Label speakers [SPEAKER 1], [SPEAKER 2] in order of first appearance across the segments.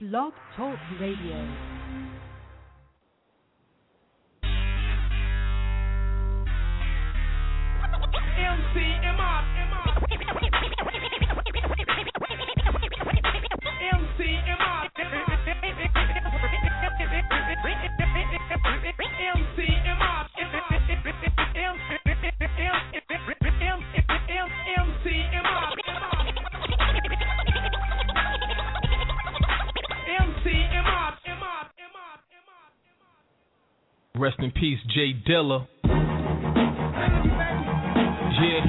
[SPEAKER 1] Blog Talk Radio.
[SPEAKER 2] Rest in peace, Jay Dilla. Yeah,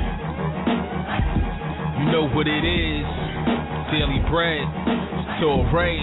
[SPEAKER 2] you know what it is. Daily Bread, Torrey,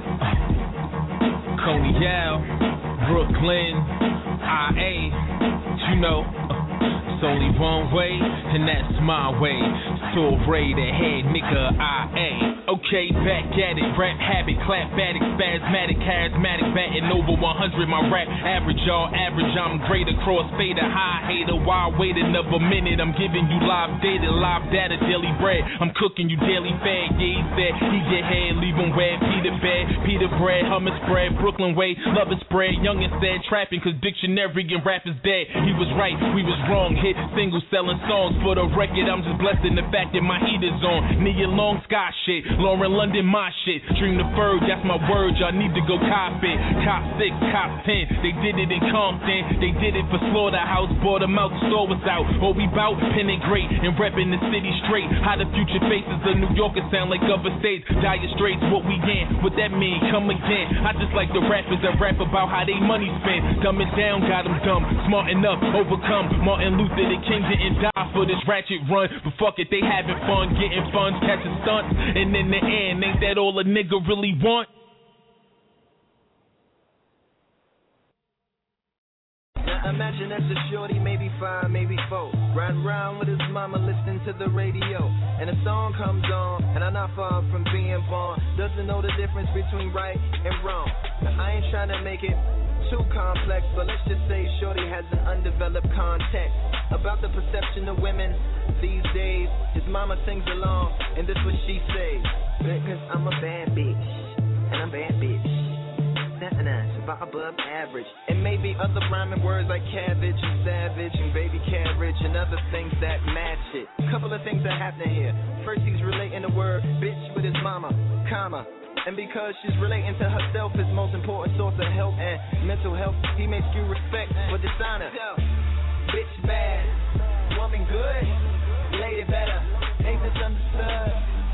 [SPEAKER 2] Coney Yao, Brooklyn, IA. You know, it's only one way, and that's my way. Torrey, the head nigga, IA. Okay, back at it, rap habit, clapbatic, spasmatic, charismatic, batting over 100, my rap average, y'all average, I'm greater, crossfader, high hater, why wait another minute, I'm giving you live data, daily bread, I'm cooking you daily fad, yeah, he said, he get head, leave him wet, Peter bread, hummus bread, Brooklyn way, love is spread, youngin' said, trapping, cause dictionary and rap is dead, he was right, we was wrong, hit singles, selling songs, for the record, I'm just blessed in the fact that my heat is on, Nia Long Scott shit, Lauren London, my shit. Dream the bird, that's my word. Y'all need to go cop it. Cop 6, cop 10. They did it in Compton. They did it for Slaughterhouse. Bought them out, the store was out. All we bout, pinning great and repping the city straight. How the future faces of New Yorkers sound like other states. Dire Straits, what we in. What that mean? Come again. I just like the rappers that rap about how they money spent. Dumb it down, got them dumb. Smart enough, overcome. Martin Luther, the king didn't die for this ratchet run. But fuck it, they having fun, getting funds, catching stunts. And in the end, ain't that all a nigga really want?
[SPEAKER 3] Now imagine that's a shorty, maybe 5, maybe 4. Riding around with his mama listening to the radio. And a song comes on, and I'm not far from being born. Doesn't know the difference between right and wrong. Now, I ain't trying to make it too complex, but let's just say shorty has an undeveloped context about the perception of women these days. His mama sings along, and this what she says: because I'm a bad bitch, and I'm bad bitch. It's about above average. And maybe other rhyming words like cabbage and savage and baby carriage and other things that match it. Couple of things that happen here. First, he's relating the word bitch with his mama, comma. And because she's relating to herself, his most important source of health and mental health, he may skew respect for dishonor. Bitch bad, woman good, lady better, ain't misunderstood.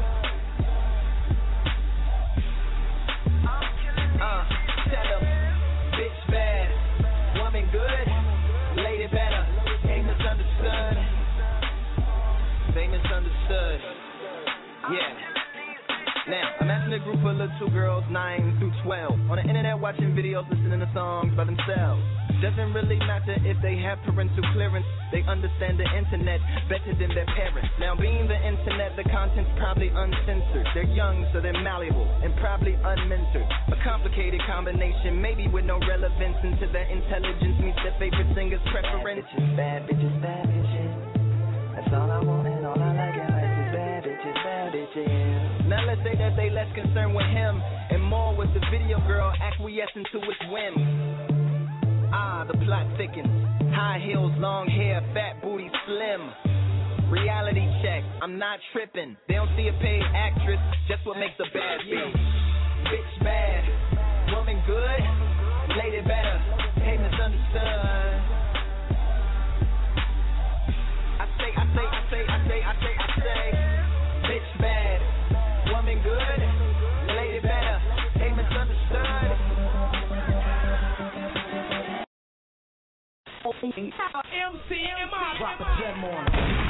[SPEAKER 3] Tell him, bitch bad, woman good, lady better, ain't misunderstood. They misunderstood. Yeah. Now, imagine a group of little girls, 9 through 12, on the internet watching videos, listening to songs by themselves. Doesn't really matter if they have parental clearance, they understand the internet better than their parents. Now, being the internet, the content's probably uncensored. They're young, so they're malleable, and probably unmentored. A complicated combination, maybe with no relevance into their intelligence, meets their favorite singer's preference. Bad bitches, bad bitches. That's all I want and all I like in life is bad bitches, bad bitches. Now let's say that they less concerned with him and more with the video girl acquiescing to his whims. The plot thickens. High heels, long hair, fat booty, slim. Reality check, I'm not tripping. They don't see a paid actress, just what makes a bad bitch. Bitch bad, woman good, lady better, ain't misunderstood. I say, bitch bad, woman good, lady better, ain't misunderstood.
[SPEAKER 4] MCMI, drop a gem on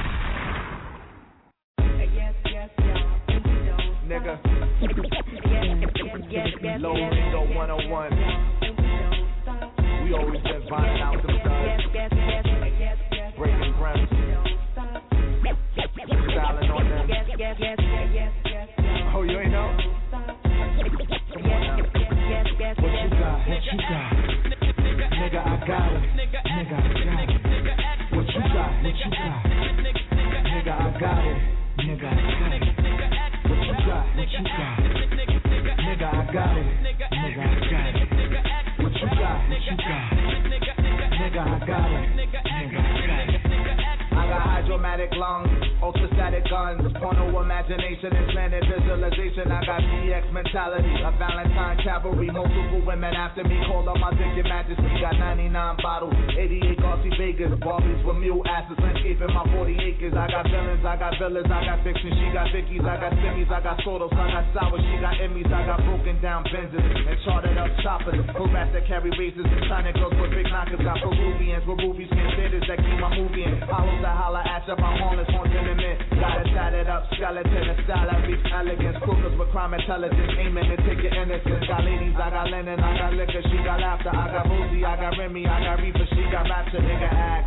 [SPEAKER 4] Yes, nigga. Low Ringo 101. We always been vibing out them thugs. Breaking ground. Styling on them. Oh, you ain't know? Come on now. What you got? Nigga, I got it. Nigga, I got it. What you got? Nigga, I got it. Nigga, I got it. What you got? Nigga, I got it. Nigga, I got it. What you got? What you got? Nigga, I got it. Nigga, I got it. I got hydromatic lungs, ultrastatic guns, porno imagination, implanted visualization. I got DX mentality, a Valentine cavalry, multiple women after me, call on my dick, your majesty. Got 99 bottles, 88 Garcia Vegas, Barbies with mule asses, landscaping my 40 acres. I got villains, I got villas, I got fiction, she got Vickies, I got Simmies, I got Sotos, I got Sour, she got Emmys, I got broken down Benzes and charted up choppers, harass that carry razors and China girls with big knockers. Got Peruvians with movies, can't theaters that keep my movie in. Hollows that holler at you, my harness haunting them in. Got it tatted up, skeleton, a style that reach elegance. Crookers with crime intelligence, aiming to take your innocence. Got ladies, I got linen, I got liquor, she got laughter. I got Boozy, I got Remy, I got Reaper, she got rapture. Nigga act.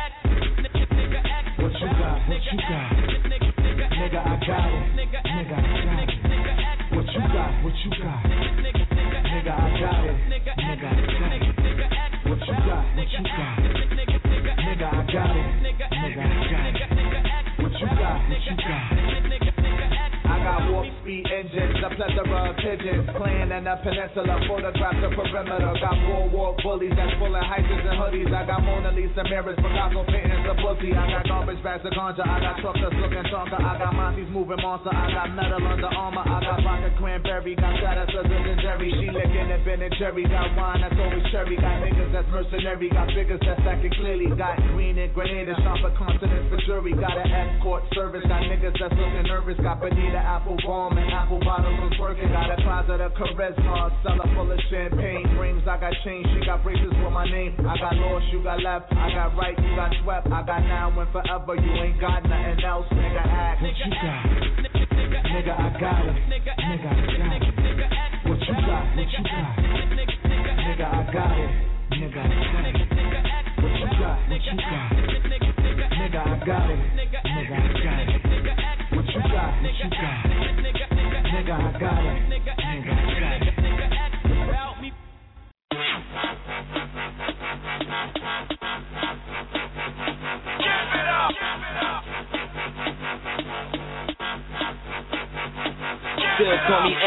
[SPEAKER 4] What you got? What you got? Nigga, I got it. Nigga, I got it. What you got? What you got? Nigga, I got it. Nigga, I got it. What you got? What you got? Nigga, I got it. Nigga, I got it. What you got? What you got? I got warp speed engines, a plethora of pigeons, playing in the peninsula, photograph the perimeter. Got war bullies that's full of hikers and hoodies. I got Mona Lisa mirrors, Picasso paintings of pussy. I got garbage bags of ganja, I got truckers looking stronger. I got Monty's moving monster, I got metal under armor. I got vodka cranberry, got status of legendary. She licking it, Ben and Jerry. Got wine that's always cherry. Got niggas that's mercenary, got figures that's acting clearly. Got green and grenade, shot for continents for jury. Got an escort service, got niggas that's looking nervous. Got Benita apple bomb and apple bottles was working. Got a closet of charisma, cellar full of champagne rings. I got chains, she got braces with my name. I got lost, you got left. I got right, you got swept. I got now and forever. You ain't got nothing else. Nigga, act. What you got? Nigga, I got it. Nigga, I got it. What you got? What you got? Nigga, I got it. Nigga, I got it. What you got? What you got? Nigga, I got it. Nigga, I got it. What you got? What you got? Nigga, I got it. Nigga, I got it. Help me. Give it up.
[SPEAKER 5] Still call me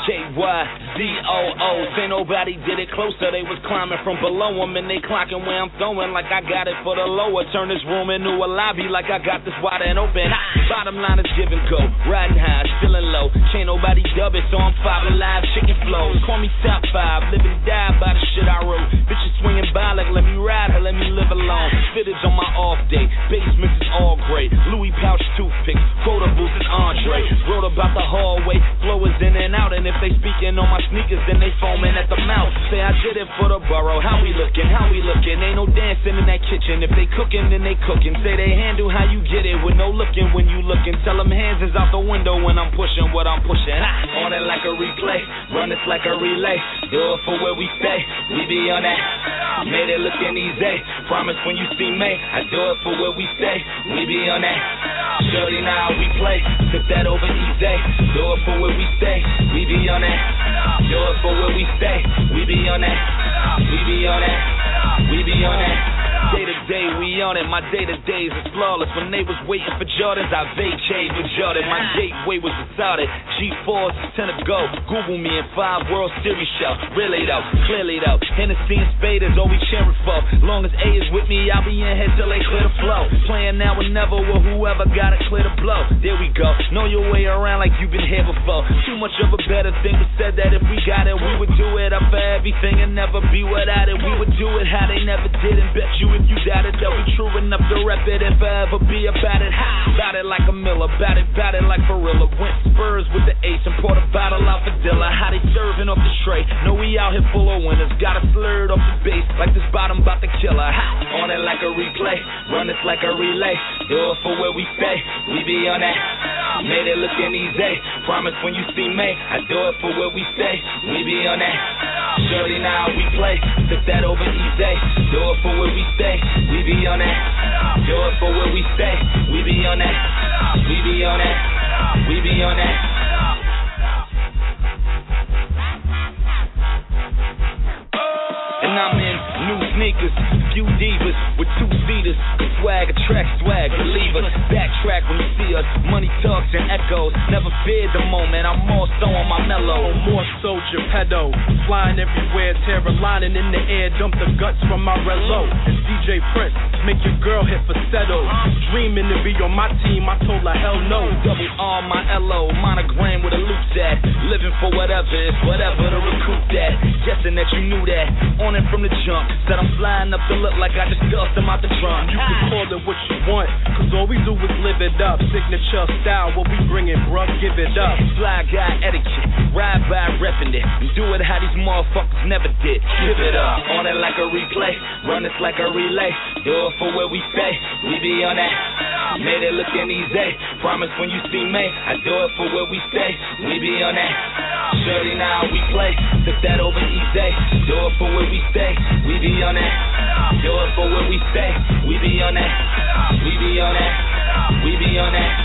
[SPEAKER 5] SJYZOO. Say nobody did it closer. They was climbing from below them and they clocking where I'm throwing like I got it for the lower. Turn this room into a lobby like I got this wide and open. Bottom line is give and go. Riding high, feeling low. Can't nobody dub it, so I'm 5 alive. Chicken flows. Call me top 5. Live and die by the shit I wrote. Bitches swinging by like let me ride or let me live alone. Fitteds on my off day. Basements is all gray. Louis pouch toothpicks. Quotables and Andre. Wrote about the hallway. Flow is in and out, and if they speaking on my sneakers, then they foaming at the mouth. Say I did it for the borough. How we looking? How we looking? Ain't no dancing in that kitchen. If they cooking, then they cooking. Say they handle how you get it with no looking when you looking. Tell them hands is out the window when I'm pushing what I'm pushing. On it like a replay, run it like a relay. Do it for where we stay. We be on that. Made it looking easy. Promise when you see me, I do it for where we stay. We be on that. Shorty now we play. Sip that over easy. Do it for where we stay. We be on that. Do it for where we stay. We be on that. We be on that. We be on that. Day to day, we on it. My day to days is flawless. When they was waiting for Jordans, I vacated with Jordan. My gateway was retarded. G4s is 10 to go. Google me in 5 World Series show. Really though, clearly though. Hennessy and Spade is all we cheering for. Long as A is with me, I'll be in here till they clear the flow. Playing now and never with whoever got it clear the blow. There we go. Know your way around like you've been here before. Too much of a better thing, but said that if we got it, we would do it up for everything and never be without it. We would do it how they never did and bet you if you doubted that we true enough to rep it and forever be about it. Bout it like a Miller, bout it like Barilla. Went Spurs with the ace and poured a bottle out for Dilla. How they serving off the tray? Know we out here full of winners. Got a slurred off the base like this bottom bout to kill her. On it like a replay, run it like a relay. Do it for where we stay. We be on that. Made it looking easy. Promise when you see me, I do it for where we stay. We be on that. Shorty now we play. Sip that over easy. Do it for where we stay. We be on that. Do it for where we stay. We be on that. We be on that. We be on that. And I'm in new sneakers, few divas with 2-seaters. Swag attracts swag, believe us. Backtrack when you see us. Money talks and echoes. Never feared the moment. I'm more so on my mellow. More soldier,
[SPEAKER 6] pedo. Flying everywhere, terror lining in the air, dump the guts from my rezo. It's DJ Prince, make your girl hit falsetto. Dreaming to be on my team, I told her hell no.
[SPEAKER 5] Double R, my LO, monogram with a loop set. Living for whatever, it's whatever to recoup that. Guessing that you knew that, on it from the jump. Said I'm flying up to look like I just dust them out the trunk.
[SPEAKER 6] You can call it what you want, cause all we do is live it up. Signature style, what we bringin', bruh, give it up.
[SPEAKER 5] Fly guy etiquette, ride by reppin' it, and do it how these motherfuckers never did. Give it up, on it like a replay, run it like a relay. Do it for where we stay, we be on that. Made it lookin' easy, promise when you see me, I do it for where we stay, we be on that. Shorty now we play, took that over easy. Do it for where we stay, we be on that. Do it for where we stay, we be on that. We be on that, we be on that.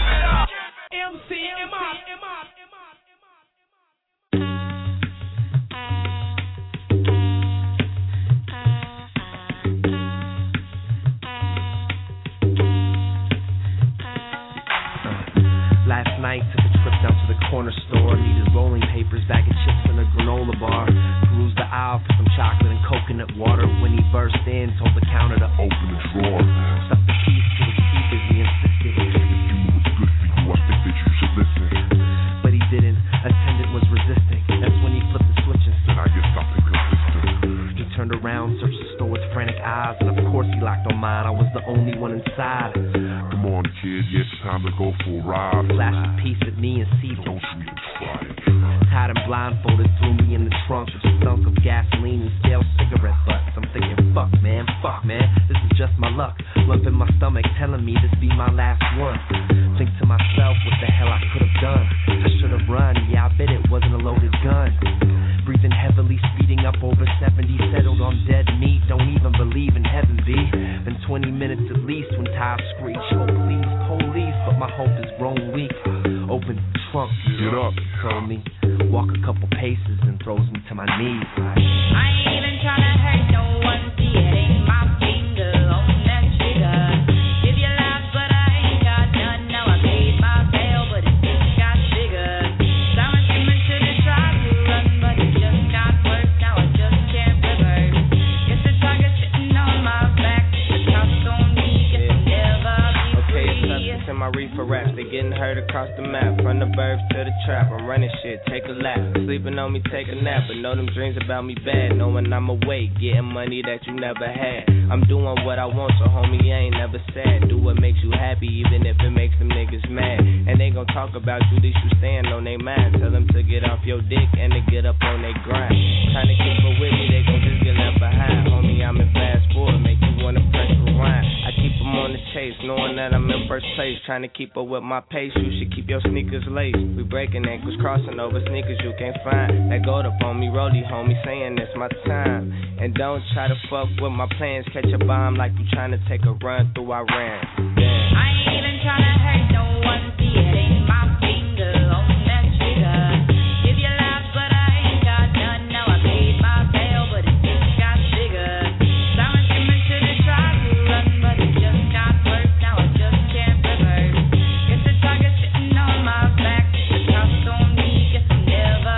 [SPEAKER 7] Last night took a trip down to the corner store. Needed rolling papers, bag of chips, and a granola bar. Perused the aisle for some chocolate and coconut water. When he burst in, told the counter to open the drawer. Stuffed the piece to his teeth as he insisted. If you knew what's good for you, I think that you should listen. But he didn't. Attendant was resisting. That's when he flipped the switch and said, I guess something consistent. He turned around, searched the store with frantic eyes, and of course he locked on mine. I was the only one inside.
[SPEAKER 8] Come on, kid, yeah, it's time to go for a ride.
[SPEAKER 7] Flashed a piece at me and seated.
[SPEAKER 8] Don't you even try it.
[SPEAKER 7] Tied and blindfolded, threw me in the trunk, which stunk of gasoline and stale cigarette butts. I'm thinking, fuck, man, this is just my luck. Lump in my stomach telling me this be my last one. Think to myself, what the hell I could have done. I should have run, yeah, I bet it wasn't a loaded gun. Breathing heavily, speeding up over 70, settled on dead meat. Don't even believe in heaven, B. Been 20 minutes at least when tires screech. Oh, please, police, but my hope is grown weak. Open the trunk,
[SPEAKER 8] get up,
[SPEAKER 7] told me. Walk a couple paces and throws me to my knees.
[SPEAKER 9] I ain't even tryna hurt no one, see it ain't my finger on that trigger. Give you life, but I ain't got none. Now I paid my bail, but it just got bigger. Someone came into the tried to run, but it just got worse. Now I just can't reverse. Guess the target sitting on my back. The cops on me, guess I'll never be free.
[SPEAKER 10] Okay, it's in my reefer raps. They getting hurt across the map. From the burbs to the trap. I'm running shit, take a lap. Sleeping on me, take a nap. But know them dreams about me bad. Knowing I'm awake, getting money that you never had. I'm doing what I want, so homie, I ain't never sad. Do what makes you happy, even if it makes them niggas mad. And they gon' talk about you, this you stand on they mind. Tell them to get off your dick and to get up on they grind. Trying to keep it with me, they gon' just get left behind. Homie, I'm in fast forward, make you wanna press rewind. I keep them on the chase, knowing that I'm in first place. Trying to keep up with my pace, you should keep your sneakers laced. We breaking ankles, crossing over sneakers you can't find. That gold up on me, rollie homie, saying it's my time. And don't try to fuck with my plans. Catch a bomb like you trying to take a run through Iran. Damn.
[SPEAKER 9] I ain't even tryna hurt no one, see it ain't my finger on that trigger. Give you life, but I ain't got none. Now I paid my bail, but it just got bigger. Someone came into the tried to run, but it just got worse. Now I just can't reverse. Guess the target sitting on my back. The cops on me, guess I'll never.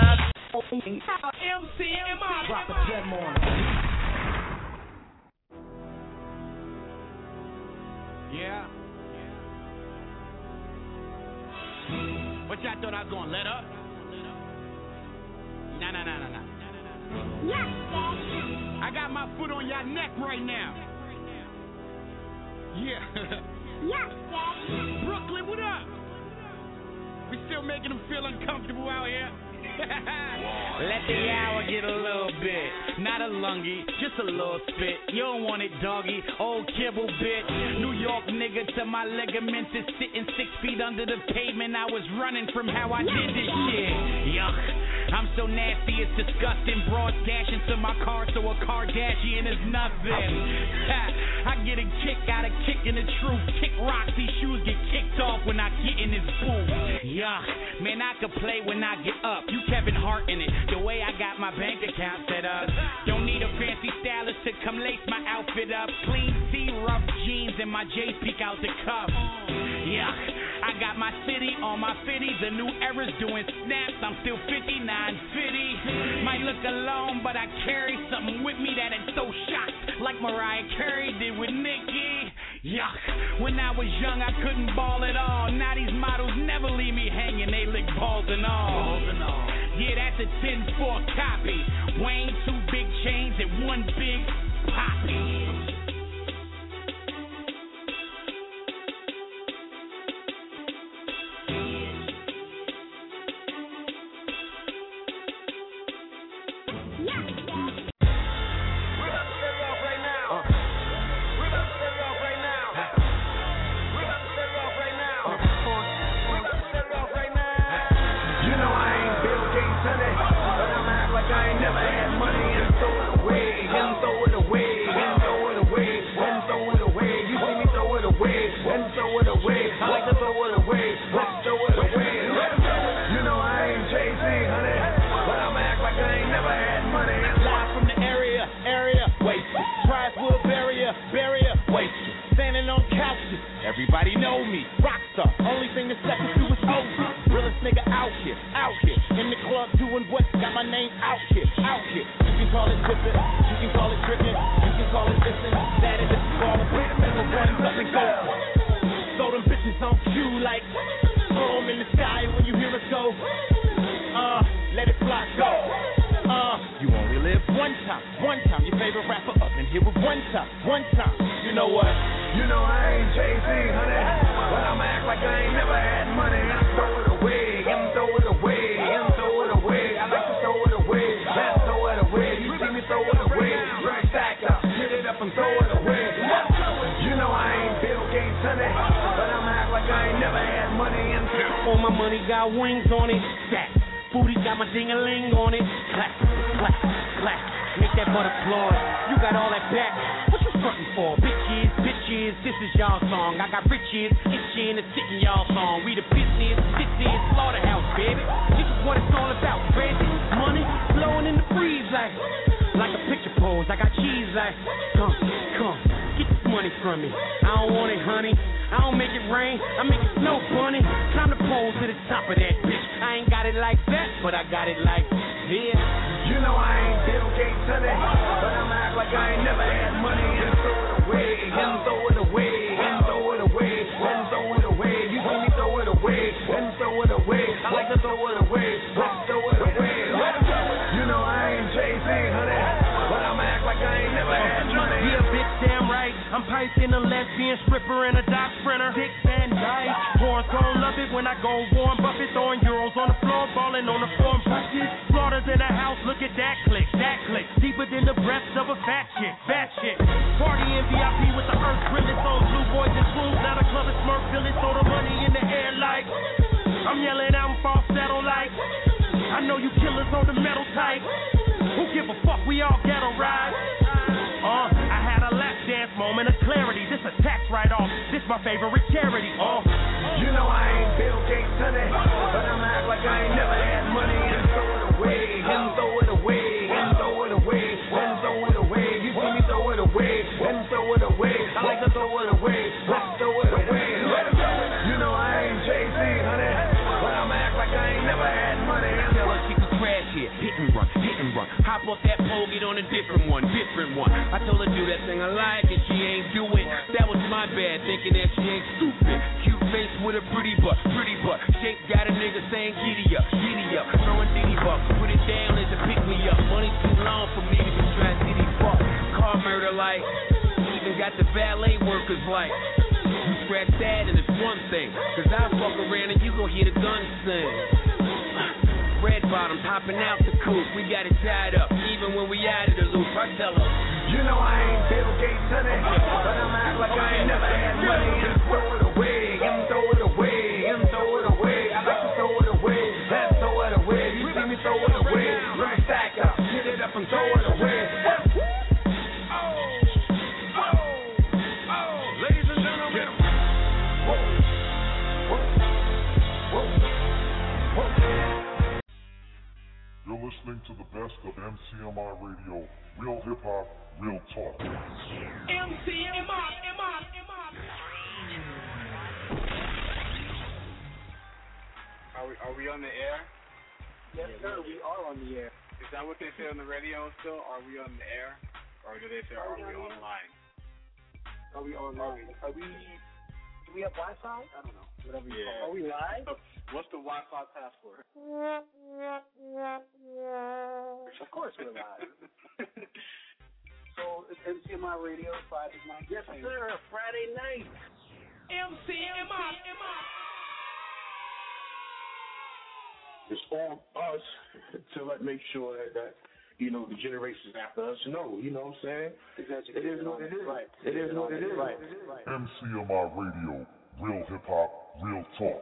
[SPEAKER 4] Drop a gem on it.
[SPEAKER 11] Yeah. What y'all thought I was gonna let up? Nah.
[SPEAKER 9] Yes,
[SPEAKER 11] I got my foot on y'all neck right now. Yeah.
[SPEAKER 9] Yes, Daddy.
[SPEAKER 11] Brooklyn, what up? We still making them feel uncomfortable out here? Let the hour get a little bit, not a lungie, just a little spit. You don't want it, doggy, old kibble bitch. New York nigga to my ligaments is sitting 6 feet under the pavement. I was running from how I did this shit. Yuck, I'm so nasty, it's disgusting. Broad dash into my car, so a Kardashian is nothing. I get a kick out of kicking the truth. Kick rocks, these shoes get kicked off when I get in this booth. Yuck, man, I could play when I get up. You Kevin Hart in it, the way I got my bank account set up. Don't need a fancy stylist to come lace my outfit up. Clean C, rough jeans, and my J's peek out the cuff. Yuck, I got my city on my fitties. The new era's doing snaps, I'm still 5950. Might look alone, but I carry something with me that'd throw shots, like Mariah Carey did with Nicki. Yuck. When I was young, I couldn't ball at all. Now these models never leave me hanging. They lick balls and all. Yeah, that's a 10-4 copy. Wayne, 2 big chains and 1 big poppy. Everybody know me, rockstar. Only thing that's second to is over. Realest nigga out here, in the club doing what? Got my name out here. You can call it tipping, you can call it tricking, you can call it this and that is it. All the big people runs up and go. Throw them bitches on cue like throw them in the sky when you hear us go. Let it fly, go. You only live one time. Your favorite rapper up in here with one time. You know what?
[SPEAKER 4] You know I ain't Jay-Z, honey, but I'ma act like I ain't never had money and throw it away, and throw it away, and throw it away. I like to throw it away, and throw it away. You see me throw it away, right stack up, get it up and throw it away. You know I ain't Bill Gates, honey, but I'ma act like I ain't never had money and
[SPEAKER 12] all my money got wings on it, stack. Booty got my ding-a-ling on it, clap, clap, clap. Make that butter applaud. You got all that back. What you frontin' for? Bitches, this is y'all song. I got riches, itching and sitting y'all song. We the business, this is Slaughterhouse, baby. This is what it's all about. Crazy money blowing in the breeze like a picture pose. I got cheese like, come, get this money from me. I don't want it, honey. I don't make it rain. I make it snow, bunny. Time to pose to the top of that bitch. I ain't got it like that, but I got it like this.
[SPEAKER 4] You know I ain't Bill Gates, honey, but I'ma act like I ain't never had money and throw it away, and throw it away, and throw it away, and throw it away. You see me throw it away, and throw it away. I like to throw it away, let's throw it away. You know I ain't Jay-Z, honey, but I'ma act like I ain't never had money.
[SPEAKER 12] Yeah, bitch, damn right. I'm piping a lesbian stripper and a dock sprinter. Dick Van Dyke. Boys gon' love it when I go Warren Buffett, throwing euros on the floor, balling on the floor. Slaughters in the house, look at that click. Deeper than the breasts of a fat shit. Party in VIP with the earth grilling, on blue boys and blues. Now the club is Smurf village, throw the money in the air like I'm yelling out in falsetto like I know you killers on the metal type. Who give a fuck? We all ghetto ride. I had a lap dance moment of clarity. This a tax write-off. This my favorite charity.
[SPEAKER 4] You know I ain't Bill Gates, honey, but I'ma act like I ain't never had money and throw it away, and throw it away, and throw it away, and throw it away. You see me throw it away, and throw it away. I like to throw it away, let's throw it away. You know I ain't Jay-Z, honey, but I'ma act like I ain't never had money.
[SPEAKER 12] Tell her she could crash here, hit and run. Hop off that pole, get on a different one. I told her do that thing I like and she ain't do it. That was my bad, thinking that she ain't stupid. Cute face with a pretty butt. Shape got a nigga saying giddy up. Throwing ditty bucks, put it down as a pick me up. Money too long for me to be trying ditty fuck. Car murder like, even got the valet workers like. You scratch that and it's one thing, cause I fuck around and you gon' hear the gun sing. Red bottoms hopping out the coupe, we got it tied up, even when we out of the loop. I tell her,
[SPEAKER 4] you know I ain't Bill Gates, honey, but I'ma act like I ain't never had money and throw it away, and throw it away, and throw it away. I like to throw it away, and throw it away. You see me throw it away, right stack up, get it up and throw it away.
[SPEAKER 13] Ladies and gentlemen.
[SPEAKER 8] You're listening to the best of MCMI Radio. Real hip hop, real talk.
[SPEAKER 11] MCMI.
[SPEAKER 14] Are we on the air?
[SPEAKER 15] Yes, sir. We are on the air.
[SPEAKER 13] Is that what they say on the radio still? Are we on the air? Or do they say, are we online?
[SPEAKER 14] Are we online? Do we have Wi-Fi? I don't know. Whatever you call it. Are we live?
[SPEAKER 13] What's the Wi-Fi password?
[SPEAKER 14] Of course we're live. So it's MCMI Radio, Friday night. Yes, sir. Friday night.
[SPEAKER 11] MCMI.
[SPEAKER 15] It's on us to make sure that the generations after us know. You know what I'm saying? It is what it is. Right. It is what it is. Right.
[SPEAKER 8] MCMI Radio, real hip hop, real talk.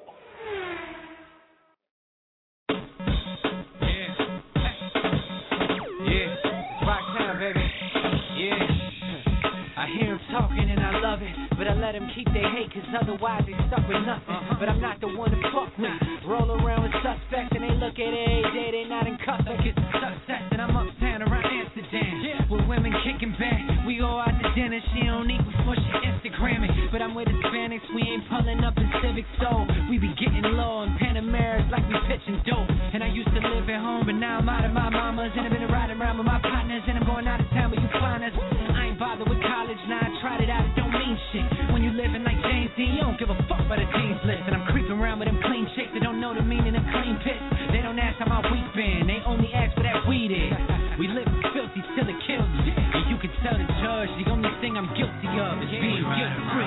[SPEAKER 16] Yeah, it's rock time, baby. Yeah. I hear him talking and I love it, but I let him keep their hate, cause otherwise they stuck with nothing. But I'm not the one to fuck with. Roll around with suspects and they look at it every day, they not in cuffs like it's a success. And I'm uptown around Amsterdam, with women kicking back. We go out to dinner, she don't eat before she Instagram it. But I'm with Hispanics, we ain't pulling up in Civic Soul. We be getting low in Panameras like we pitching dope. And I used to live at home, but now I'm out of my mama's. And I've been riding around with my partners, and I'm going out of town with you climbers. I ain't bothered with college, now I tried it out, it don't mean shit. When you living like James Dean, you don't give a fuck about the team's list. And I'm creeping around with them clean chicks that don't know the meaning of clean piss. They don't ask how my week been, they only ask for that weed is. We live filthy till it kills me. And you can tell the judge the only thing I'm guilty of is being guilt-free.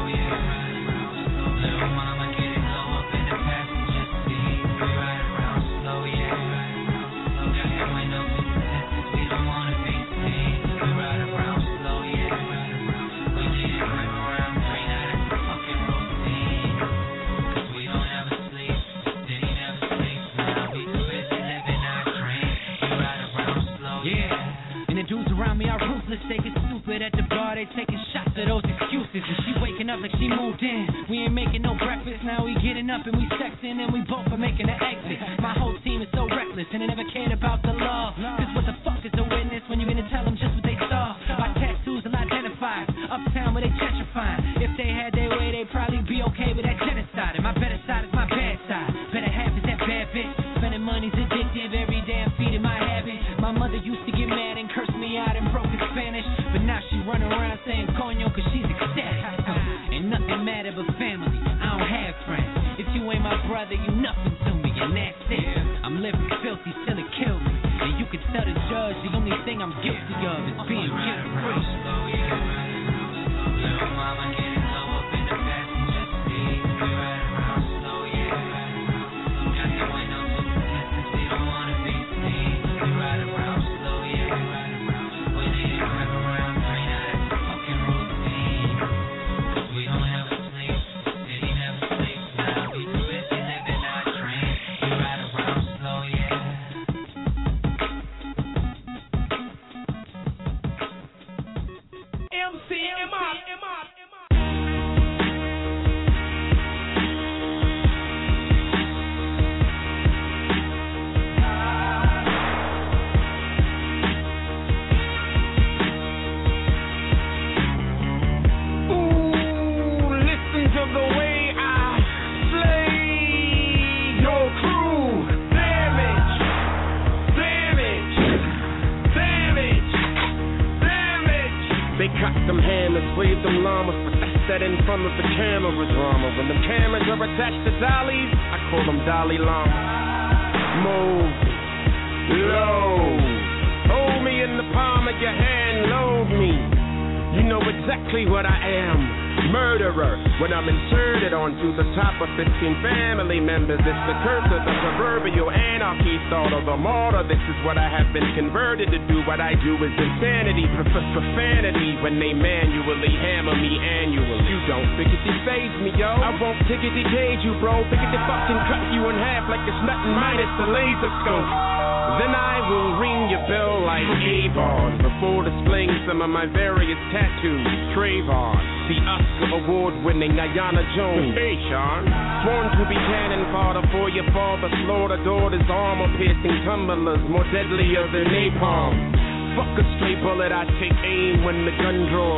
[SPEAKER 16] Little mama getting low up in the passenger seat. We ride around slow, yeah. Got the windows in the distance, we don't wanna be seen. We ride around slow, yeah. We need to rip around 3, now that's the fucking routine. Cause we don't ever sleep, the city never sleeps. Now we too busy living our dream. We ride around slow, yeah. And the dudes around me are ruthless, they get stupid at the bar, they taking shots of those excuses. And she waking up like she moved in. We ain't making no breakfast, now we getting up and we sexing, and we both are making an exit. My whole team is so reckless, and they never cared about the law. Cause what the fuck is a witness when you're gonna tell them just what they saw? My tattoos will identify, uptown where they gentrifying. If they had their way, they'd probably be okay with that genocide. And my better side is my bad side, better half is that bad bitch. Spending money's addictive, every day I'm feeding my habit. My mother used to get mad and curse me out in broken Spanish, but now she run around saying coño cause she's ecstatic. Ain't nothing matter but family, I don't have friends. If you ain't my brother, you nothing to me, and that's it. I'm living filthy till it kills me, and you can tell the judge the only thing I'm guilty of is being guilt-free. Little mama getting low up in the passenger seat. We ride around slow, yeah. Got the windows in the distance, we don't wanna be seen. We ride around slow, yeah. We need to rip around 3, now that's the fucking routine. Cause we don't ever sleep, the city never sleeps. Now we too busy living our dream. We ride around slow, yeah.
[SPEAKER 17] Wave them llamas, but that's that in front of the camera drama. When the cameras are attached to dollies, I call them Dalai Lama. Move, low, hold me in the palm of your hand, load me. You know exactly what I am. Murderer, when I'm inserted onto the top of 15 family members, it's the curse of the proverbial anarchy, thought of a martyr. This is what I have been converted to do. What I do is insanity, profanity, when they manually hammer me annually. You don't pickety phase me, yo. I won't tickety cage you, bro. Pickety fucking cut you in half like it's nothing minus the laser scope. Then I will ring your bell like Avon before displaying some of my various tattoos. Trayvon, the Oscar award-winning Ayanna Jones. Hey, Sean. Sworn to be cannon fodder for your father. Slaughter daughters, armor-piercing tumblers, more deadlier than napalm. Fuck a stray bullet, I take aim when the gun draws.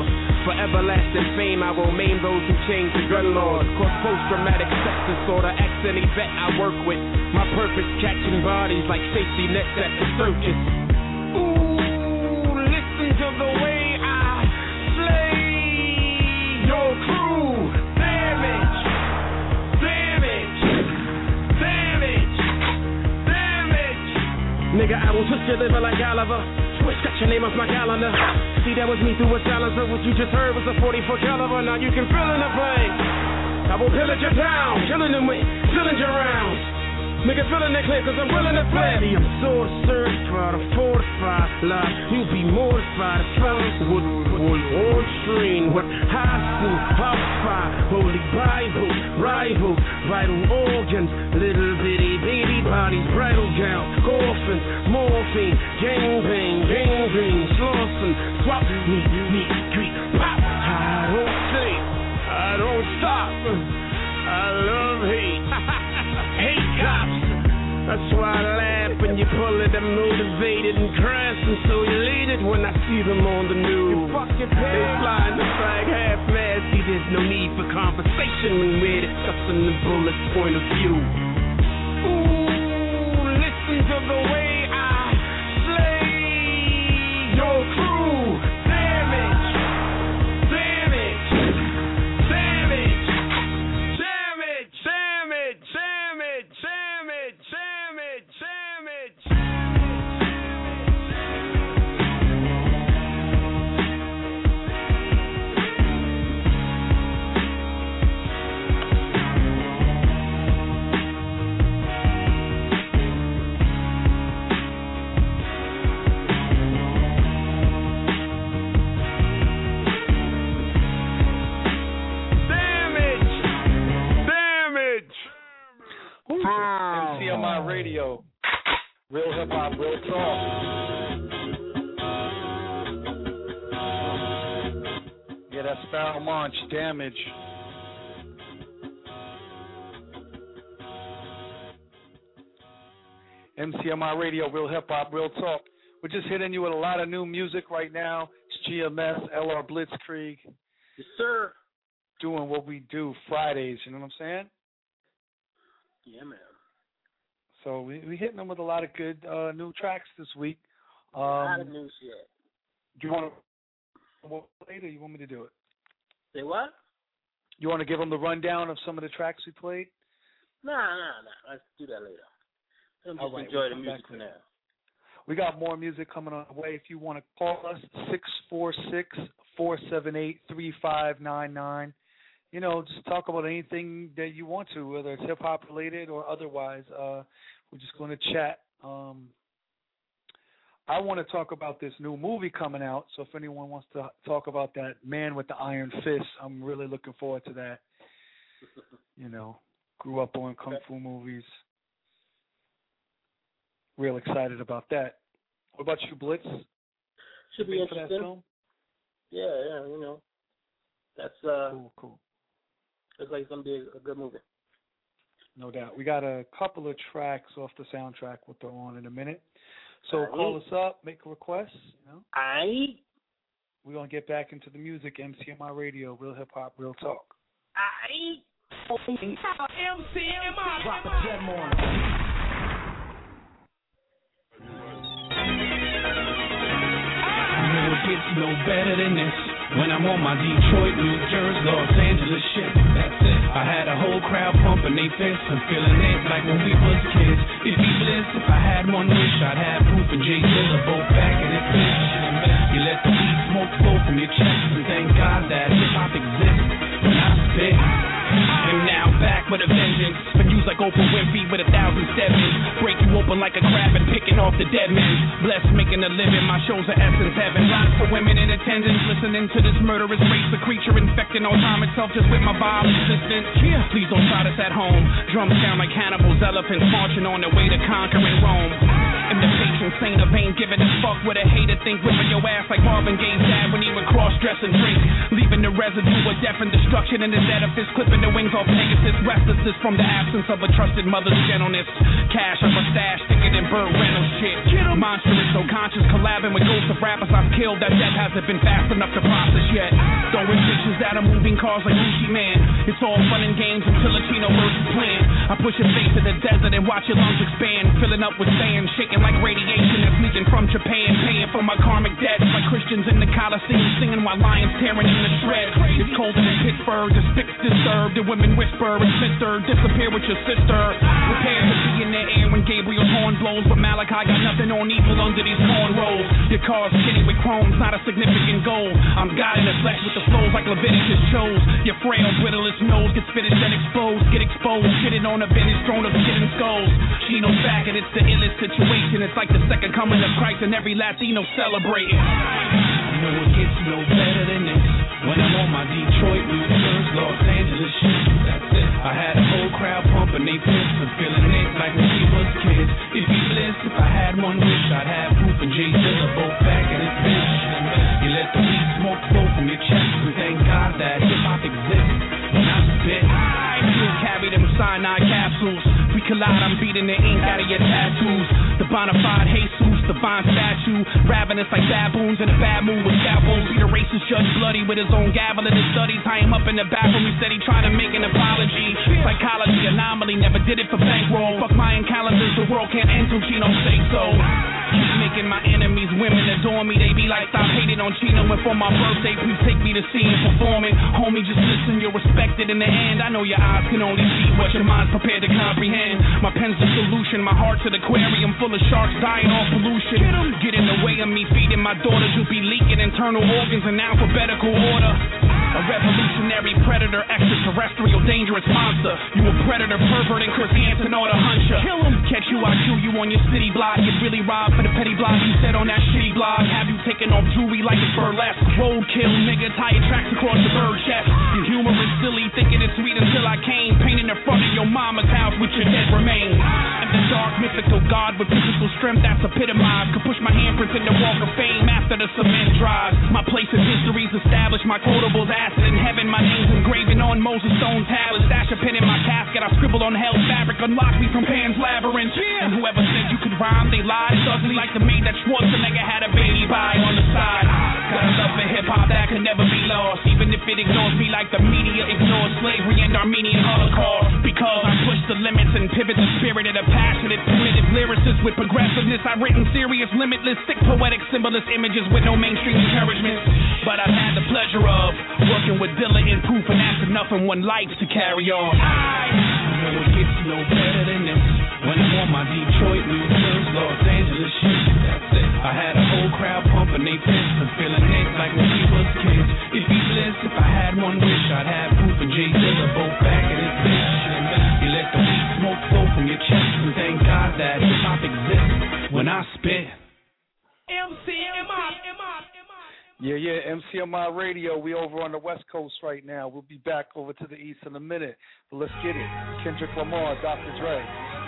[SPEAKER 17] For everlasting fame, I will maim those who change the gun laws. Cause post-traumatic stress disorder acts any vet I work with. My purpose catching bodies like safety nets at the circus. Ooh, listen to the way I slay your crew. Damage, damage, damage, damage. Nigga, I will twist your liver like Oliver. Switch, got your name off my calendar. See, that was me through a silencer. What you just heard was a 44 caliber. Now you can fill in the blank. I will pillage your town, killing them with cylinder rounds. Nigga, fill in that clip, cause I'm willing to play. See, I'm sword certified, I'm fortified. Live, you'll be mortified. It's wood, on string, with high school, hotspot, holy Bible, rivals, vital organs, little bitty baby bodies, bridal gowns, coffins, morphine, gangbang, slawson, swap, meet, greet, pop. I don't say, I don't stop. I love hate, hate cops. That's why I laugh when you pull it. I'm motivated and crass and so elated when I see them on the news. They flying the flag half-mast. See, there's no need for conversation when we're discussing the bullet's point of view. Ooh, listen to the way I slay your crew. Damage, damage, damage, damage, damage, damage, damage, damage, damage.
[SPEAKER 18] MCMI Radio, real hip hop, real talk. Yeah, that's Sparrow Monch, Damage. MCMI Radio, real hip hop, real talk. We're just hitting you with a lot of new music right now. It's GMS, LR Blitzkrieg.
[SPEAKER 15] Yes, sir.
[SPEAKER 18] Doing what we do Fridays, you know what I'm saying?
[SPEAKER 15] Yeah, man.
[SPEAKER 18] So we hitting them with a lot of good new tracks this week.
[SPEAKER 15] A lot of new shit.
[SPEAKER 18] Do you want to later? You want me to do it?
[SPEAKER 15] Say what?
[SPEAKER 18] You want to give them the rundown of some of the tracks we played?
[SPEAKER 15] Nah. Let's do that later. Let them just enjoy the music for now.
[SPEAKER 18] We got more music coming on the way. If you want to call us, 646-478-3599. You know, just talk about anything that you want to, whether it's hip-hop related or otherwise. We're just going to chat. I want to talk about this new movie coming out, so if anyone wants to talk about that Man with the Iron Fist, I'm really looking forward to that. You know, grew up on Kung Fu movies. Real excited about that. What about you, Blitz?
[SPEAKER 15] Should be interesting.
[SPEAKER 18] For that film?
[SPEAKER 15] Yeah, you know. That's
[SPEAKER 18] cool.
[SPEAKER 15] Looks like it's gonna be a good movie.
[SPEAKER 18] No doubt. We got a couple of tracks off the soundtrack we'll throw on in a minute. So call us up, make a request. You know. We're gonna get back into the music. MCMI Radio, real hip hop, real talk.
[SPEAKER 4] MCMI. Drop a gem on it.
[SPEAKER 2] It gets no better than this. When I'm on my Detroit, New Jersey, Los Angeles shit, that's it. I had a whole crowd pumping they fists and feeling it like when we was kids. It'd be bliss if I had one wish. I'd have Proof and Jay Dilla both back in this bitch. You let the weed smoke flow from your chest and thank God that hip-hop exists. When I spit, I'm now back with a vengeance. Been used like Oprah Winfrey with 1,000 step-ins. Break you open like a crab and picking off the dead men. Blessed making a living, my shows are essence heaven. Lots for women in attendance, listening to this murderous race. The creature infecting all time itself just with my vile existence. Yeah, please don't try this at home. Drums sound like Hannibal's elephants marching on their way to conquering Rome.
[SPEAKER 19] am the patron saint of ain't giving a fuck what a hater think. Whipping your ass like Marvin Gaye's dad when he would cross-dress and drink. Leaving the residue of death and destruction in his edifice. Clipping the wings off Pegasus. Restlessness from the absence of a trusted mother's gentleness. Cash of a stash, thicker than Burt Reynolds shit. Monstrous, so conscious, collabing with ghosts of rappers I've killed. That death hasn't been fast enough to process yet. Throwing pictures at a moving cars like Gucci Man. It's all fun and games until a Chino versus plan. I push your face to the desert and watch your lungs expand. Filling up with sand, shaking like radiation that's leaking from Japan. Paying for my karmic debts like Christians in the Coliseum, singing while lions tearing in the shreds. It's colder than Pittsburgh, the spits disturbed. The women whisper and sister, disappear with your sister. Prepare to be in the air when Gabriel's horn blows. But Malachi got nothing on evil under these cornrows. Your car's skinny with chrome's not a significant goal. I'm God in the flesh with the flows like Leviticus chose. Your frail, brittlest nose gets fitted then exposed. Get exposed, shitting on a vintage throne of shitting skulls. Chino's back and it's the illest situation. It's like the second coming of Christ and every Latino celebrating.
[SPEAKER 2] I know it gets no better than this. When I'm on my Detroit returns, Los Angeles shit, that's it. I had a whole crowd pumping they fists and feeling it like when we was kids. If you bliss, if I had one wish, I'd have Proof and Jay Dilla both back in his bitch. You let the weed smoke flow from your chest and thank God that hip-hop exists. When I spit, I still carry them cyanide capsules. We collide, I'm beating the ink out of your tattoos. The bonafide Jesus, divine statue. Ravenous like baboons in a bad mood with scalpels. Be the racist judge bloody with his own gavel in his studies. Tie him up in the bathroom, he said he tried to make an apology. Psychology anomaly, never did it for bankroll. Fuck Mayan calendars, the world can't end till Chino say so. Keep making my enemies women adore me. They be like, stop hating on Chino. And for my birthday, please take me to see him performing. Homie, just listen, you're respected in the end. I know your eyes can only see what your mind's prepared to comprehend. My pen's the solution, my heart's an aquarium full of sharks dying off pollution. Get in the way of me feeding my daughters, you'll be leaking internal organs in alphabetical order. A revolutionary predator, extraterrestrial, dangerous monster. You a predator, pervert, and Chris Hansen or the huncher. Kill him. Catch you, I chew you on your city block. Get really robbed for the petty block you said on that shitty blog. Have you taking off jewelry like it's burlesque? Roadkill, nigga, tie your tracks across the bird chest. Your humor is silly, thinking it's sweet until I came. Painting in front of your mama's house with your dead remains. I'm the dark, mythical god with physical strength that's epitomized. Could push my handprints in the walk of fame after the cement dries. My place in history's established, my quotables acid in heaven. My name's engraving on Moses stone tablets. Dash a pen in my casket, I scribble on hell's fabric. Unlock me from Pan's labyrinth. And whoever said you could rhyme, they lied. It's ugly like the maid that Schwarzenegger had a baby by on the side. Got a love for hip-hop that can never be lost, even if it ignores me like the media ignores slavery and Armenian Holocaust. Because I push the limits and pivot the spirit of the passionate, primitive lyricist with progressiveness. I've written serious, limitless, sick, poetic, symbolist images with no mainstream encouragement. But I've had the pleasure of working with Dilla and Proof, and that's enough in one life to carry on. I know it gets no better than this. When I'm on my Detroit returns, Los Angeles shit, that's it. I had a whole crowd pumping they fists and feeling it like when we was kids. If you bliss, if I had one wish, I'd have Proof and Jay Dilla both back in his bitch. You let the weed smoke flow from your chest and thank God that hip-hop exists when I spit.
[SPEAKER 18] Yeah, MCMI Radio. We over on the West Coast right now. We'll be back over to the East in a minute. But let's get it. Kendrick Lamar, Dr. Dre.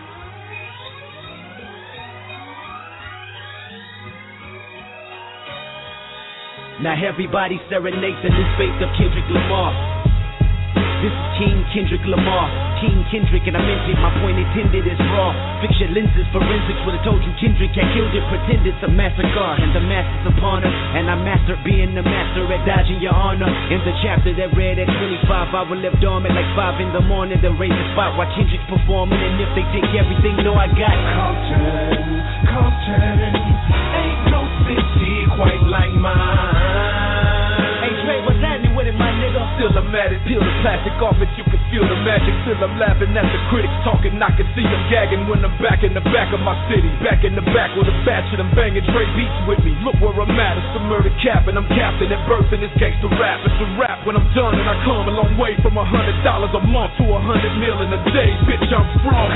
[SPEAKER 20] Now everybody serenades in this faith of Kendrick Lamar. This is King Kendrick Lamar, King Kendrick, and I meant it, my point intended is raw. Fix your lenses, forensics would have told you Kendrick had killed it. Pretend it's a massacre, and the master's upon us. And I mastered being the master at dodging your honor. In the chapter that read at 25, I will live dormant like 5 in the morning, then raise the spot while Kendrick's performing. And if they take everything, know I got Compton, ain't no city quite like mine. Hey Trey, what's happening with it, my nigga?
[SPEAKER 21] Still I'm at it, peel the plastic off it, you can feel the magic. Still I'm laughing at the critics talking, I can see them gagging when I'm back in the back of my city. Back in the back with a batch of them banging Dre beats with me. Look where I'm at, it's the murder cap, and I'm captain at birth in this gangsta rap. It's a rap when I'm done, and I come a long way from $100 a month to $100 million a day. Bitch, I'm from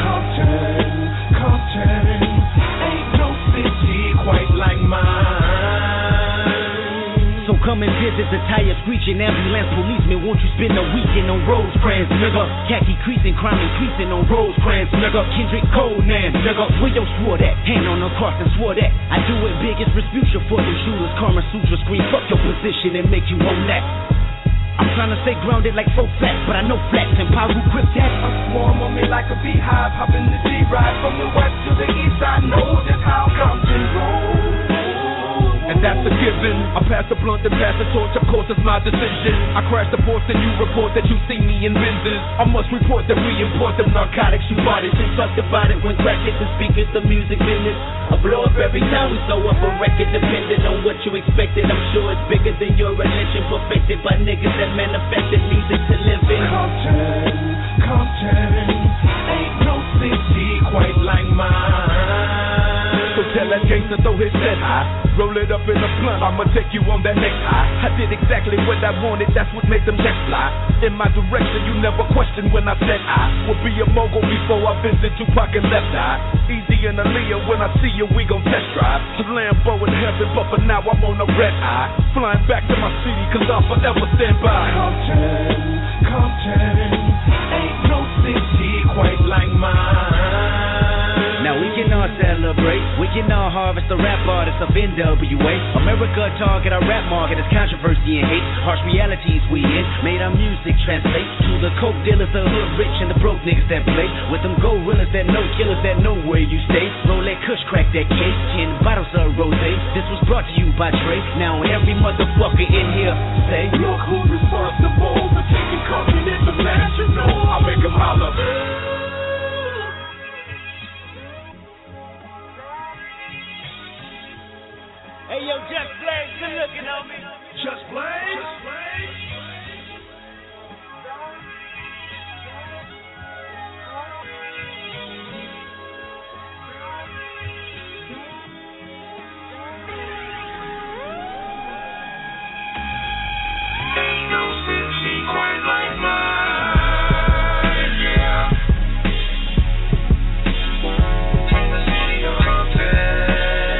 [SPEAKER 21] Compton, ain't no city quite like mine.
[SPEAKER 20] So come and visit the tire screeching ambulance policeman. Won't you spend a weekend on Rosecrans, nigga? Khaki creasing, crime increasing on Rosecrans, nigga. Kendrick Conan, nigga. Where your swore that? Hand on the cross and swore that. I do it big as Respucia for the shooters. Karma Sutra scream, fuck your position and make you own that. I'm trying to stay grounded like 4 flats, but I know flats and power who grip that.
[SPEAKER 21] A swarm on me like a beehive, hop in the D-ride from the west to the east. I know just how Compton rolls. And that's a given. I pass the blunt and pass the torch, of course it's my decision. I crash the ports and you report that you see me in Benzes. I must report that we import them narcotics you bought it. And talked about it when crack hit the speakers, the music business. I blow up every time we throw up a record, depending on what you expected. I'm sure it's bigger than your religion, perfected by niggas that manifested music to live in. Compton, ain't no city quite like mine. So tell that gangster throw his head high, roll it up in a blunt, I'ma take you on that next high. I did exactly what I wanted, that's what made them checks fly. In my direction, you never questioned when I said I would be a mogul before I visit Tupac and Left Eye. Easy and Aaliyah, when I see you, we gon' test drive. A Lambo in heaven, but for now I'm on a red eye. Flying back to my city, cause I'll forever stand by. Compton, ain't no city quite like mine.
[SPEAKER 20] Now we can all celebrate, we can all harvest the rap artists of NWA. America target our rap market as controversy and hate. Harsh realities we in, made our music translate to the coke dealers, the hood rich and the broke niggas that play with them gorillas that know killers that know where you stay. Roll that kush, crack that case, 10 bottles of rosé. This was brought to you by Trey. Now every motherfucker in here say,
[SPEAKER 21] look who's responsible for taking Compton international. I make them holler.
[SPEAKER 3] Hey yo, Just Blaze, good looking on me.
[SPEAKER 21] Just Blaze? Just Blaze? Ain't no city quite like mine, yeah. City of Compton.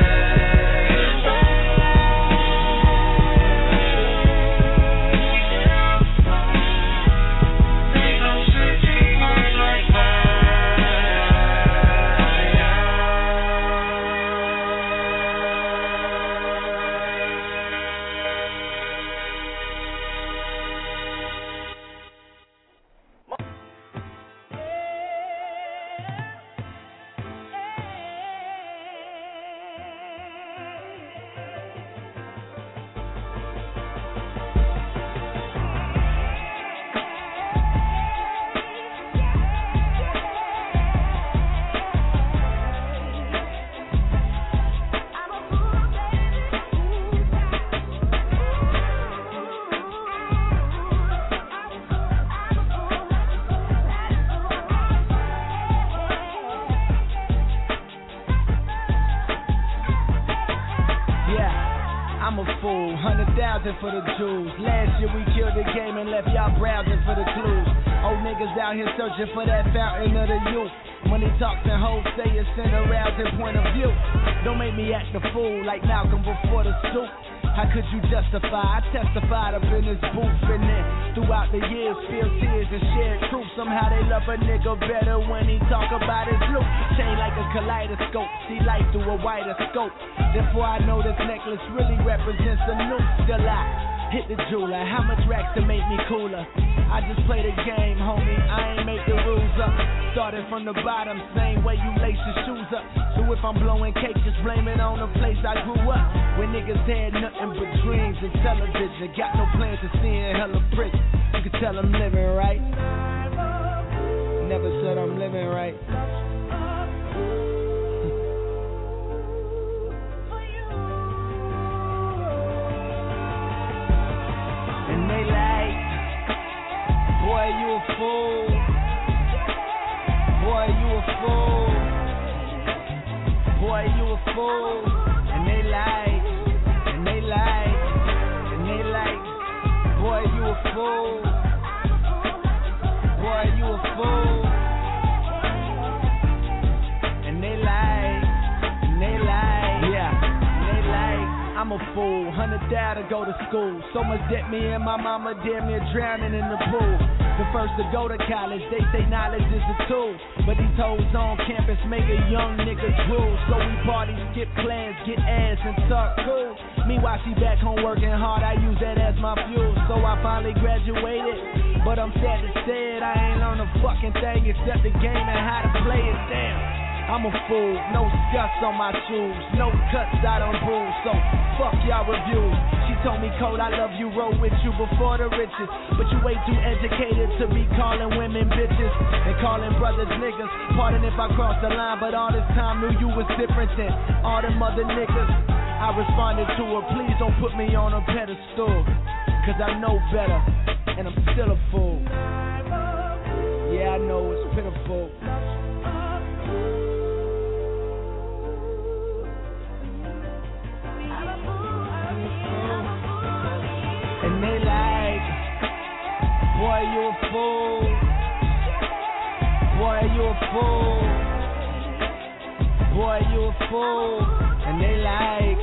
[SPEAKER 1] For the Jews. Last year we killed the game and left y'all browsing for the clues. Old niggas out here searching for that fountain of the youth. Money talks and hoes say it's in a rousing point of view. Don't make me act the fool like Malcolm before the soup. How could you justify? I testified up in this booth and then throughout the years spilled tears and shared truth. Somehow they love a nigga better when he talk about his look. Chain like a kaleidoscope, see life through a wider scope. Therefore I know this necklace really represents a new. Still I hit the jeweler, how much racks to make me cooler? I just play the game, homie, I ain't make the rules up. Started from the bottom, same way you lace your shoes up. So if I'm blowing cake, just blame it on the place I grew up. When niggas had nothing but dreams and television, got no plans to seeing hella prison. You can tell I'm living right. Never said I'm living right. And they like, boy, you a fool. Boy, you a fool. Boy, you a fool. And they like, and they like, and they like, boy, you a fool. Boy, you a fool. And they like, yeah, and they like, I'm a fool, 100 to go to school. So much debt, me and my mama damn near drowning in the pool. The first to go to college, they say knowledge is a tool. But these hoes on campus make a young nigga drool. So we party, skip plans, get ass and talk cool. Meanwhile she back home working hard, I use that as my fuel. So I finally graduated, but I'm sad to say it, I ain't learned a fucking thing except the game and how to play it. Damn, I'm a fool, no scuffs on my shoes, no cuts I don't bruise, so fuck y'all reviews. She told me, Code, I love you, roll with you before the riches, but you way too educated to be calling women bitches and calling brothers niggas. Pardon if I crossed the line, but all this time knew you was different than all them other niggas. I responded to her, please don't put me on a pedestal, cause I know better, and I'm still a fool. Yeah, I know it's pitiful. And they like, boy, you a fool. Boy, you a fool. Boy, you a fool. And they like,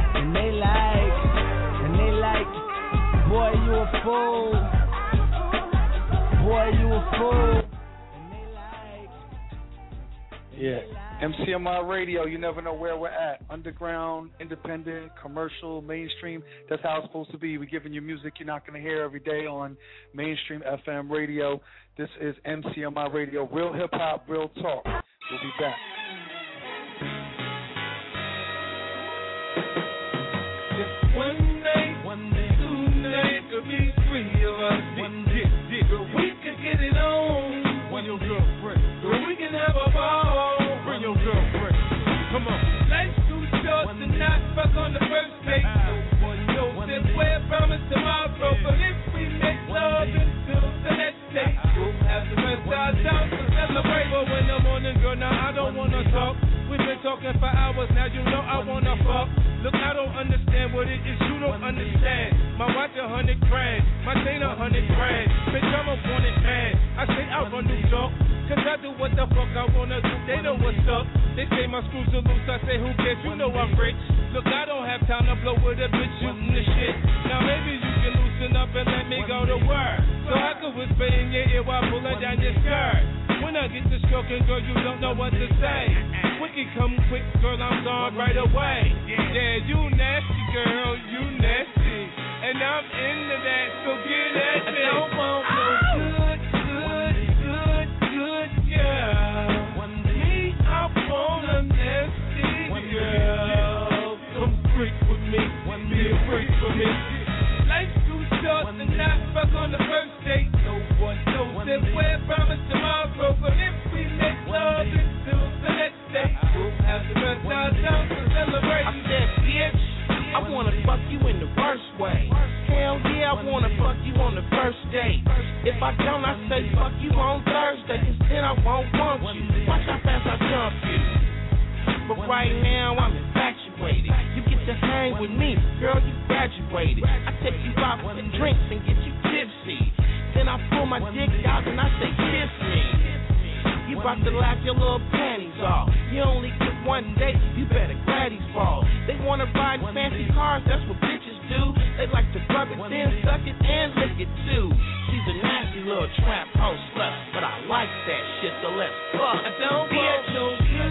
[SPEAKER 1] boy, you a fool. Boy, you a fool.
[SPEAKER 18] Yeah, MCMI Radio, you never know where we're at. Underground, independent, commercial, mainstream. That's how it's supposed to be. We're giving you music you're not going to hear every day on mainstream FM radio. This is MCMI Radio, real hip-hop, real talk. We'll be back.
[SPEAKER 21] One day, soon could be three of us. We could get it on. When your girlfriend. We can have a ball. Bring your girlfriend. Come on. Life's too short to not fuck on the first date. No one knows if we're promised tomorrow, but if we make love until the next day, we'll have the rest of our time to celebrate. But when the morning, girl, now I don't wanna talk. We've been talking for hours now, you know I wanna fuck. Look, I don't understand what it is you don't understand. My watch $100 grand, my chain $100 grand. Bitch, I'm a wanted man. I say I run New York, cause I do what the fuck I wanna do. They know what's up. They say my screws are loose. I say who cares? You know I'm rich. Look, I don't have time to blow with a bitch shooting the shit. Now maybe you can loosen up and let me go to work, so I can whisper in your ear while pulling down your skirt. When I get to stroking, girl, you don't know what to say. Quickie come quick, girl, I'm gone right away. Yeah, you nasty, girl, you nasty. And I'm into that, so get at it. I don't want no good girl. Me, I want a nasty girl. Come freak with me, be a freak for me. Life's too short to not fuck on the first date. No one knows if we're promised tomorrow, but if we make love until the next day, we'll have the rest of our time to celebrate. I said, bitch, I wanna fuck you in the worst way. Hell yeah, I wanna fuck you on the first date. If I don't, I say fuck you on Thursday, cause then I won't want you. Watch how fast I jump you. But right now I'm infatuated. You get to hang with me, girl, you graduated. I take you out for the drinks and get you tipsy. Then I pull my dick out and I say kiss me. You about to laugh your little panties off. You only get one date, you better grab these balls. They wanna ride in fancy cars, that's what bitches do. They like to rub it, then suck it and lick it too. She's a nasty little trap hoe slut, but I like that shit, so let's fuck. I don't want no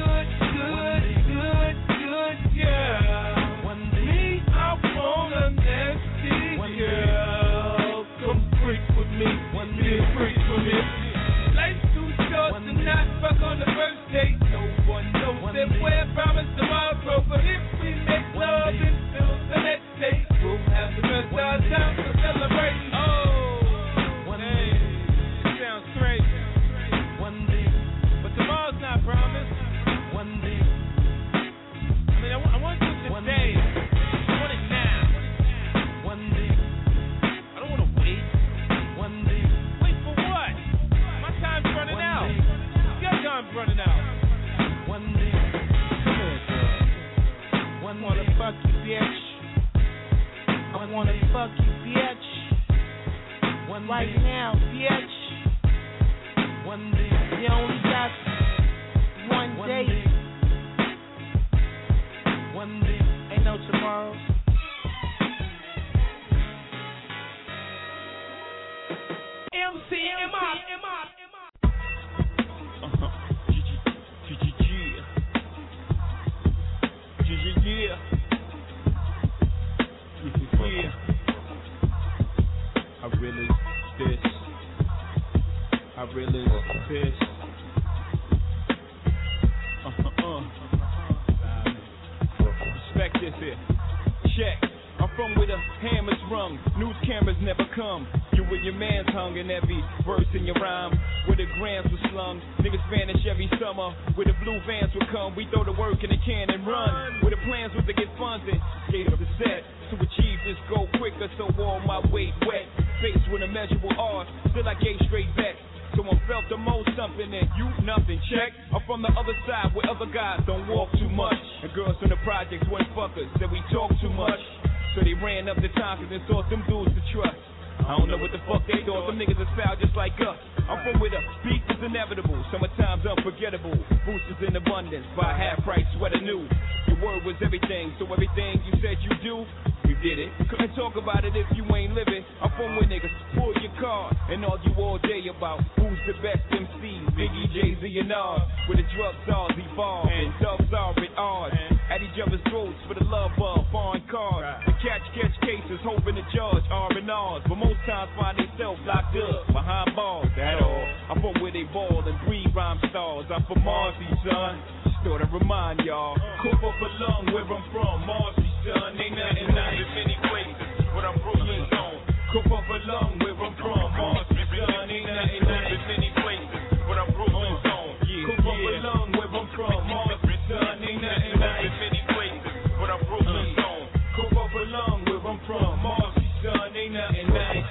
[SPEAKER 21] good girl. Me, I want a nasty girl. Come freak with me, be a freak for me. Life's too short to not fuck on the first date. No one knows if we're promised tomorrow, but if we make love until the next day, we'll have the rest of our time to celebrate. Oh, hey, it sounds crazy. One day, but tomorrow's not promised. One day. I mean, I want to do it today. I want it now. One day. I don't want to wait. One day. Wait for what? My time's running out. Your time's running out. One day. Come here, girl. I wanna fuck you, bitch. I wanna fuck you, bitch. One right now, bitch. One day. You only got one day. One day. Ain't no tomorrow.
[SPEAKER 2] realest piss. Respect this here. Check. I'm from where the hammer's rung, news cameras never come. You and your man's hung in every verse in your rhyme. Where the grams were slung, niggas vanish every summer. Where the blue vans would come, we throw the work in the can and run. Where the plans was to get funds and skate up the set. To achieve this goal quicker, so all my weight wet. Faced with immeasurable odds, still I gave straight back. Someone felt the most something and you nothing, check. I'm from the other side where other guys don't walk too much. And girls from the projects weren't fuckers, said we talk too much. So they ran up the Tompkins and sought them dudes to trust. I don't know what the fuck they thought, them niggas is foul just like us. I'm from where the beat is inevitable, summertime's unforgettable. Boosters in abundance, buy half price sweater new. Your word was everything, so everything you said you do, you did it. Couldn't talk about it if you ain't living. I'm from where niggas pull your car and argue all day about who's the best MC, Biggie, Jay-Z, and Nas. Where the drugs are evolved and dubs are at odds. At each other's throats for the love of foreign cars. The catch cases, hoping the judge R&Rs. But most times find themselves locked up behind bars. That all. I'm from where they ball and breed rhyme stars. I'm from Marcy, son. Just thought I'd remind y'all. Coop up a lung where I'm from. Marcy, son. Ain't nothing nice in many places, but I'm Brooklyn's own. Coop up a lung where I'm from. Marcy, son. Ain't nothing nice in many places, but I'm Brooklyn's own. Coop up a lung where I'm from. Marcy, son. Ain't nothing nice in many places, but I'm Brooklyn's own. Coop up a lung where I'm from. Marcy, son. Ain't nothing nice.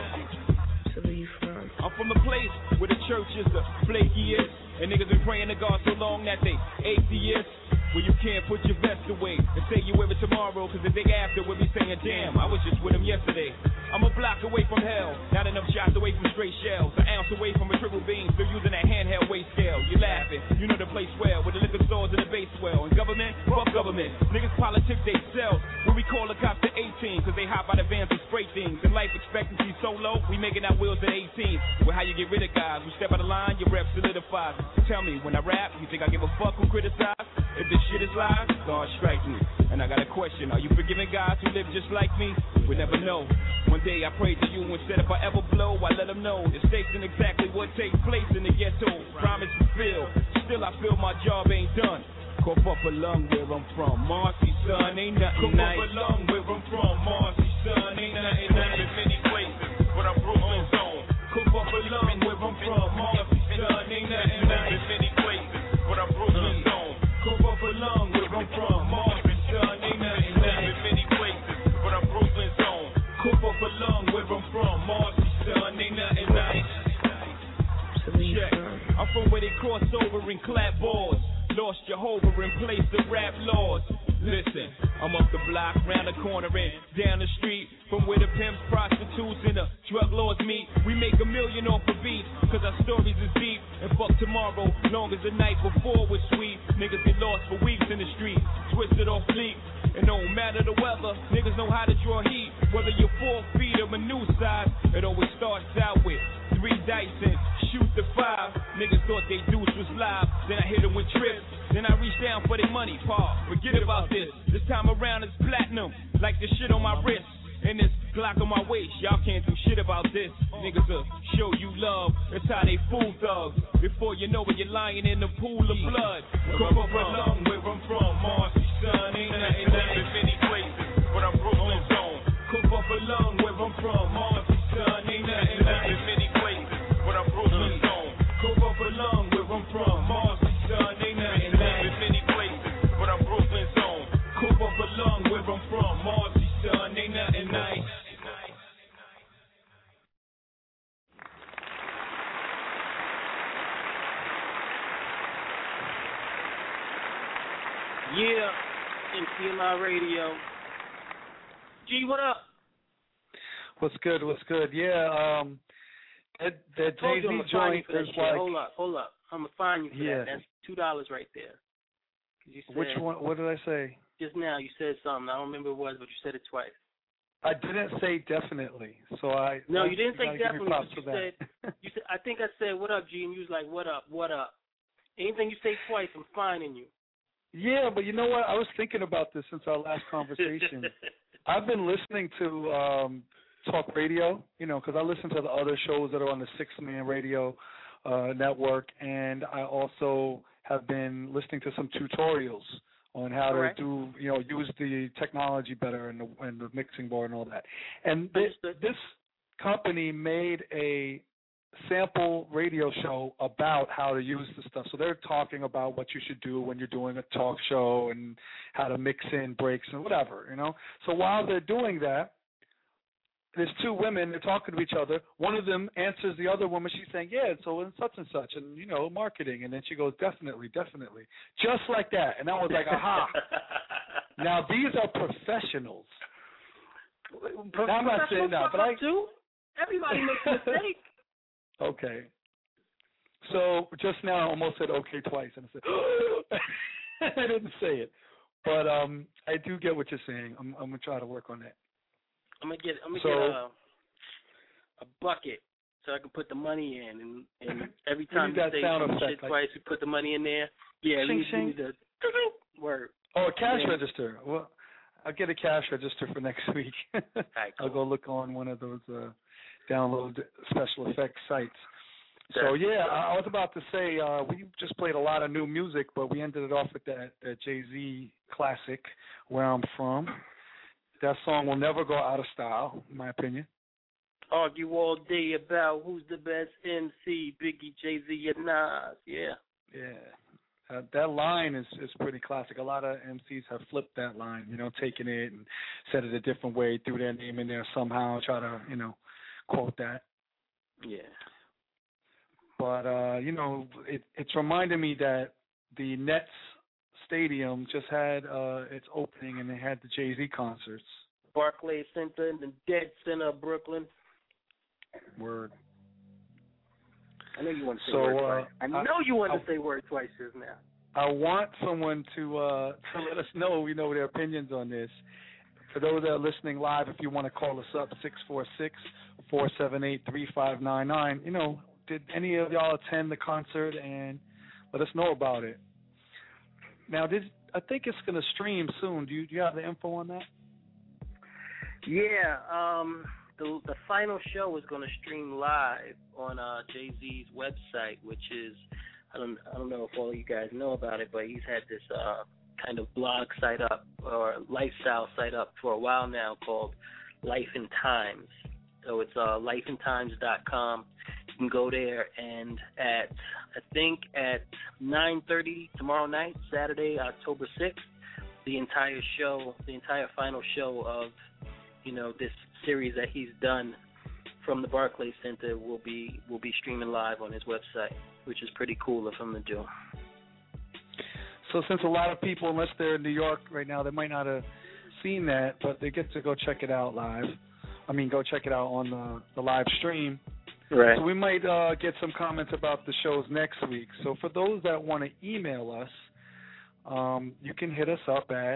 [SPEAKER 2] I'm from the place where the church is the flakiest, and niggas been praying to God so long that they atheists. Where you can't put your vest away and say you wear it tomorrow, cause the day after we'll be saying, damn, I was just with him yesterday. I'm a block away from hell, not enough shots away from straight shells, an ounce away from a triple beam, still using that handheld weight scale. You laughing, you know the place well, with the liquor stores and the base swell. And government, fuck government, niggas politics they sell. When we call the cops to 18, cause they hop out of vans and spray things. And life expectancy so low, we making our wheels at 18. Well, how you get rid of guys who step out of line, your rep solidifies. Tell me, when I rap, you think I give a fuck who criticize? If this shit is live, God strike me. And I got a question, are you forgiving guys who live just like me? We never know. One day I pray to you and said if I ever blow, I let them know the stakes and exactly what takes place in the ghetto. Promise fulfilled, still I feel my job ain't done. Cough up a lung where I'm from, Marcy, son, ain't nothing nice. Cough up a lung where I'm from, Marcy, son, ain't nothing nice. In many places, but I'm Brooklyn's own. Cough up a lung where I'm from, Marcy, son, ain't nothing nice. In many places, but I'm Brooklyn's own. Cough up a lung where I'm from, Marcy, son, ain't nothing nice. In many places, but I'm Brooklyn's own. Cough up a lung where I'm from, Marcy, son, ain't nothing nice. Check. I'm from where they cross over and clap balls. Lost Jehovah and placed the rap laws. Listen, I'm up the block, round the corner and down the street. From where the pimps, prostitutes, and the drug lords meet. We make $1 million off a beat, cause our stories is deep. And fuck tomorrow, long as the night before was sweet. Niggas get lost for weeks in the street, twisted off bleak. And no matter the weather, niggas know how to draw heat. Whether you're 4 feet or a new size, it always starts out with 3 dice and shoot the 5. Niggas thought they deuce was live, then I hit them with trips. Then I reach down for their money, Paul, forget about this. This time around it's platinum, like the shit on my wrist. And this Glock on my waist, y'all can't do shit about this. Niggas will show you love, that's how they fool thugs. Before you know it, you're lying in the pool of blood. Come up a lung where I'm from, Marcy, son, ain't nothing nice. In many places, but I'm Brooklyn's own. Come up a lung where I'm from, Marcy, son, ain't nothing nice. In many places, but I'm Brooklyn's own. Come up a lung where I'm from, Marcy, son, ain't nothing nice. In many places, but I'm Brooklyn's own. Come up a lung where I'm from, Marcy, son, ain't nothing nice.
[SPEAKER 6] Yeah, MCMI Radio. G, what up?
[SPEAKER 18] What's good? Yeah, that Jay-Z joint is like...
[SPEAKER 6] Hold up. I'm going to fine you for that. That's $2 right there. You said,
[SPEAKER 18] which one? What did I say?
[SPEAKER 6] Just now you said something. I don't remember what it was, but you said it twice.
[SPEAKER 18] I didn't say definitely, so I...
[SPEAKER 6] No, you didn't say definitely, but you said, I think I said, what up, G, and you was like, what up? Anything you say twice, I'm fining you.
[SPEAKER 18] Yeah, but you know what? I was thinking about this since our last conversation. I've been listening to talk radio, because I listen to the other shows that are on the 6 Man radio. network, and I also have been listening to some tutorials on how to do, use the technology better and the mixing board and all that. And this company made a sample radio show about how to use the stuff. So they're talking about what you should do when you're doing a talk show and how to mix in breaks and whatever, So while they're doing that, there's two women, they're talking to each other. One of them answers the other woman. She's saying, yeah, so in such and such, and, marketing. And then she goes, definitely. Just like that. And I was like, aha. Now, these are professionals. I'm not saying that, but
[SPEAKER 6] everybody makes mistakes.
[SPEAKER 18] Okay. So just now I almost said okay twice, and I said, I didn't say it. But I do get what you're saying. I'm going to try to work on that.
[SPEAKER 6] I'm gonna get a bucket so I can put the money in, and every time you say some shit twice, we put the money in there. Yeah, we need the word.
[SPEAKER 18] Oh, a cash register. Well, I'll get a cash register for next week.
[SPEAKER 6] Right, cool.
[SPEAKER 18] I'll go look on one of those download special effects sites. So yeah, I was about to say we just played a lot of new music, but we ended it off with that Jay-Z classic, Where I'm From. That song will never go out of style, in my opinion.
[SPEAKER 6] Argue all day about who's the best MC, Biggie, Jay-Z, or Nas. Yeah.
[SPEAKER 18] Yeah. That line is pretty classic. A lot of MCs have flipped that line, taken it and said it a different way, threw their name in there somehow, try to, quote that.
[SPEAKER 6] Yeah.
[SPEAKER 18] But, it's reminded me that the Nets Stadium just had its opening, and they had the Jay-Z concerts.
[SPEAKER 6] Barclays Center in the dead center of Brooklyn.
[SPEAKER 18] Word.
[SPEAKER 6] I know you want to say word twice. I know you want to say word twice just now.
[SPEAKER 18] I want someone to let us know, their opinions on this. For those that are listening live, if you want to call us up, 646-478-3599. Did any of y'all attend the concert, and let us know about it. Now, I think it's going to stream soon. Do you have the info on that?
[SPEAKER 6] Yeah, the final show is going to stream live on Jay-Z's website, which is, I don't know if all of you guys know about it, but he's had this kind of blog site up or lifestyle site up for a while now called Life in Times. So it's lifeintimes.com. You can go there, and at 9:30 tomorrow night, Saturday, October 6th, the entire final show of, this series that he's done from the Barclays Center will be streaming live on his website, which is pretty cool of him to do.
[SPEAKER 18] So since a lot of people, unless they're in New York right now, they might not have seen that, but they get to go check it out live. Go check it out on the live stream.
[SPEAKER 6] Right.
[SPEAKER 18] So we might get some comments about the shows next week. So for those that want to email us, you can hit us up at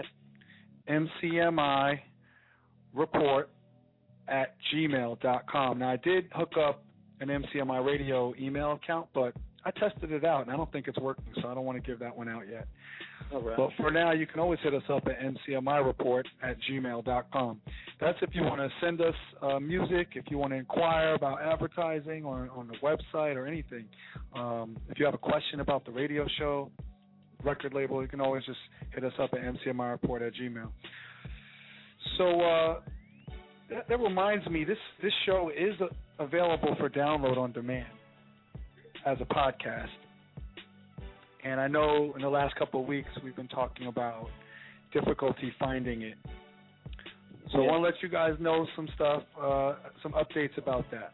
[SPEAKER 18] mcmireport@gmail.com. Now, I did hook up an MCMI Radio email account, but I tested it out, and I don't think it's working, so I don't want to give that one out yet.
[SPEAKER 6] All right.
[SPEAKER 18] But for now, you can always hit us up at mcmireport@gmail.com. That's if you want to send us music, if you want to inquire about advertising or on the website or anything. If you have a question about the radio show, record label, you can always just hit us up at mcmireport@gmail. So that reminds me, this show is available for download on demand as a podcast. And I know in the last couple of weeks we've been talking about difficulty finding it. So I want to let you guys know some stuff, some updates about that.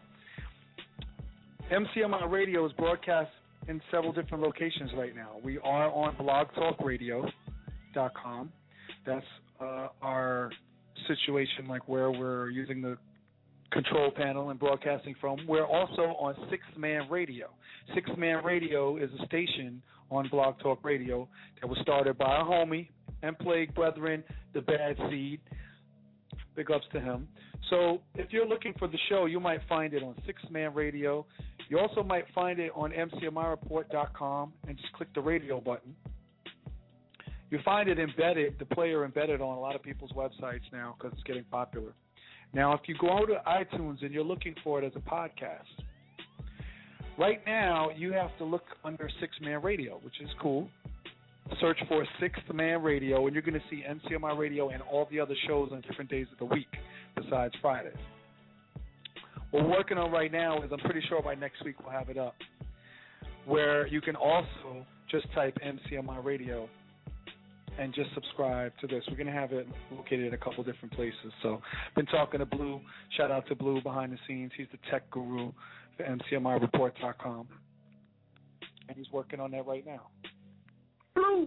[SPEAKER 18] MCMI Radio is broadcast in several different locations right now. We are on blogtalkradio.com. That's our situation, like where we're using the control panel and broadcasting from. We're also on Sixth Man Radio. Sixth Man Radio is a station on Blog Talk Radio that was started by a homie and Plague Brethren, the Bad Seed. Big ups to him. So if you're looking for the show, you might find it on Sixth Man Radio. You also might find it on mcmireport.com and just click the radio button. You find it embedded, the player embedded on a lot of people's websites now because it's getting popular. Now, if you go to iTunes and you're looking for it as a podcast, right now you have to look under Sixth Man Radio, which is cool. Search for Sixth Man Radio, and you're going to see MCMI Radio and all the other shows on different days of the week besides Fridays. What we're working on right now is, I'm pretty sure by next week we'll have it up, where you can also just type MCMI Radio and just subscribe to this. We're going to have it located in a couple different places. So been talking to Blue. Shout out to Blue behind the scenes. He's the tech guru for MCMIReport.com. And he's working on that right now. Blue!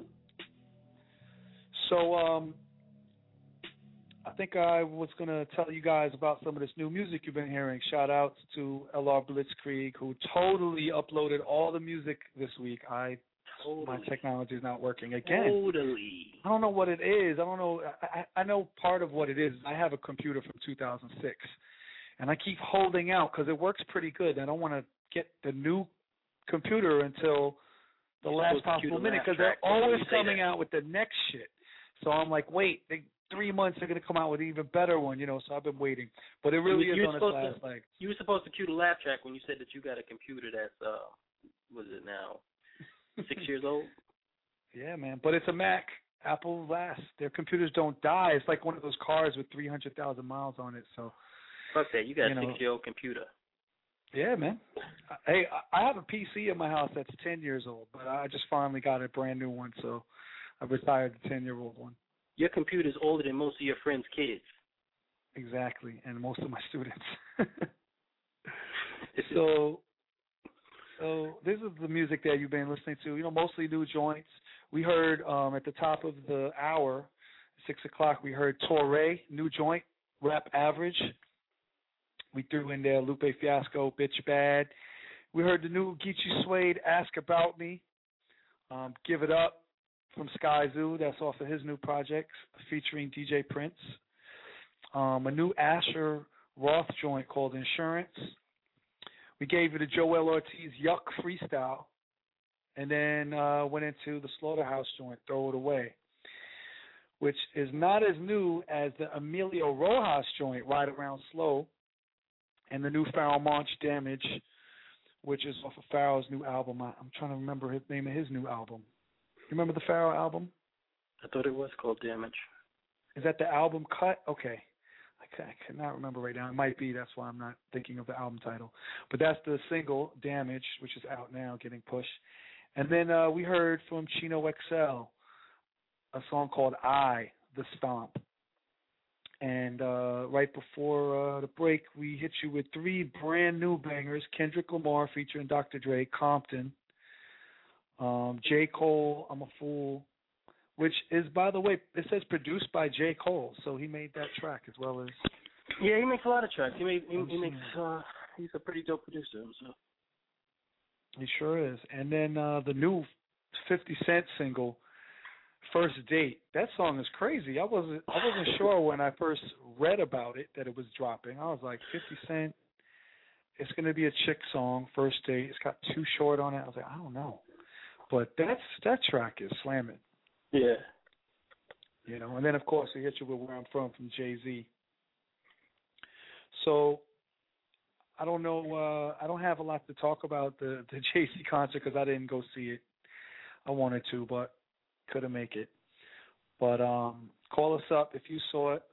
[SPEAKER 18] So I think I was going to tell you guys about some of this new music you've been hearing. Shout out to LR Blitzkrieg, who totally uploaded all the music this week. My technology is not working again.
[SPEAKER 6] Totally.
[SPEAKER 18] I don't know what it is. I don't know. I know part of what it is. I have a computer from 2006, and I keep holding out because it works pretty good. I don't want to get the new computer until the last possible minute because they're always coming out with the next shit. So I'm like, wait, 3 months they're going to come out with an even better one, So I've been waiting. But it really is on its last leg.
[SPEAKER 6] You were supposed to cue the laugh track when you said that you got a computer that's, what is it now? 6 years old?
[SPEAKER 18] Yeah, man. But it's a Mac. Apple lasts. Their computers don't die. It's like one of those cars with 300,000 miles on it. So
[SPEAKER 6] fuck that. You got a 6-year-old computer.
[SPEAKER 18] Yeah, man. Hey, I have a PC in my house that's 10 years old, but I just finally got a brand new one, so I retired the 10-year-old one.
[SPEAKER 6] Your computer's older than most of your friends' kids.
[SPEAKER 18] Exactly, and most of my students. So this is the music that you've been listening to, mostly new joints. We heard at the top of the hour, 6 o'clock, we heard Torre, new joint, Rap Average. We threw in there Lupe Fiasco, Bitch Bad. We heard the new Geechee Suede, Ask About Me, Give It Up from Sky Zoo. That's off of his new project featuring DJ Prince. A new Asher Roth joint called Insurance. We gave it a Joel Ortiz Yuck freestyle, and then went into the Slaughterhouse joint, Throw It Away, which is not as new as the Emilio Rojas joint, Ride Around Slow, and the new Pharoah Monch Damage, which is off of Pharoah's new album. I'm trying to remember the name of his new album. You remember the Pharoah album?
[SPEAKER 6] I thought it was called Damage.
[SPEAKER 18] Is that the album cut? Okay. I cannot remember right now. It might be. That's why I'm not thinking of the album title. But that's the single, Damage, which is out now, getting pushed. And then we heard from Chino XL a song called I, The Stomp. And right before the break, we hit you with 3 brand new bangers. Kendrick Lamar featuring Dr. Dre, Compton. J. Cole, I'm a Fool. Which is, by the way, it says produced by J. Cole, so he made that track as well as.
[SPEAKER 6] Yeah, he makes a lot of tracks. He makes. He's a pretty dope producer. So.
[SPEAKER 18] He sure is. And then the new 50 Cent single, First Date. That song is crazy. I wasn't sure when I first read about it that it was dropping. I was like, 50 Cent. It's going to be a chick song, First Date. It's got Too Short on it. I was like, I don't know, but that track is slamming.
[SPEAKER 6] Yeah.
[SPEAKER 18] And then, of course, we hit you with Where I'm From Jay-Z. So, I don't know. I don't have a lot to talk about the Jay-Z concert because I didn't go see it. I wanted to, but couldn't make it. But call us up if you saw it,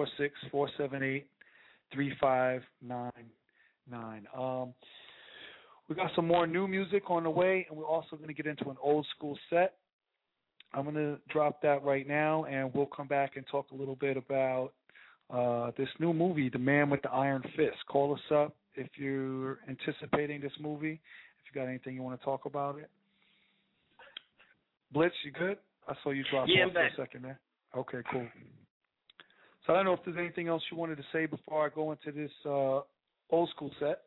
[SPEAKER 18] 646-478-3599. We got some more new music on the way, and we're also going to get into an old school set. I'm going to drop that right now, and we'll come back and talk a little bit about this new movie, The Man with the Iron Fist. Call us up if you're anticipating this movie, if you got anything you want to talk about it. Blitz, you good? I saw you drop off for a second there. Okay, cool. So I don't know if there's anything else you wanted to say before I go into this old school set.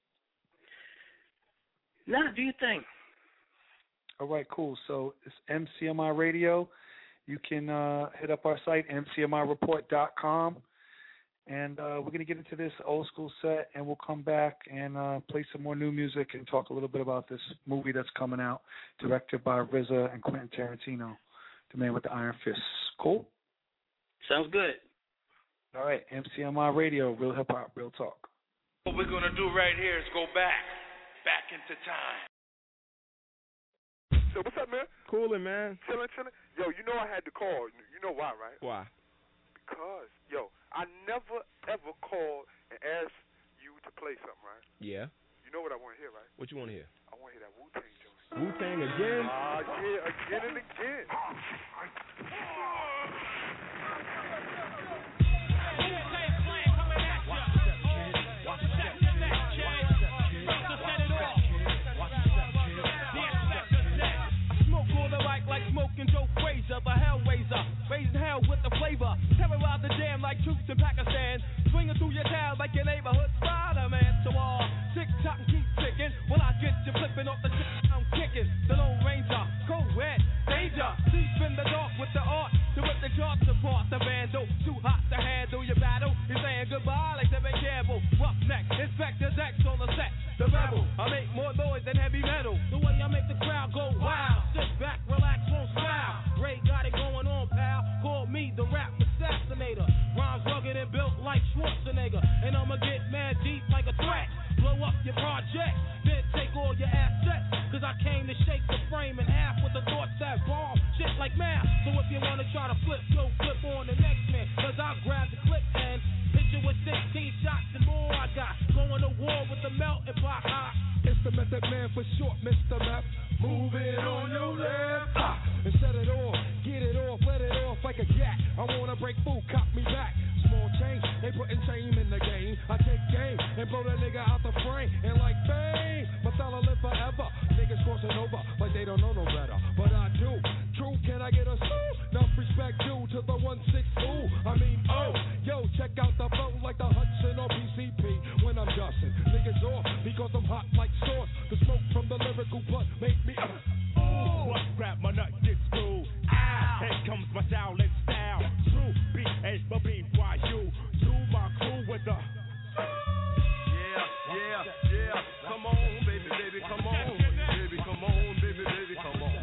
[SPEAKER 6] No, do you think?
[SPEAKER 18] All right, cool. So it's MCMI Radio. You can hit up our site, MCMIReport.com. And we're going to get into this old school set, and we'll come back and play some more new music and talk a little bit about this movie that's coming out, directed by RZA and Quentin Tarantino, The Man with the Iron Fist. Cool?
[SPEAKER 6] Sounds good.
[SPEAKER 18] All right, MCMI Radio, real hip-hop, real talk.
[SPEAKER 5] What we're going to do right here is go back back into time.
[SPEAKER 22] So what's up, man?
[SPEAKER 21] Coolin', man.
[SPEAKER 22] Chillin'. Yo, you know I had to call. You know why, right?
[SPEAKER 21] Why?
[SPEAKER 22] Because, yo, I never, ever called and asked you to play something, right?
[SPEAKER 21] Yeah.
[SPEAKER 22] You know what I want to hear, right?
[SPEAKER 21] What you want to hear?
[SPEAKER 22] I want to hear that Wu-Tang joint.
[SPEAKER 21] Wu-Tang again?
[SPEAKER 22] Yeah, again and again.
[SPEAKER 23] Like smoking Joe Frazier, the Hellraiser, raising hell with the flavor, terrorize the jam like troops in Pakistan, swinging through your town like your neighborhood Spider-Man. So tick-tock and keep ticking, when I get you flipping off the shit I'm kicking, the Lone Ranger, co-ed, danger, deep in the dark with the art, to rip the charts apart, the vandal, too hot to handle your battle, he's saying goodbye like Devin Campbell, roughneck, Inspector Dex on the set, the rebel, I make more noise than heavy metal, the way I make the crowd go wild, sit back, relax, won't smile. Ray got it going on, pal. Call me the rap assassinator. Rhymes rugged and built like Schwarzenegger. And I'ma get mad deep like a threat. Blow up your project, then take all your assets. Cause I came to shake the frame in half with the thoughts that bomb. Shit like math. So if you wanna try to flip, yo, flip on the next man. Cause I grab the clip and hit you with 16 shots and more I got. Going to war with the melting pot.
[SPEAKER 21] It's the Method Man for short, Mr. Map. Move it on your left. And set it off, get it off, let it off like a gat. I wanna break food, cop me back. Small change, they putting shame in the game. I take game and blow that nigga out the frame. And like bang, my style live forever. Niggas crossing over like they don't know no better. But I do. True, can I get a sue? Enough respect due to the 1-6 ooh. I mean, oh, yo, check out the flow like the Hudson or PCP when I'm dusting. Niggas off because I'm hot like sauce. The smoke from the lyrical blood make me ooh. Grab my nut, get screwed. Ah, here comes my Shaolin style. True, B-H-B-Y-U. To my crew with the yeah. Come on, baby, come on. Baby, come on, baby, come on.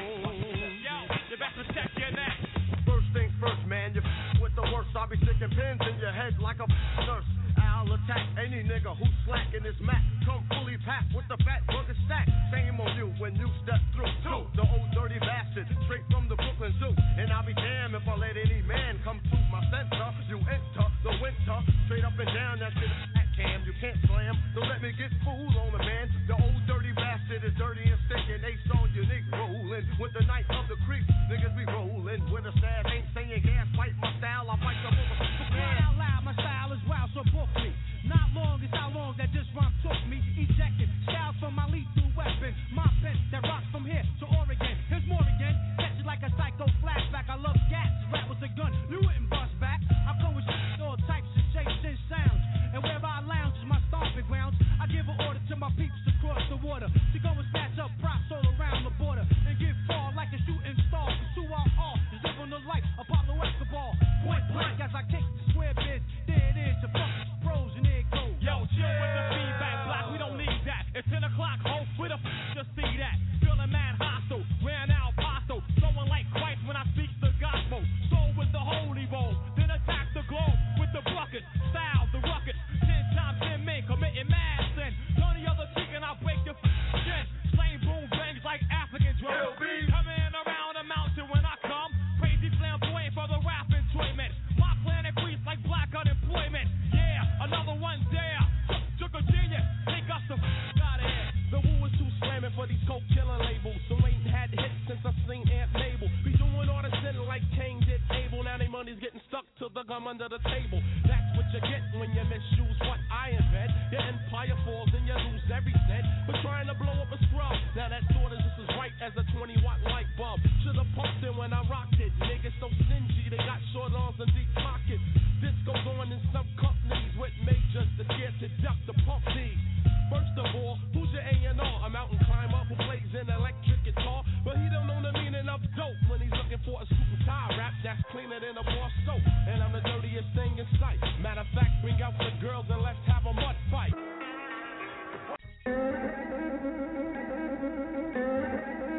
[SPEAKER 23] Yo, you better check your neck.
[SPEAKER 24] First things first, man, you with the worst. I'll be sticking pins in your head like a nurse. I'll attack any nigga who's slacking his mat. Come fully packed with the fat burger stack. Shame on you when you step through. The old dirty bastard, straight from the Brooklyn Zoo. And I'll be damned if I let any man come to my center. You enter the winter, straight up and down that shit. Cam, you can't slam. Don't let me get fooled on the man. The old dirty bastard is dirty and stinking. Ace on unique rolling with the night of the creek. Niggas be rolling with a staff. Ain't saying gas, fight my style. I fight the mother.
[SPEAKER 23] Out loud, my style is wild, so book me. Not long is how long that this rhyme took me. Ejected styles from my lethal weapon. My pen that rocks from here to Oregon. Here's more again. Catch it like a psycho flashback. I love gas. Rap was a gun. You wouldn't bust back. I go with all types of shapes and sounds. And wherever I lounge is my stomping grounds. I give an order to my peeps across the water to go and snatch up props all around the border and get far like a shooting star. Pursue our art is living the life of Pablo Escobar. Point blank as I kick the square biz. There it is, the fucking pros and there it goes. Yo, chill with the feedback block. We don't need that. It's 10 o'clock, ho. Where the just see that? Feeling mad hostile, ran out apostle. Someone like Christ when I speak the gospel. Soul with the holy roll, then attack the globe with the bucket. Style the ruckus. 10 times 10 men committing mad sin. None the other chicken, I'll break your chin. Slain boom bangs like African drums. Coming around the mountain when I come. Crazy flamboyant for the rap enjoyment. My planet creeps like black unemployment. Yeah, another one there. Took a genius, take us the out of here. The woo is too slamming for these coke killing labels. So ain't had hits since I seen Aunt Mabel. Be doing all the sin like King did Abel. Now they money's getting stuck to the gum under the table. That's what you get when you misuse what I invent. Your empire falls and you lose every cent. But trying to blow up a scrub. Now that thought is just as right as a 20-watt light bulb. Should've pumped it when I rocked it. Niggas so stingy, they got short arms and deep pockets. This goes on in some companies with majors that scared to duck the pump these. First of all, who's your A&R? A mountain climber who plays an electric guitar, but he don't know the meaning of dope when he's looking for a suit and tie rap that's cleaner than a bar soap. And I'm the dirtiest thing in sight. Matter of fact, bring out the girls and let's have a mud fight.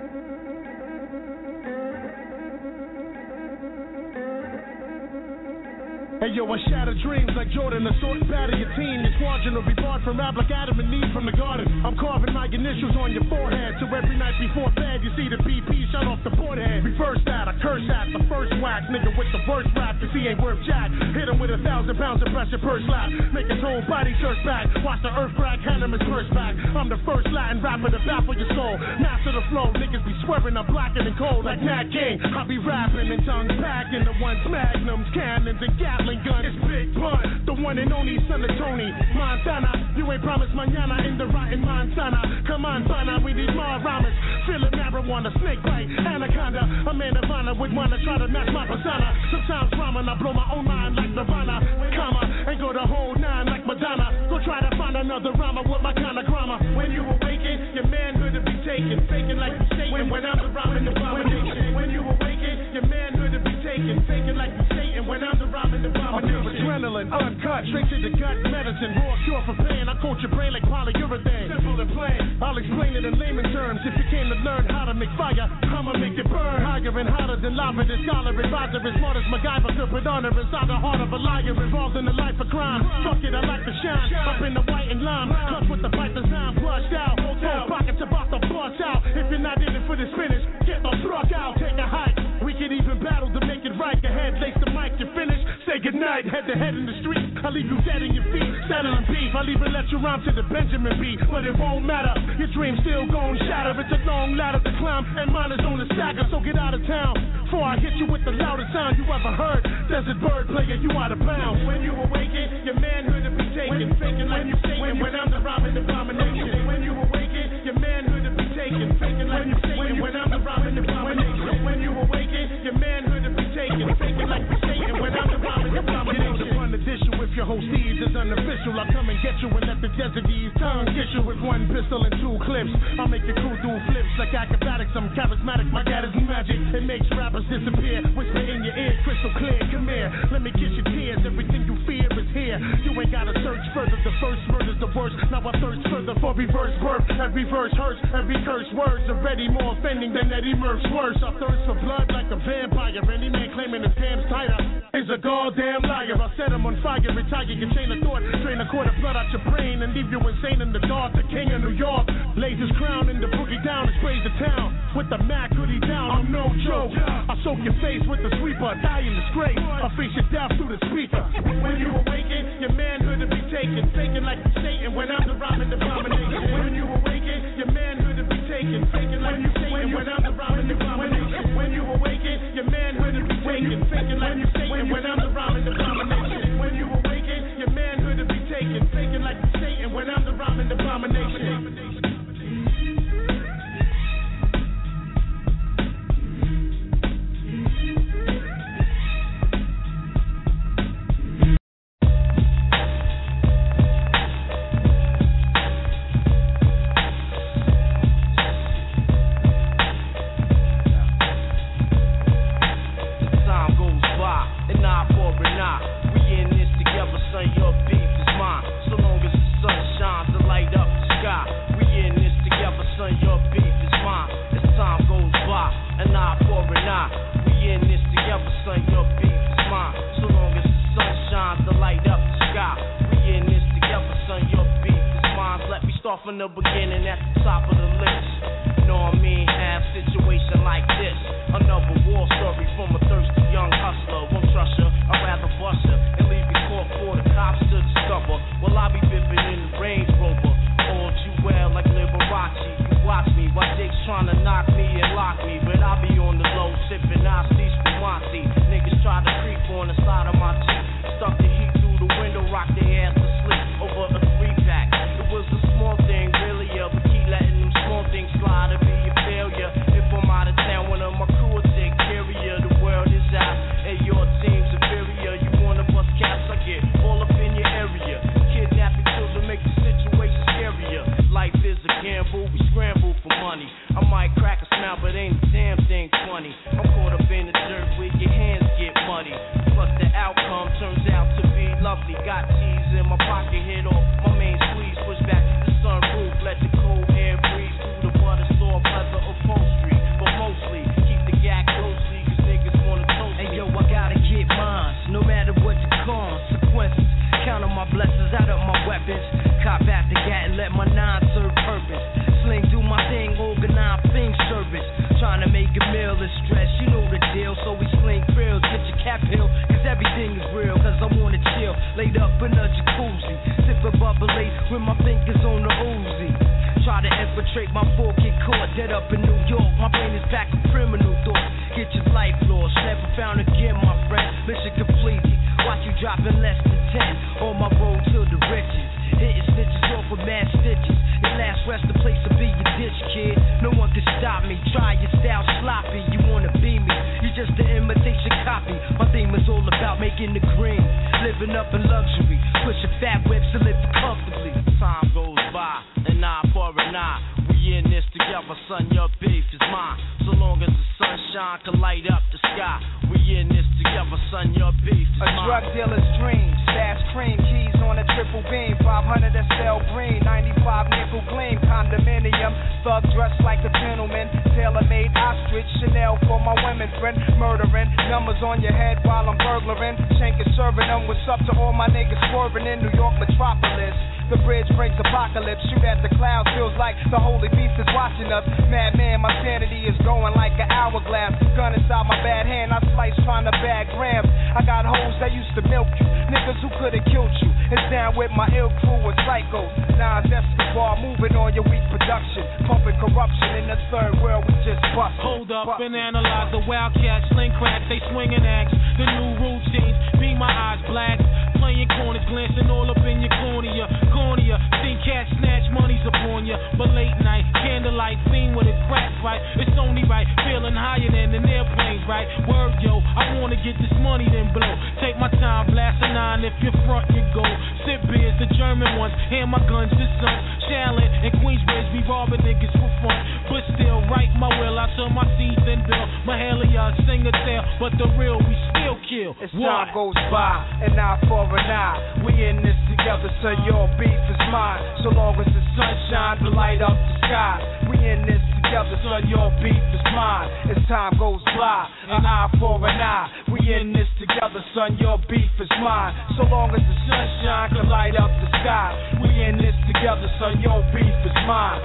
[SPEAKER 21] Hey
[SPEAKER 5] Hey yo, I shatter dreams like Jordan, a sort batter your team. Your squadron will be barred from rap like Adam and Eve from the garden. I'm carving my initials on your forehead, so every night before bed you see the BP shut off the board head. Reverse that, I curse at the first whack, nigga with the worst rap, cause he ain't worth jack. Hit him with 1,000 pounds of pressure per slap, make his whole body search back. Watch the earth crack, hand him his purse back. I'm the first Latin rapper to baffle your soul. Master the flow, niggas be swearing I'm blacker than cold like Nat King. I be rapping and tongues packing the ones magnums, cannons and Gatling guns. It's Big Pun, the one and only son of Tony Montana. You ain't promised mañana in the rotten Montana. Come on, Fana, we need more rhymes. Feeling marijuana, snake bite, anaconda. A man of honor would wanna try to match my persona. Sometimes ramen, I blow my own mind like Nirvana, comma, and go the whole nine like Madonna. Go try to find another rhymer with my kind of grammar. When you awaken, your manhood will be taken, faking like you Satan. When I'm the rhyming abomination. When you awaken, your manhood will be taken, faking like you Satan. When I'm the rhyming abomination. Adrenaline, uncut, straight to the gut, medicine, raw cure for pain. I coat your brain like polyurethane. Simple and plain, I'll explain it in layman terms. If you came to learn how to make fire, I'ma make it burn. Higher and hotter than lava, the scholar advisor as smart as MacGyver could put honor inside the heart of a liar involved in the life of crime. Fuck it, I like to shine, up in the white and lime. Clutch with the pipe design, flushed out. Full pockets about to bust out. If you're not in it for the finish, get the truck out, take a hike. We can even battle to make it right. Go ahead, lace the mic, you finish. Say goodnight, head to head in the street. I leave you dead in your feet, settling beef. I'll even let you rhyme to the Benjamin beat, but it won't matter. Your dream's still gon' shatter. It's a long ladder to climb, and mine is on the stagger. So get out of town before I hit you with the loudest sound you ever heard. Desert bird player, you out of bounds. When you awaken, your manhood will be taken, faking like you Satan. When I'm the rhyming abomination. When you awaken, your manhood will be taken, faking like you Satan. When I'm the rhyming abomination. When you awaken, your manhood will be taken, faking like you Satan. When I'm the rhyming abomination. The fun edition with your host Steve's is unofficial. I'll come and get you and let the desert ease tongue get you with one pistol and two clips. I'll make your crew do flips like acrobatics. I'm charismatic, my dad is magic. It makes rappers disappear. Whisper in your ear, crystal clear. Come here, let me kiss your tears. Everything you fear is here. You ain't gotta search further. The first murder's the worst. Now I thirst further for reverse birth. Every verse hurts, every curse words already more offending than Eddie Murph's worse. I thirst for blood like a vampire. Any man claiming his damn's tighter is a goddamn liar. I set him on fire, retire your chain of thought, drain a quart of blood out your brain and leave you insane in the dark. The king of New York lays his crown in the boogie down and sprays the town with the Mac hoodie down. I'm no joke. I soak your face with the sweeper, die in disgrace. I face your death through the speaker. When you awaken, your manhood will be taken, faking like you Satan. When I'm the rhyming abomination. When you awaken, your manhood will be taken, faking like you Satan. When I'm the rhyming abomination. When you awaken, your manhood will be taken, faking like you Satan. When I'm the rhyming abomination. When you awaken, your manhood will be taken, faking like you Satan. When I'm the rhyming abomination.
[SPEAKER 7] From the beginning at the top of the list. Know what I mean? Have situation like this. Another war story from a thirsty young hustler. Won't trust her, I'd rather bust her and leave you caught for the cops to discover. Well, I be bipping in the Range Rover. All you well like Liberace. You watch me while Jake's trying to knock me and lock me, but I be on the low sipping Iced Spumante. Niggas try to creep on the side of my Jeep. Stuck the heat through the window, rock their ass to sleep over a 3-pack. It was a small thing, really, but keep letting them small things slide to be a failure. If I'm out of town, one of my crew will take care of you. The world is out, and your team's inferior. You wanna bust caps, I get all up in your area. Kidnapping children make the situation scarier. Life is a gamble, we scramble for money. I might crack a smile, but ain't a damn thing funny. I'm caught up in the dirt where your hands get muddy. Plus the outcome turns out to be lovely. Got cheese in my pocket, hit off my main squeeze. Push back the sunroof, let the cold air breeze through the butter store, pleather upholstery. But mostly, keep the yak closely, cause niggas wanna toast me.
[SPEAKER 20] Hey yo, I gotta get mine, no matter what the cost.
[SPEAKER 7] blessings out of my weapons. Cop after gat and let my nine serve purpose. Sling do my thing, organize thing service. Trying to make a meal is stress, you know the deal. So we sling frills, get your cap hill, cause everything is real. Cause I wanna chill, laid up in a jacuzzi, sipping bubbly with my fingers on the Uzi. Try to infiltrate my book, get caught dead up in New York. My brain is back with criminal thoughts. Get your life lost, never found again, my friend. Mission completed. Watch you dropping less than 10 on my road to the riches. Hitting snitches off with mad stitches. Your last rest the place to be your ditch, kid. No one can stop me. Try your style sloppy. You wanna be me? You just an imitation copy. My theme is all about making the green, living up in luxury, pushing fat whips to live comfortably. Time goes by, an eye for an eye. We in this together, son. Your beef is mine. So long as the sunshine can light up the sky. We in this together, son. Your beef is mine.
[SPEAKER 9] A drug dealer's dream. Stash cream, keys on a triple beam. 500 Estelle Green, 95 nickel gleam. Condominium, thug dressed like a gentleman. Tailor-made ostrich, Chanel for my women friend. Murdering, numbers on your head while I'm burglaring. Shanking, serving them. What's up to all my niggas swerving in New York metropolis? The bridge breaks apocalypse. Shoot at the clouds, feels like the holy beast is watching us. Madman, my sanity is going like an hourglass. Gun inside my bad hand, I slice trying to bag grams. I got hoes that used to milk you, niggas who could've killed you. It's down with my ill crew of psychos. Nas Escobar moving on your weak production, pumping corruption in the third world. We just bust.
[SPEAKER 11] Hold up and analyze the Wildcats, sling crack, they swinging axe. The new routines, be my eyes black. Playing corners, glancing all up in your cornea. Seen cats snatch monies upon ya. But late night, candlelight, fiend with a crack fight. It's only right, feeling higher than an airplane's right. Word yo, I wanna get this money then blow. Take my time, blast a nine, if you're front you go. Sip beers, the German ones, hand my guns to sons. Shaolin and Queensbridge, we robbing niggas for fun. But still, write my will, I turn my seeds and bill. Mahalia, sing a tale, but the real, we still kill.
[SPEAKER 9] As time goes by, an eye for an eye. We in this together, so your beef is mine. So long as the sunshine will light up the sky. We in this together, son, your beef is mine. As time goes by, an eye for an eye. We in this together, son, your beef is mine. So long as the sunshine can light up the sky. We in this together, son, your beef is mine.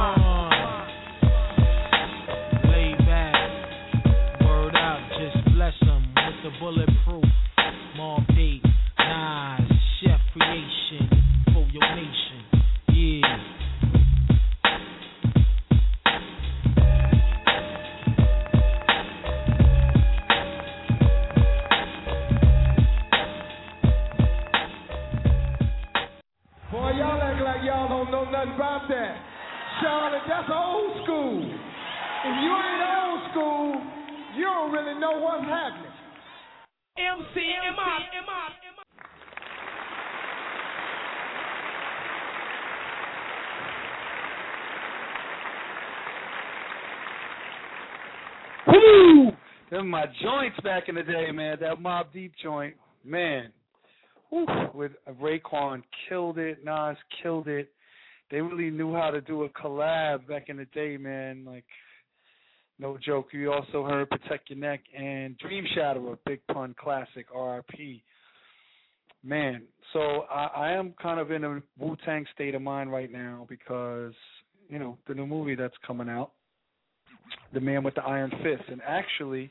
[SPEAKER 11] Lay back, word out, just bless them with the bulletproof. Mobb Deep, Nas, Chef Creation for your nation. Yeah.
[SPEAKER 5] Boy, y'all act like y'all don't know nothing about that. Charlotte, that's old school. If you ain't old school, you don't really know what's happening.
[SPEAKER 11] MCMI.
[SPEAKER 18] Woo! Them my joints back in the day, man. That Mobb Deep joint, man. Woo. With Raekwon killed it, Nas killed it. They really knew how to do a collab back in the day, man. Like, no joke. You also heard Protect Your Neck and Dream Shadow, a Big Pun classic, RIP. Man, so I am kind of in a Wu-Tang state of mind right now because, you know, the new movie that's coming out, The Man with the Iron Fist. And actually,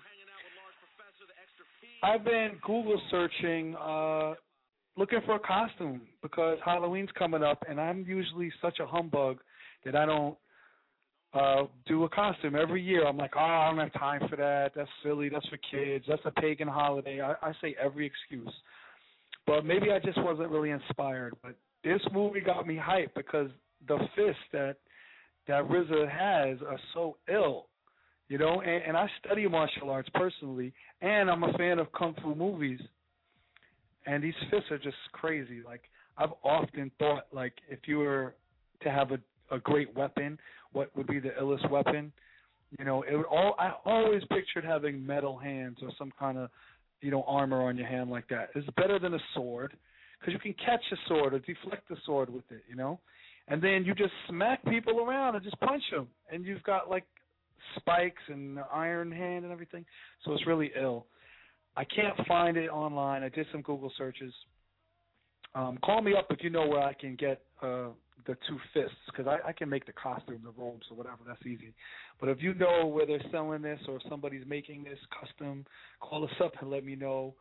[SPEAKER 18] I've been Google searching, looking for a costume because Halloween's coming up, and I'm usually such a humbug that I don't do a costume. Every year I'm like, I don't have time for that. That's silly. That's for kids. That's a pagan holiday. I say every excuse. But maybe I just wasn't really inspired. But this movie got me hyped because the fists that RZA has are so ill, you know. And I study martial arts personally, and I'm a fan of kung fu movies. And these fists are just crazy. Like, I've often thought, like, if you were to have a great weapon, what would be the illest weapon? You know, I always pictured having metal hands or some kind of, you know, armor on your hand like that. It's better than a sword because you can catch a sword or deflect the sword with it, you know. And then you just smack people around and just punch them. And you've got, like, spikes and iron hand and everything. So it's really ill. I can't find it online. I did some Google searches. Call me up if you know where I can get the two fists, because I can make the costume, the robes, or whatever. That's easy. But if you know where they're selling this or if somebody's making this custom, call us up and let me know.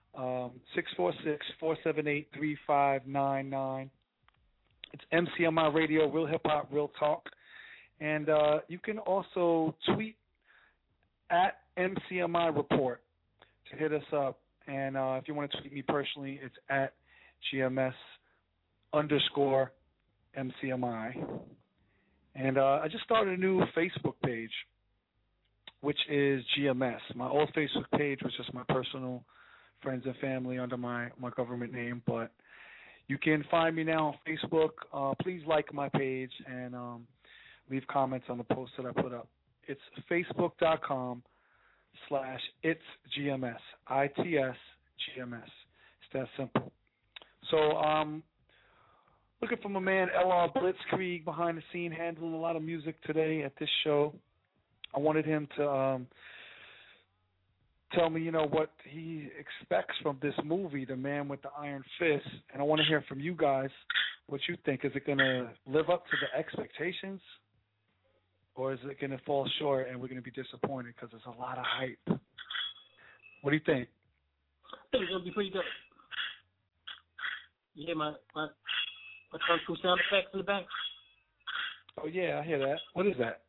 [SPEAKER 18] 646-478-3599. It's MCMI Radio, Real Hip Hop, Real Talk. And you can also tweet at MCMI Report to hit us up. And if you want to tweet me personally, it's at GMS_MCMI. And I just started a new Facebook page, which is GMS. My old Facebook page was just my personal friends and family under my government name, but you can find me now on Facebook. Please like my page and leave comments on the post that I put up. It's facebook.com/itsGMS, ITSGMS. It's that simple. So looking for my man LR Blitzkrieg behind the scene, handling a lot of music today at this show. I wanted him to tell me, what he expects from this movie, The Man with the Iron Fist, and I want to hear from you guys what you think. Is it going to live up to the expectations, or is it going to fall short and we're going to be disappointed because there's a lot of hype? What do you think?
[SPEAKER 6] I think it's going to be pretty good. You hear my kung fu sound effects in the back?
[SPEAKER 18] Oh, yeah, I hear that. What is that?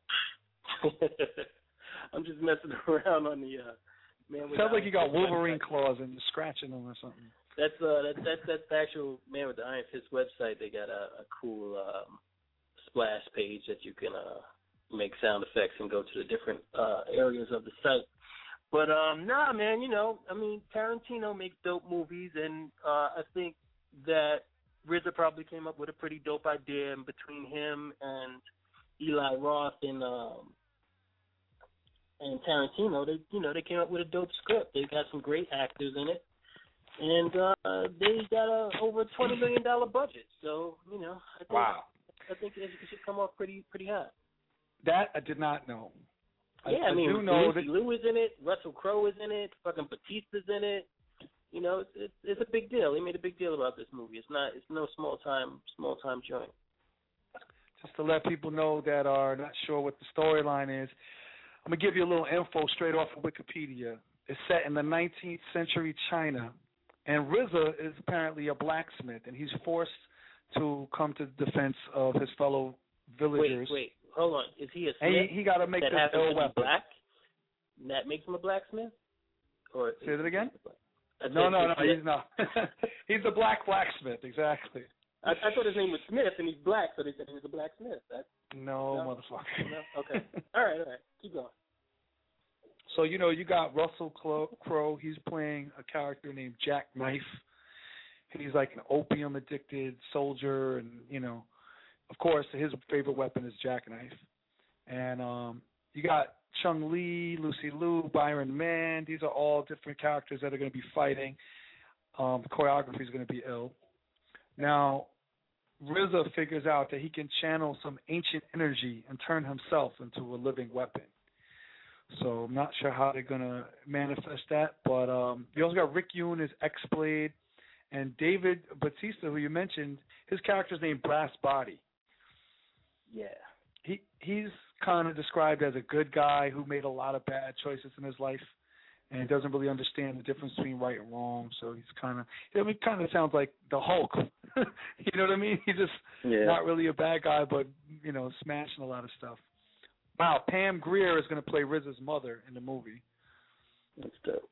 [SPEAKER 6] I'm just messing around on the Man with
[SPEAKER 18] Sounds
[SPEAKER 6] the
[SPEAKER 18] like you got
[SPEAKER 6] Iron
[SPEAKER 18] Wolverine
[SPEAKER 6] Fist
[SPEAKER 18] claws and you're scratching them or something.
[SPEAKER 6] That's the actual Man with the Iron Fist website. They got a cool splash page that you can make sound effects and go to the different areas of the site. But nah, man, Tarantino makes dope movies, and I think that RZA probably came up with a pretty dope idea, and between him and Eli Roth and Tarantino, they came up with a dope script. They got some great actors in it, and they got over $20 million budget. So I think it should come off pretty hot.
[SPEAKER 18] That I did not know.
[SPEAKER 6] Yeah,
[SPEAKER 18] Lucy
[SPEAKER 6] Liu is in it. Russell Crowe is in it. Fucking Batista's in it. It's a big deal. They made a big deal about this movie. It's no small time joint.
[SPEAKER 18] Just to let people know that are not sure what the storyline is, I'm gonna give you a little info straight off of Wikipedia. It's set in the 19th century China, and RZA is apparently a blacksmith, and he's forced to come to the defense of his fellow villagers.
[SPEAKER 6] Wait, hold on. Is he a smith?
[SPEAKER 18] And he got to make this ill weapon.
[SPEAKER 6] Black? That makes him a blacksmith? Or
[SPEAKER 18] say that again? No, he's not. He's a blacksmith, exactly.
[SPEAKER 6] I thought his name was Smith, and he's black, so they said he was a blacksmith.
[SPEAKER 18] No, motherfucker.
[SPEAKER 6] No? Okay. All right. Keep going.
[SPEAKER 18] So, you got Russell Crowe. He's playing a character named Jack Knife. He's like an opium-addicted soldier, and, of course, his favorite weapon is jackknife. And you got Chung Lee, Lucy Liu, Byron Mann. These are all different characters that are going to be fighting. The choreography is going to be ill. Now, RZA figures out that he can channel some ancient energy and turn himself into a living weapon. So I'm not sure how they're going to manifest that. But you also got Rick Yune as X-Blade. And David Batista, who you mentioned, his character's named Brass Body.
[SPEAKER 6] Yeah.
[SPEAKER 18] He's kind of described as a good guy who made a lot of bad choices in his life and doesn't really understand the difference between right and wrong. So he's kind of sounds like the Hulk. You know what I mean? He's just not really a bad guy, but, smashing a lot of stuff. Wow, Pam Grier is going to play RZA's mother in the movie.
[SPEAKER 6] That's dope.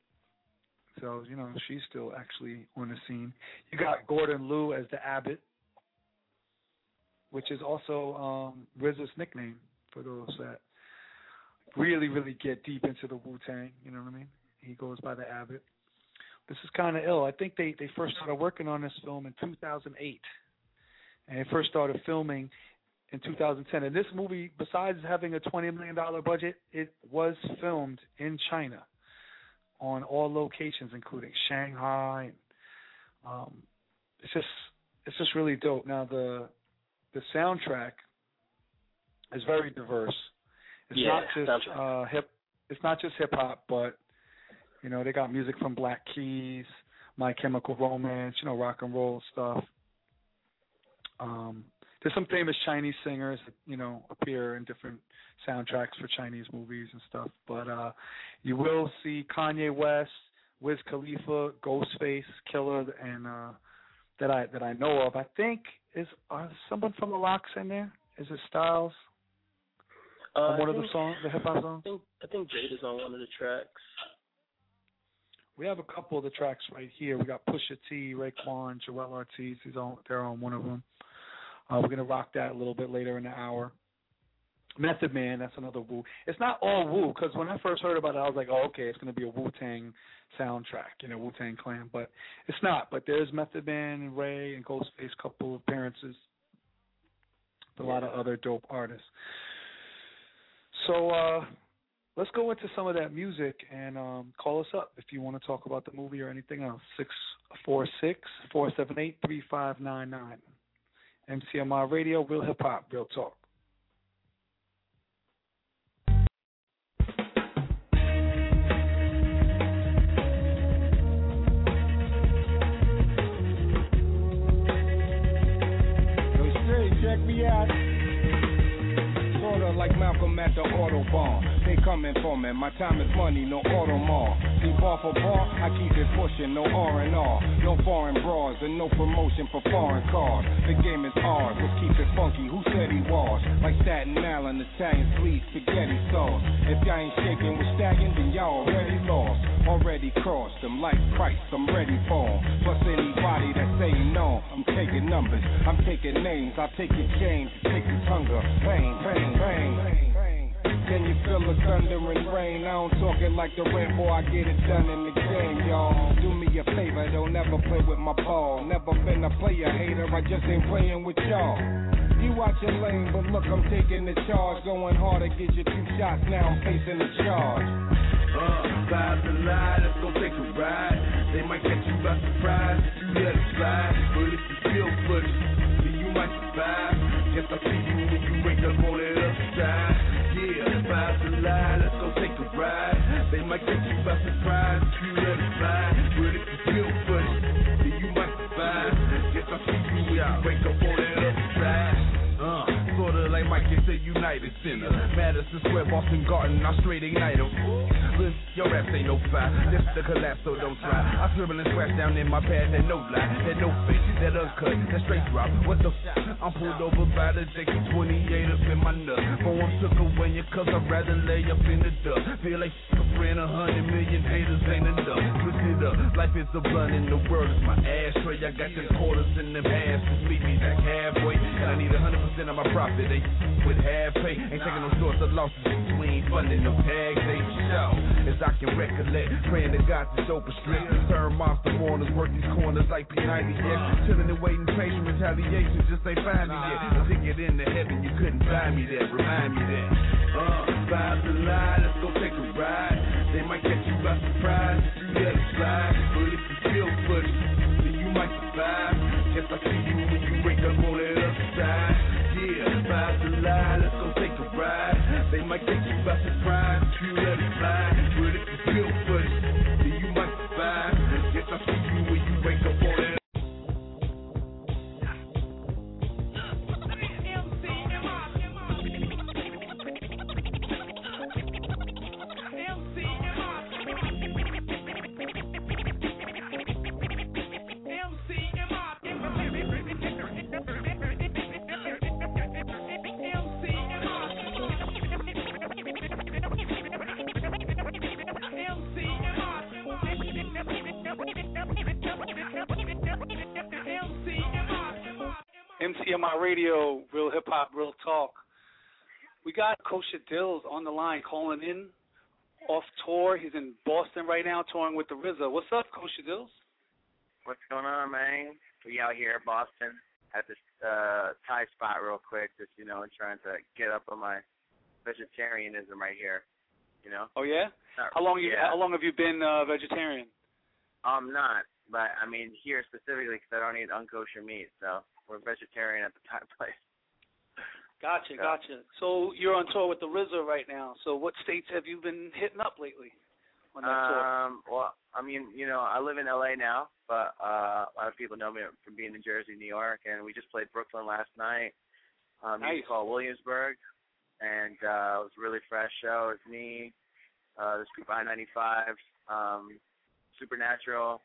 [SPEAKER 18] So, she's still actually on the scene. You got Gordon Liu as the Abbot, which is also RZA's nickname for those that really, really get deep into the Wu-Tang. You know what I mean? He goes by the Abbot. This is kind of ill. I think they first started working on this film in 2008. And they first started filming in 2010. And this movie, besides having a $20 million budget, it was filmed in China on all locations, including Shanghai. It's just really dope. Now the soundtrack is very diverse. It's not just hip hop, but they got music from Black Keys, My Chemical Romance, rock and roll stuff. There's some famous Chinese singers that, appear in different soundtracks for Chinese movies and stuff. But you will see Kanye West, Wiz Khalifa, Ghostface, Killer, and that I know of. I think is someone from the Lox in there? Is it Styles? On one of the songs, the hip hop songs?
[SPEAKER 6] I think Jade is on one of the tracks.
[SPEAKER 18] We have a couple of the tracks right here. We got Pusha T, Raekwon, Joell Ortiz. They're on one of them. We're going to rock that a little bit later in the hour. Method Man, that's another Wu. It's not all Wu, because when I first heard about it, I was like, oh, okay, it's going to be a Wu-Tang soundtrack, Wu-Tang Clan. But it's not. But there's Method Man and Ray and Ghostface, couple of appearances. A lot of other dope artists. So let's go into some of that music and call us up if you want to talk about the movie or anything else. 646-478-3599. MCMI Radio, Real Hip Hop, Real Talk.
[SPEAKER 10] Yo, straight, check me out. Sorta like Malcolm at the Autobahn. They coming for me, my time is money, no Audemars. See, bar for bar, I keep it pushing, no R&R. No foreign bras and no promotion for foreign cars. The game is ours, let's keep it funky, who said he was? Like Staten Island, Italian sweet spaghetti sauce. If y'all ain't shaking with Staggin', then y'all already lost. Already crossed them like Christ, I'm ready for 'em. Plus anybody that say no, I'm taking numbers, I'm taking names, I'll take your chains, take your hunger, pain, pain, pain. Can you feel the thunder and rain? I don't talk it like the rain, boy, I get it done in the game, y'all. Do me a favor, don't never play with my ball. Never been a player hater, I just ain't playing with y'all. You watch your lane, but look, I'm taking the charge. Going hard to get you 2 shots, now I'm facing the charge.
[SPEAKER 12] Vibes and lie, let's go take a ride. They might catch you by surprise if you let it slide. But if you feel footage, then you might survive. Guess I'll see you when you wake up on the other side. Yeah, vibes and lie, let's go take a ride. They might catch you by surprise if you let it slide. But if you feel footage, then you might survive. Guess I'll see you when you wake up on the other side. Sorta like Mike at the United Center, Madison Square, Boston Garden, I straight ignite 'em. Listen, your raps ain't no fire, this the collapse, so don't try. I scribble and scratch down in my pad, that no lie, that no fake, that uncut, that straight drop. What the I'm pulled over by the JK28 up in my nut. Form took away you cause I'd rather lay up in the dust. Feel like a friend, 100 million haters ain't enough. Switch it up, life is a blunt and the world is my ashtray. I got them quarters in them halves to meet me back halfway. And I need 100% of my profit. They with half pay, ain't taking no shorts or losses. We ain't funding no tags, they show. As I can recollect, praying to God to show for strict. Turn monster warners, work these corners like P90X. Chilling and waiting, patient retaliation, just ain't find me yet. A ticket into heaven, you couldn't buy me that, remind me that. Vibes and lie, let's go take a ride. They might catch you by surprise if you let it slide. But if you feel footage, then you might survive. Guess I see you when you wake up on the other side. Yeah, vibes and lie, let's go take a ride. They might catch you by surprise if you let it slide. But if you feel footage, then you might survive. Guess I see you when you wake up on it.
[SPEAKER 18] MCMI Radio, Real Hip Hop, Real Talk. We got Kosha Dillz on the line calling in off tour. He's in Boston right now touring with the RZA. What's up, Kosha Dillz?
[SPEAKER 13] What's going on, man? We out here in Boston at this Thai spot real quick, just, trying to get up on my vegetarianism right here,
[SPEAKER 18] Oh, yeah? How long have you been vegetarian?
[SPEAKER 13] Not, but, here specifically because I don't eat unkosher meat, so we're vegetarian at the Thai place.
[SPEAKER 18] Gotcha. So you're on tour with the RZA right now. So what states have you been hitting up lately? on that tour?
[SPEAKER 13] Well, I mean, I live in LA now, but a lot of people know me from being in Jersey, New York, and we just played Brooklyn last night.
[SPEAKER 18] Nice.
[SPEAKER 13] Called Williamsburg, and it was a really fresh show. It's me, this group I-95, Supernatural,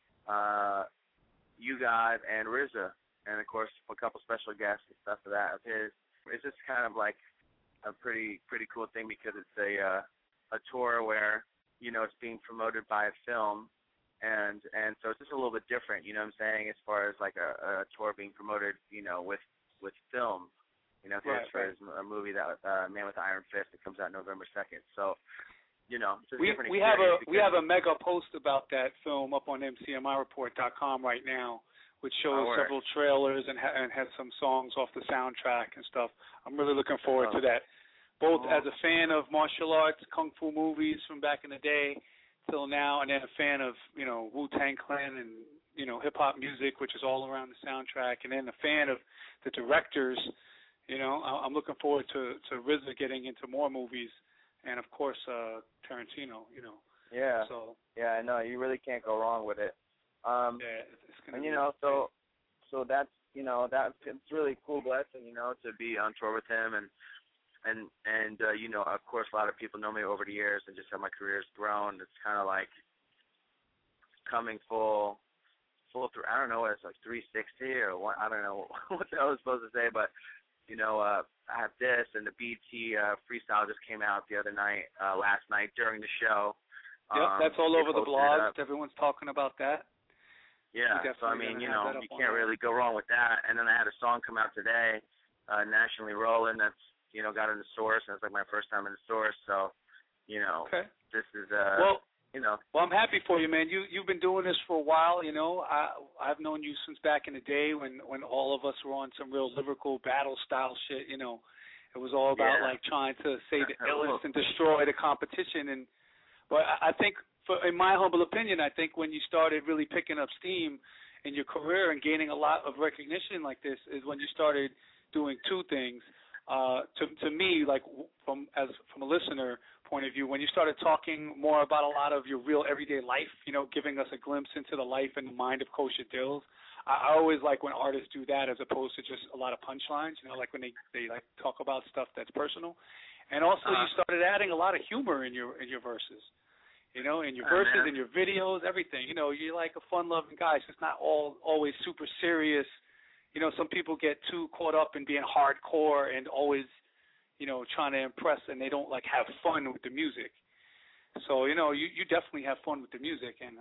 [SPEAKER 13] You God, and RZA, and of course a couple special guests and stuff of that of his. It's just kind of like a pretty cool thing because it's a tour where it's being promoted by a film, and so it's just a little bit different. You know what I'm saying? As far as like a tour being promoted, with film. For a movie that Man with the Iron Fist that comes out November 2nd. So, it's a different experience.
[SPEAKER 18] We have a mega post about that film up on MCMIReport.com right now, which shows several trailers and has some songs off the soundtrack and stuff. I'm really looking forward to that. Both as a fan of martial arts, kung fu movies from back in the day till now, and then a fan of, Wu-Tang Clan and, hip-hop music, which is all around the soundtrack, and then a fan of the directors. I'm looking forward to RZA getting into more movies, and of course Tarantino.
[SPEAKER 13] Yeah.
[SPEAKER 18] So.
[SPEAKER 13] Yeah, I know. You really can't go wrong with it.
[SPEAKER 18] It's gonna
[SPEAKER 13] and
[SPEAKER 18] be
[SPEAKER 13] so that's it's really cool blessing, to be on tour with him, and of course a lot of people know me over the years and just how my career's grown. It's kind of like coming full through. I don't know what it's like 360 or what. I don't know what the hell I was supposed to say, but. I have this, and the BT freestyle just came out the other night, last night during the show.
[SPEAKER 18] Yep, that's all over the blogs. Everyone's talking about that.
[SPEAKER 13] Yeah, so I mean, you can't really go wrong with that. And then I had a song come out today, Nationally Rollin', that's, got in the Source, and it's like my first time in the Source. So,
[SPEAKER 18] okay.
[SPEAKER 13] This is,
[SPEAKER 18] Well, I'm happy for you, man. You've been doing this for a while, I've known you since back in the day when all of us were on some real lyrical battle style shit, It was all about like trying to say the illest and destroy the competition. But I think, in my humble opinion, I think when you started really picking up steam in your career and gaining a lot of recognition like this is when you started doing two things. To me, like from a listener point of view, when you started talking more about a lot of your real everyday life, giving us a glimpse into the life and the mind of Kosha Dillz. I always like when artists do that as opposed to just a lot of punchlines, like when they like talk about stuff that's personal. And also you started adding a lot of humor in your verses. In your verses, in your videos, everything. You're like a fun-loving guy. So it's not always super serious. Some people get too caught up in being hardcore and always, trying to impress, and they don't like have fun with the music. So, you definitely have fun with the music, and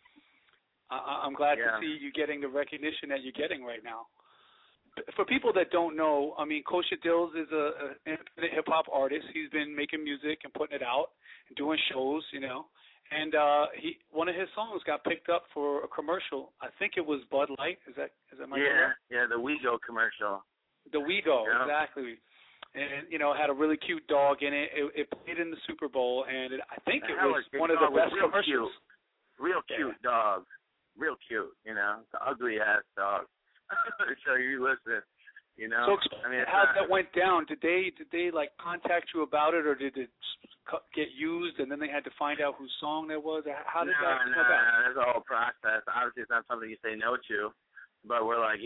[SPEAKER 18] I'm glad to see you getting the recognition that you're getting right now. For people that don't know, I mean, Kosha Dillz is an independent hip-hop artist. He's been making music and putting it out and doing shows, And one of his songs got picked up for a commercial. I think it was Bud Light. Is that my correct?
[SPEAKER 13] Yeah, the WeGo commercial.
[SPEAKER 18] The WeGo, exactly. And had a really cute dog in it. It played in the Super Bowl, and I think it was one of the best commercials.
[SPEAKER 13] Real cute dog, real cute. The ugly ass dog. So you listen.
[SPEAKER 18] So how that went down? Did they like contact you about it, or did it get used and then they had to find out whose song that was? How did that come about?
[SPEAKER 13] No, there's a whole process. Obviously, it's not something you say no to, but we're like,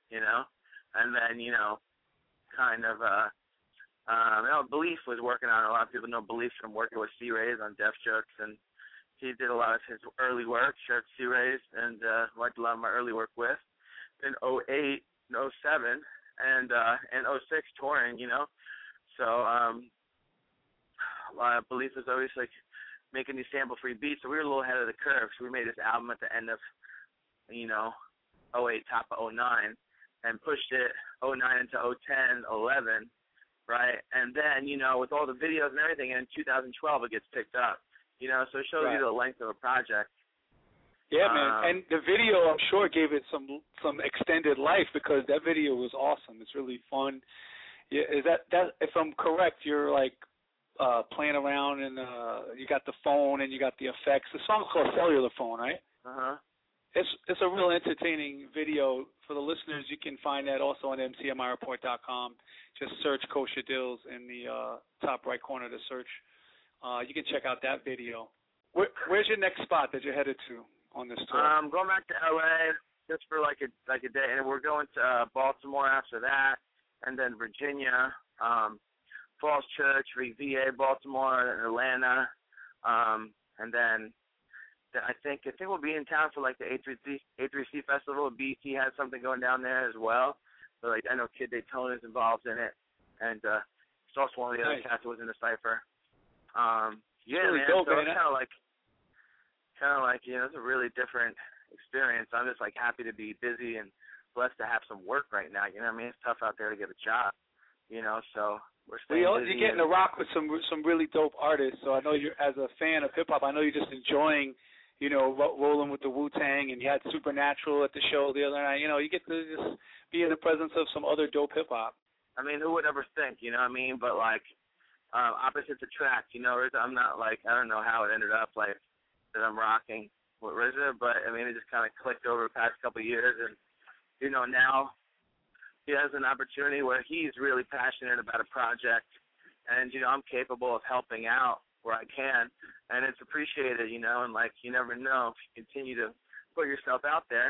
[SPEAKER 13] and then kind of Belief was working on it. A lot of people know Belief from working with C-Rays on Def Jux, and he did a lot of his early work, shared C-Rays, and liked a lot of my early work with in 08, 07. And 06 touring, So Belief was always like making these sample-free beats, so we were a little ahead of the curve. So we made this album at the end of, 08, top of 09, and pushed it 09 into 010, 11, right? And then, with all the videos and everything, in 2012 it gets picked up, so it shows you the length of a project.
[SPEAKER 18] Yeah, man, and the video, I'm sure, gave it some extended life because that video was awesome. It's really fun. Yeah, is that if I'm correct, you're like playing around and you got the phone and you got the effects. The song's called Cellular Phone, right? It's a real entertaining video. For the listeners, you can find that also on MCMIReport.com. Just search Kosha Dillz in the top right corner of the search. You can check out that video. Where's your next spot that you're headed to on this tour?
[SPEAKER 13] I'm going back to LA just for like a day, and we're going to Baltimore after that, and then Virginia, Falls Church, VA, Baltimore, and Atlanta, and then I think we'll be in town for like the A3C Festival. BET has something going down there as well. So like I know Kid Daytona is involved in it, and it's also one of the other cats that was in the cipher. Yeah,
[SPEAKER 18] really
[SPEAKER 13] man.
[SPEAKER 18] dope,
[SPEAKER 13] So it's kind of like it's a really different experience. I'm just like happy to be busy and blessed to have some work right now. You know what I mean? It's tough out there to get a job. So we're staying busy.
[SPEAKER 18] You're getting to rock with some really dope artists. So I know you're, as a fan of hip hop, I know you're just enjoying, rolling with the Wu-Tang, and you had Supernatural at the show the other night. You get to just be in the presence of some other dope hip hop.
[SPEAKER 13] I mean, who would ever think? You know what I mean? But like opposites attract. I'm not like, I don't know how it ended up like that I'm rocking with RZA, but I mean it just kind of clicked over the past couple of years, and now he has an opportunity where he's really passionate about a project, and I'm capable of helping out where I can, and it's appreciated, and like you never know, if you continue to put yourself out there,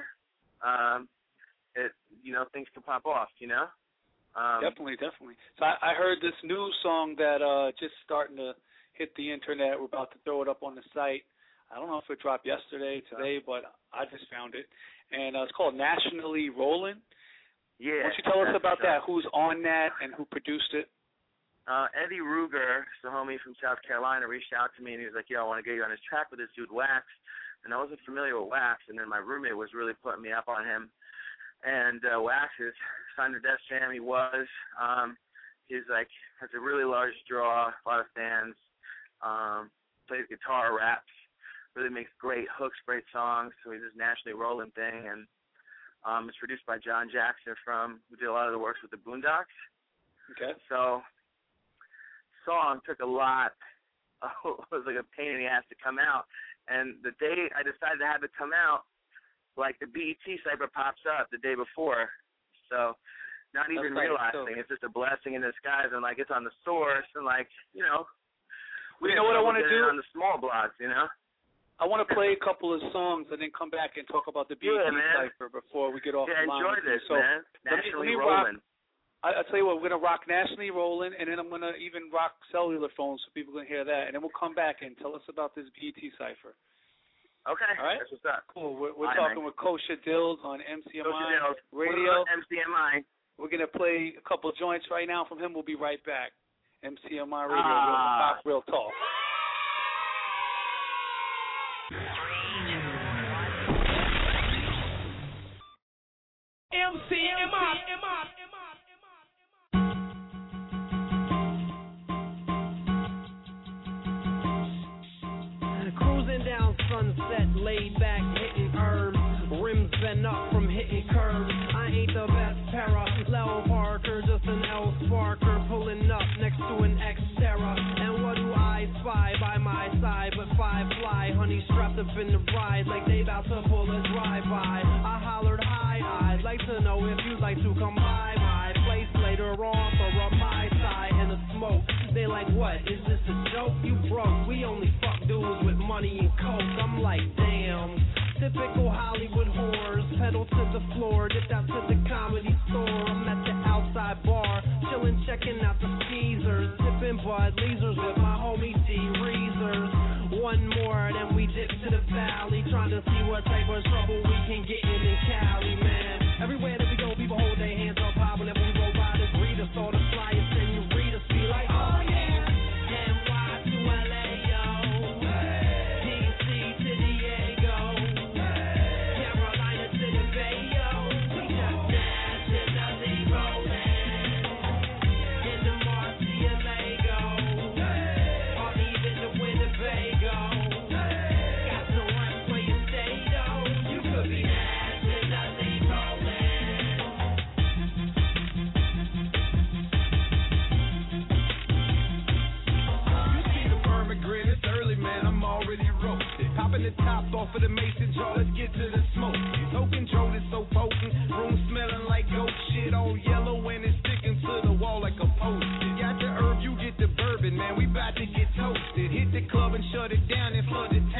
[SPEAKER 13] things can pop off,
[SPEAKER 18] Definitely. So I heard this new song that just starting to hit the internet. We're about to throw it up on the site. I don't know if it dropped yesterday, today, but I just found it. And it's called Nationally Rollin'.
[SPEAKER 13] Yeah.
[SPEAKER 18] Why don't you tell us about that? Who's on that and who produced it?
[SPEAKER 13] Eddie Ruger, the homie from South Carolina, reached out to me, and he was like, I want to get you on his track with this dude, Wax. And I wasn't familiar with Wax, and then my roommate was really putting me up on him. And Wax is signed to Def Jam. He was. He's like, has a really large draw, a lot of fans, plays guitar, raps, really makes great hooks, great songs. So he's this nationally rolling thing. And it's produced by John Jackson who did a lot of the works with the Boondocks.
[SPEAKER 18] Okay.
[SPEAKER 13] So song took a lot. It was like a pain in the ass to come out. And the day I decided to have it come out, like the BET cipher pops up the day before. So not even realizing it's just a blessing in disguise, and like it's on the source, and like, we
[SPEAKER 18] what I want to do
[SPEAKER 13] on the small blogs,
[SPEAKER 18] I want to play a couple of songs and then come back and talk about the BET cipher before we get off the line.
[SPEAKER 13] Yeah, enjoy this, man. Nationally
[SPEAKER 18] Rollin'.
[SPEAKER 13] I'll
[SPEAKER 18] tell you what, we're going to rock Nationally Rollin', and then I'm going to even rock Cellular Phones so people can hear that. And then we'll come back and tell us about this BET cipher.
[SPEAKER 13] Okay.
[SPEAKER 18] All right?
[SPEAKER 13] That's what's up.
[SPEAKER 18] Cool. We're talking with Kosha Dillz on MCMI Radio.
[SPEAKER 13] MCMI.
[SPEAKER 18] We're going to play a couple of joints right now from him. We'll be right back. MCMI Radio, Real Talk.
[SPEAKER 8] Cruising down Sunset, laid back, hitting herbs. Rims bent up from hitting curves. I ain't the best parallel parker, just an L Sparker pulling up next to an Xterra. And what do I spy by my side? But five fly, honey strapped up in the ride like they about to pull a drive-by. I hollered hi, I'd like to know if you'd like to come by my place later on for a my side and a smoke. They like, what, is this a joke? You broke, we only fuck dudes with money and coke. I'm like, damn. Typical Hollywood whores, pedal to the floor, dipped out to the comedy store. I'm at the outside bar, chillin', checking out the skeezers, sipping Bud Leazers with my homie D-Reezers. One more, then we dip to the valley, trying to see what type of trouble we can get in Cali, man. Everywhere that we go, people hold their hands up high whenever we roll by this reader, saw the flyers, and you read us, be like, oh yeah.
[SPEAKER 14] The top off of the mason jar, let's get to the smoke. No control is so potent, room smelling like goat shit, all yellow and it's sticking to the wall like a post. Got the herb, you get the bourbon, man, we bout to get toasted. Hit the club and shut it down and flood the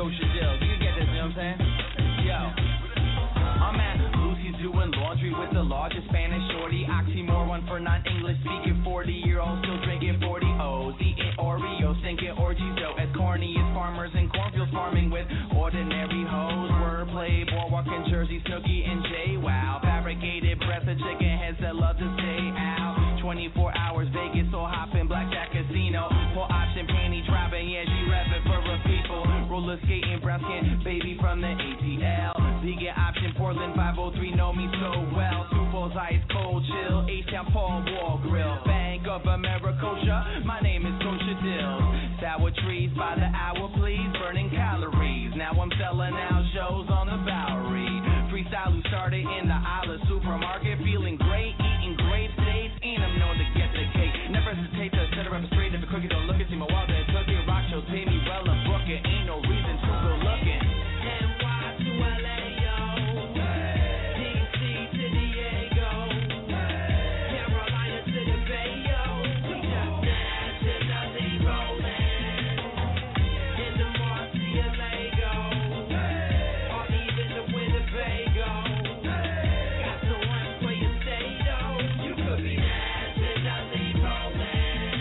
[SPEAKER 4] kosher deals. You get this, you know what I'm saying? Yo. I'm at Lucy's doing laundry with the largest Spanish shorty. Oxymoron for non-English speaking 40-year-olds still drinking 40 O's. Eating Oreos, thinking orgies though. As corny as farmers in cornfields farming with ordinary hoes. Wordplay, boardwalk in Jersey, Snooki and Jay. Wow. Fabricated breath of chicken heads that love to stay out. 24 hours Vegas, so hopping blackjack casino. Full option panty dropping, yeah, she rapping for her people. Roller skating, brown skin, baby from the ATL. Vegan option, Portland 503, know me so well. Tupos, ice cold chill, H-Town Paul Wall Grill. Bank of Americosia, my name is Kosher Dills. Sour trees by the hour, please, burning calories. Now I'm selling out shows on the Bowery. Freestyle who started in the Isla supermarket, feeling great, eating great steaks, and I'm known to get the cake. Never hesitate to set her up straight. If a cookie don't look at, see my wallet and took it. Rock shows pay me well, I'm booking. Ain't no reason to go looking. NY to LA, yo. DC to Diego. Carolina to the Bay, yo. We just nationally rolling. In the Marcialego. Or even the Winnebago. Got the one where you stay, yo. You could be nationally rolling.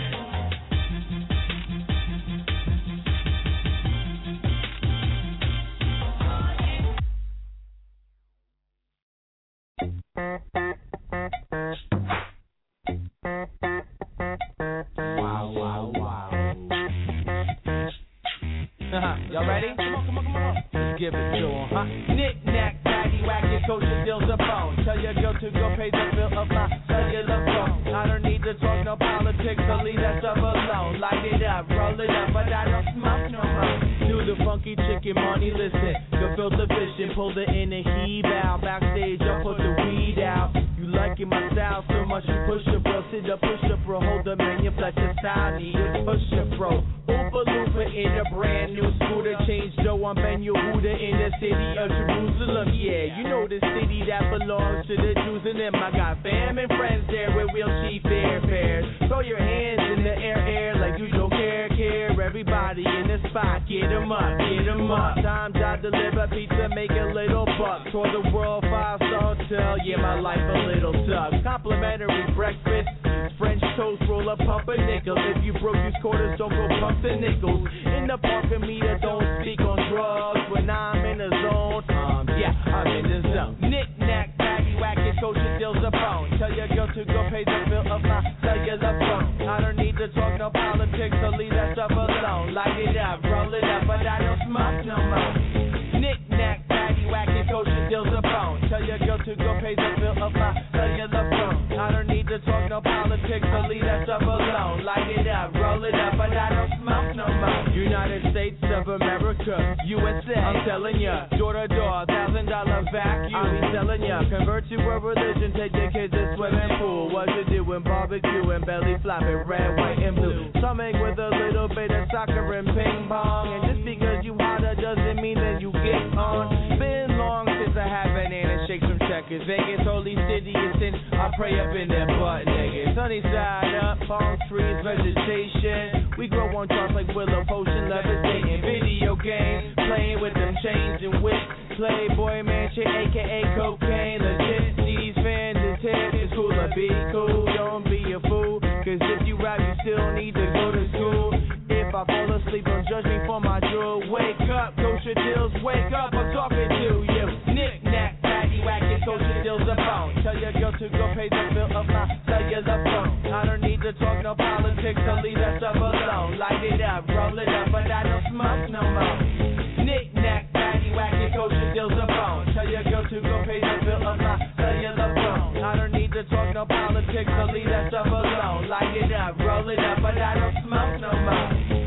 [SPEAKER 4] Y'all ready? Come on. Let's give it to 'em, huh? Knick-knack, patty-whack, Kosher Dills a phone. Tell your girl to go pay the bill of my cellular phone. I don't need to talk no politics, so leave that stuff alone. Light it up, roll it up, but I don't smoke no more. Do the funky chicken money, listen. Go filter fishing, pull the in and heave out. Backstage, I'll put the weed out. You liking my style so much, you push it, bro. Sit up, push up, bro. Hold the man, you flex your style, need it, push it, bro. Oompa Loompa in a brand new scooter. Change dough on Ben Yehuda in the city of Jerusalem. Yeah, you know the city that belongs to the Jews and them. I got fam and friends there with real cheap airfares. Throw your hands in the air like you don't care. Everybody in the spot, get 'em up. Times I deliver pizza, make a little buck. Tour the world, 5-star hotel, yeah, my life a little tough. Complimentary breakfast, French toast, roll up, pump a nickel. If you broke these quarters, don't go pump the nickels. In the parking meter, don't speak on drugs. When I'm in the zone, yeah, I'm in the zone. Knick-knack, patty-whack, Kosher Dills a phone. Tell your girl to go pay the bill of my cellular phone. I don't need to talk no politics, so leave that stuff alone. Light it up, roll it up, but I don't smoke no more. Knick-knack, patty-whack, Kosher Dills a phone. Tell your girl to go pay the bill of my cellular phone. I don't need to talk no politics, so leave that stuff alone. Light it up, roll it up, but I don't smoke no more. United States of America, USA, I'm telling ya, door to door, $1,000 vacuum. I'll be selling ya, convert to a religion, take your kids to swimming pool. What you doing, barbecuing, belly flopping, red, white, and blue. Stomach with a little bit of soccer and ping pong. And just because you hotter doesn't mean that you get on. Been long since I had banana shakes from Checkers. Vegas, holy city, is sin. I pray up in that butt, nigga. Sunny side up, palm trees, vegetation. We grow on charts like Willow Potion, levitating. Video games, playing with them chains and whips. Playboy Mansion, aka cocaine, legit. These fans is hip, it's cool to be cool. Don't be a fool, cause if you rap, you still need to go to school. If I fall asleep, don't judge me for my drool. Wake up, Kosher Dills, wake up, I'm talking to you. Knick-knack, patty-whack, Kosher Dills a phone. Tell your girl to go pay the bill of my cellular phone. I don't need to talk no politics, so leave that stuff alone. Light it up, roll it up, but I don't smoke no more. Knick-knack, patty-whack, Kosher Dills a phone. Tell your girl to go pay the bill of my cellular phone. I don't need to talk no politics, so leave that stuff alone. Light it up, roll it up, but I don't smoke no more.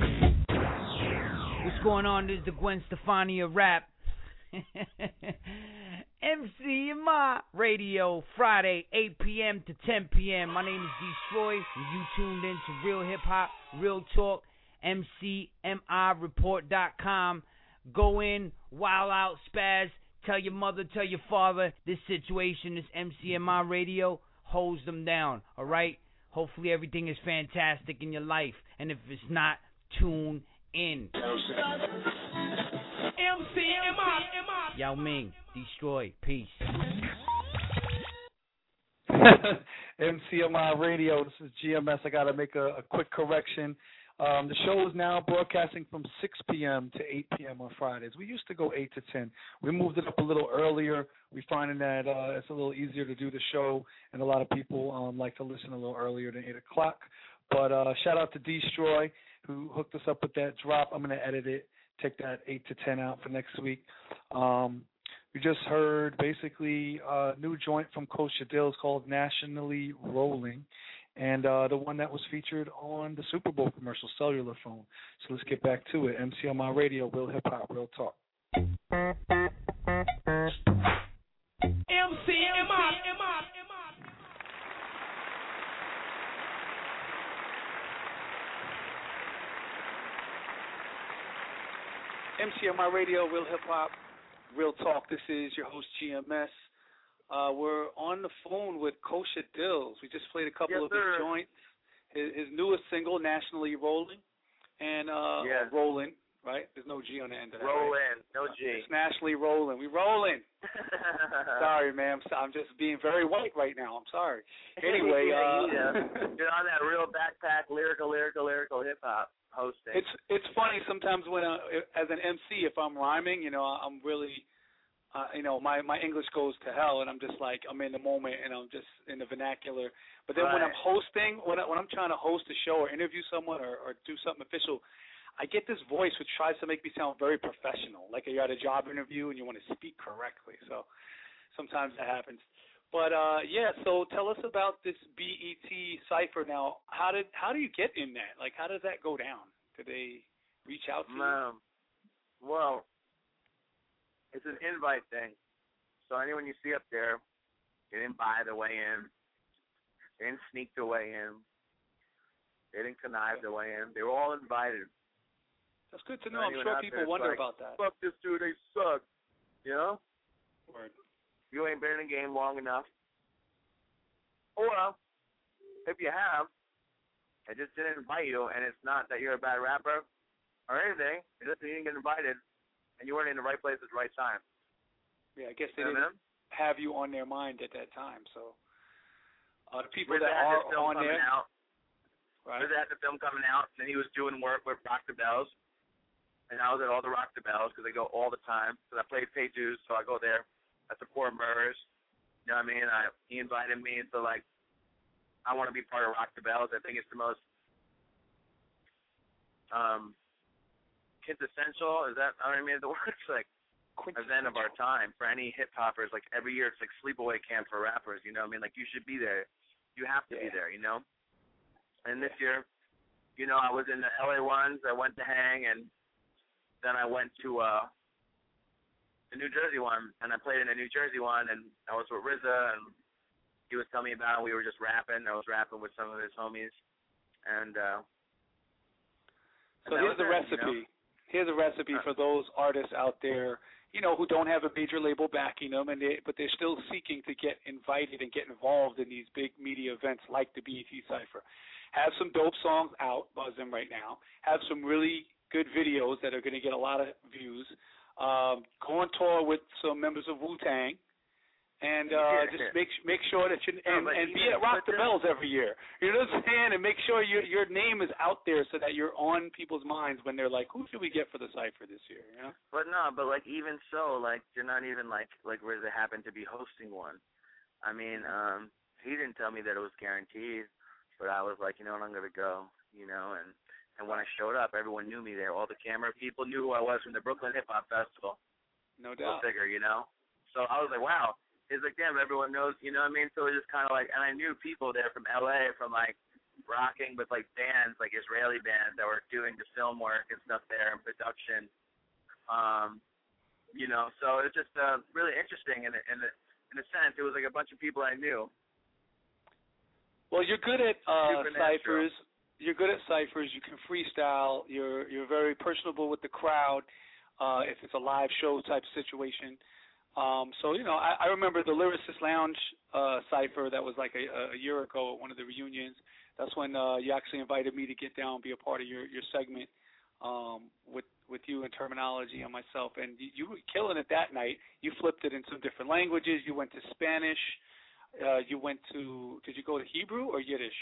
[SPEAKER 15] What's going on? This is the Gwen Stefani of rap. MCMI Radio, Friday, 8 p.m. to 10 p.m. My name is Destroy, and you tuned in to Real Hip Hop, Real Talk, MCMIReport.com. Go in, wild out, spaz, tell your mother, tell your father, this situation, this MCMI Radio holds them down, all right? Hopefully everything is fantastic in your life, and if it's not, tune in. Yao Ming, Destroy, peace.
[SPEAKER 18] MCMI Radio, this is GMS. I got to make a quick correction. The show is now broadcasting from 6 p.m. to 8 p.m. on Fridays. We used to go 8 to 10. We moved it up a little earlier. We're finding that it's a little easier to do the show, and a lot of people like to listen a little earlier than 8 o'clock. But shout out to Destroy, who hooked us up with that drop. I'm going to edit it, take that 8 to 10 out for next week. We just heard basically a new joint from Kosha Dillz called Nationally Rolling, and the one that was featured on the Super Bowl commercial, Cellular Phone. So let's get back to it. MCMI Radio, Real Hip Hop, Real Talk. MCMI Radio, Real Hip Hop, Real Talk. This is your host, GMS. We're on the phone with Kosha Dillz. We just played a couple of his joints. His newest single, Nationally Rolling, and Rolling, right? There's no G on the end of that.
[SPEAKER 13] Rolling,
[SPEAKER 18] right?
[SPEAKER 13] no G.
[SPEAKER 18] It's Nationally Rolling. We rolling. Sorry, man. I'm just being very white right now. I'm sorry. Anyway,
[SPEAKER 13] you're on that real backpack, lyrical hip hop hosting.
[SPEAKER 18] It's funny sometimes when as an MC, if I'm rhyming, I'm really. My English goes to hell, and I'm just like, I'm in the moment, and I'm just in the vernacular. But then when I'm hosting, when I'm trying to host a show or interview someone or do something official, I get this voice which tries to make me sound very professional, like you're at a job interview and you want to speak correctly. So sometimes that happens. But, so tell us about this BET Cypher now. How do you get in that? Like, how does that go down? Do they reach out to you?
[SPEAKER 13] Well, it's an invite thing. So anyone you see up there, they didn't buy their way in. They didn't sneak their way in. They didn't connive their way in. They were all invited.
[SPEAKER 18] That's good to know. I'm sure people wonder about that.
[SPEAKER 13] Fuck this dude, they suck. You know?
[SPEAKER 18] Word.
[SPEAKER 13] You ain't been in the game long enough. Or, if you have, they just didn't invite you, and it's not that you're a bad rapper or anything. It's just that you didn't get invited. And you weren't in the right place at the right time.
[SPEAKER 18] Yeah, I guess they didn't have you on their mind at that time. So the people that
[SPEAKER 13] are
[SPEAKER 18] on there,
[SPEAKER 13] right? RZA had the film coming out, and he was doing work with Rock the Bells, and I was at all the Rock the Bells because I go all the time. Because I played Pay Dues, so I go there. I support Murs. You know what I mean? He invited me to I want to be part of Rock the Bells. I think it's the most quintessential, is that I mean the words event of our time for any hip hoppers. Like every year it's like sleepaway camp for rappers, you know what I mean? Like you should be there. You have to be there, you know? And this year, I was in the LA ones, I went to hang, and then I went to the New Jersey one, and I played in the New Jersey one, and I was with RZA, and he was telling me about it. We were just rapping. I was rapping with some of his homies, and
[SPEAKER 18] so here's the recipe. Here's a recipe for those artists out there, who don't have a major label backing them, but they're still seeking to get invited and get involved in these big media events like the BET Cypher. Have some dope songs out, buzzing right now. Have some really good videos that are going to get a lot of views. Go on tour with some members of Wu-Tang. And just make sure that you and be at Rock the Bells every year. You know what I'm saying? And make sure your name is out there so that you're on people's minds when they're like, who should we get for the Cypher this year? You know?
[SPEAKER 13] But even so, you're not even like RZA happened to be hosting one. I mean, he didn't tell me that it was guaranteed, but I was like, I'm gonna go. And when I showed up, everyone knew me there. All the camera people knew who I was from the Brooklyn Hip Hop Festival.
[SPEAKER 18] No doubt.
[SPEAKER 13] Go figure, So I was like, wow. It's like, damn, everyone knows, you know what I mean? So it was just kind of and I knew people there from LA from rocking with bands, Israeli bands that were doing the film work and stuff there and production. So it's just really interesting in a sense. It was like a bunch of people I knew.
[SPEAKER 18] Well, you're good at ciphers. You're good at ciphers. You can freestyle. You're very personable with the crowd. If it's a live show type situation. I remember the Lyricist Lounge cipher that was a year ago at one of the reunions. That's when you actually invited me to get down and be a part of your segment with with you and Terminology and myself, and you were killing it that night. You flipped it in some different languages. You went to Spanish. You went to, did you go to Hebrew or Yiddish?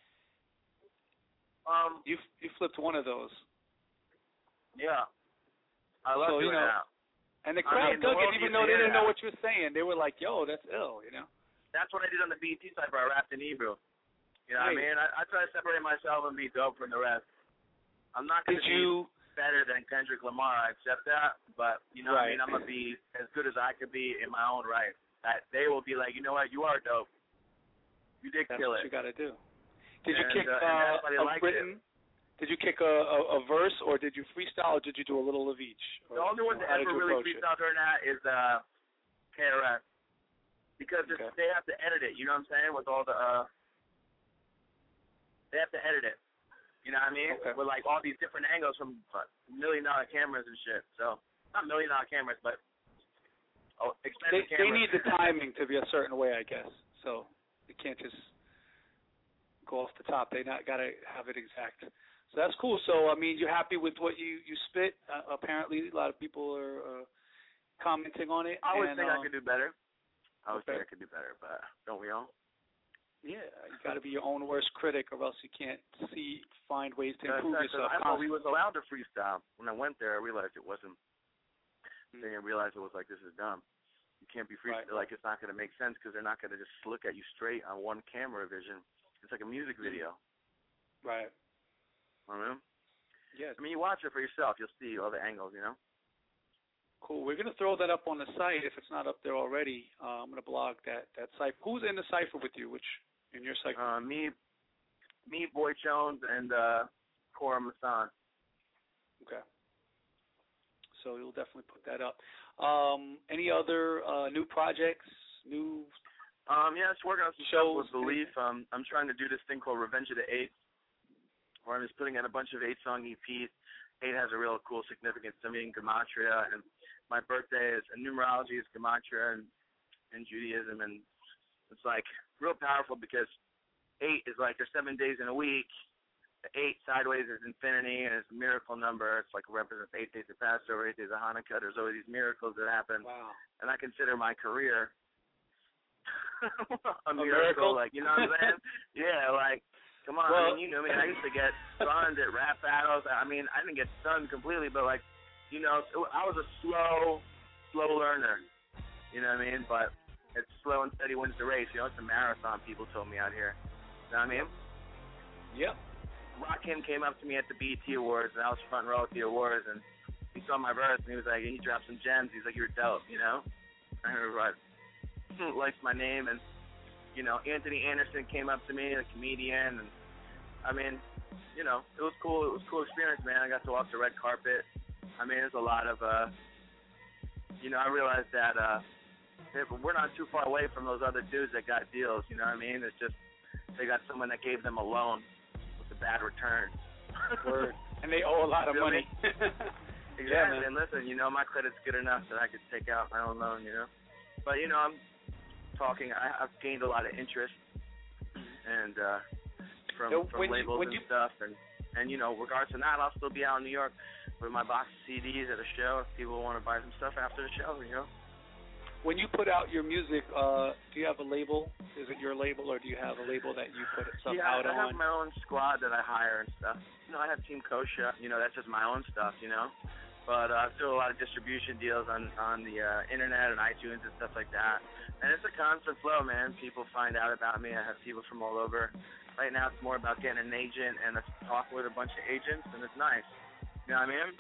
[SPEAKER 18] You flipped one of those.
[SPEAKER 13] Yeah. I love doing that.
[SPEAKER 18] And the crowd dug it even though they didn't know what you were saying. They were like, yo, that's ill,
[SPEAKER 13] That's what I did on the BET side where I rapped in Hebrew. You know what I mean? I try to separate myself and be dope from the rest. I'm not going to be better than Kendrick Lamar. I accept that. But, you know what I mean? I'm going to be as good as I could be in my own right. That they will be like, you know what? You are dope. You did kill it.
[SPEAKER 18] That's what you got to do. Did you kick Did you kick a verse, or did you freestyle, or did you do a little of each?
[SPEAKER 13] The only one that ever really freestyled during that is KRS. Because they have to edit it, you know what I'm saying? With all the, they have to edit it. You know what I mean? Okay. With like all these different angles from $1 million cameras and shit. So, not $1 million cameras, but expensive cameras.
[SPEAKER 18] They need the timing to be a certain way, I guess. So, you can't just go off the top. They got to have it exact. So that's cool. So, I mean, you're happy with what you spit? Apparently, a lot of people are commenting on it.
[SPEAKER 13] I always think I could do better. I always think I could do better, but don't we all?
[SPEAKER 18] Yeah, you got to be your own worst critic, or else you can't find ways to improve yourself.
[SPEAKER 13] I thought we was allowed to freestyle. When I went there, I realized it wasn't. Then I realized it was like, this is dumb. You can't be freestyle. Like, it's not going to make sense because they're not going to just look at you straight on one camera vision. It's like a music video.
[SPEAKER 18] Right.
[SPEAKER 13] Yes. I mean, you watch it for yourself. You'll see all the angles,
[SPEAKER 18] Cool. We're going to throw that up on the site if it's not up there already. I'm going to blog that site. Who's in the cipher with you? Which in your cipher?
[SPEAKER 13] Me, Boy Jones, and Cora Masson.
[SPEAKER 18] Okay. So you'll definitely put that up. Any other new projects?
[SPEAKER 13] Just working on some shows with Belief. I'm trying to do this thing called Revenge of the Eighth, where I'm just putting in a bunch of 8-song EPs. 8 has a real cool significance to me in Gematria, and my birthday is, and numerology is Gematria and Judaism, and it's like real powerful because 8 is like there's 7 days in a week. The 8 sideways is infinity, and it's a miracle number. It's like it represents 8 days of Passover, 8 days of Hanukkah. There's always these miracles that happen.
[SPEAKER 18] Wow.
[SPEAKER 13] And I consider my career a miracle. Like, you know what I'm saying? Yeah, like, come on. I mean, you know me. I used to get stunned at rap battles. I mean, I didn't get stunned completely, but, like, I was a slow learner. You know what I mean? But it's slow and steady wins the race. It's a marathon, people told me out here. You know what I mean?
[SPEAKER 18] Yep.
[SPEAKER 13] Rakim came up to me at the BET Awards, and I was front row at the awards, and he saw my verse, and he was like, he dropped some gems. He's like, you're dope, I heard likes my name, and, Anthony Anderson came up to me, a comedian, and, I mean, it was cool. It was a cool experience, man. I got to walk the red carpet. I mean, there's a lot of, I realized that we're not too far away from those other dudes that got deals, you know what I mean? It's just they got someone that gave them a loan with a bad return.
[SPEAKER 18] Word. And they owe a lot of money.
[SPEAKER 13] Exactly. Yeah, and listen, my credit's good enough that I could take out my own loan, But, I'm talking, I've gained a lot of interest and from labels and stuff. And regards to that, I'll still be out in New York with my box of CDs at a show if people want to buy some stuff after the show,
[SPEAKER 18] When you put out your music, do you have a label? Is it your label, or do you have a label that you put stuff out on?
[SPEAKER 13] Yeah, I have my own squad that I hire and stuff. I have Team Kosha. That's just my own stuff, But I do a lot of distribution deals on the internet and iTunes and stuff like that. And it's a constant flow, man. People find out about me. I have people from all over. Right now it's more about getting an agent and talk with a bunch of agents, and it's nice. You know what I mean?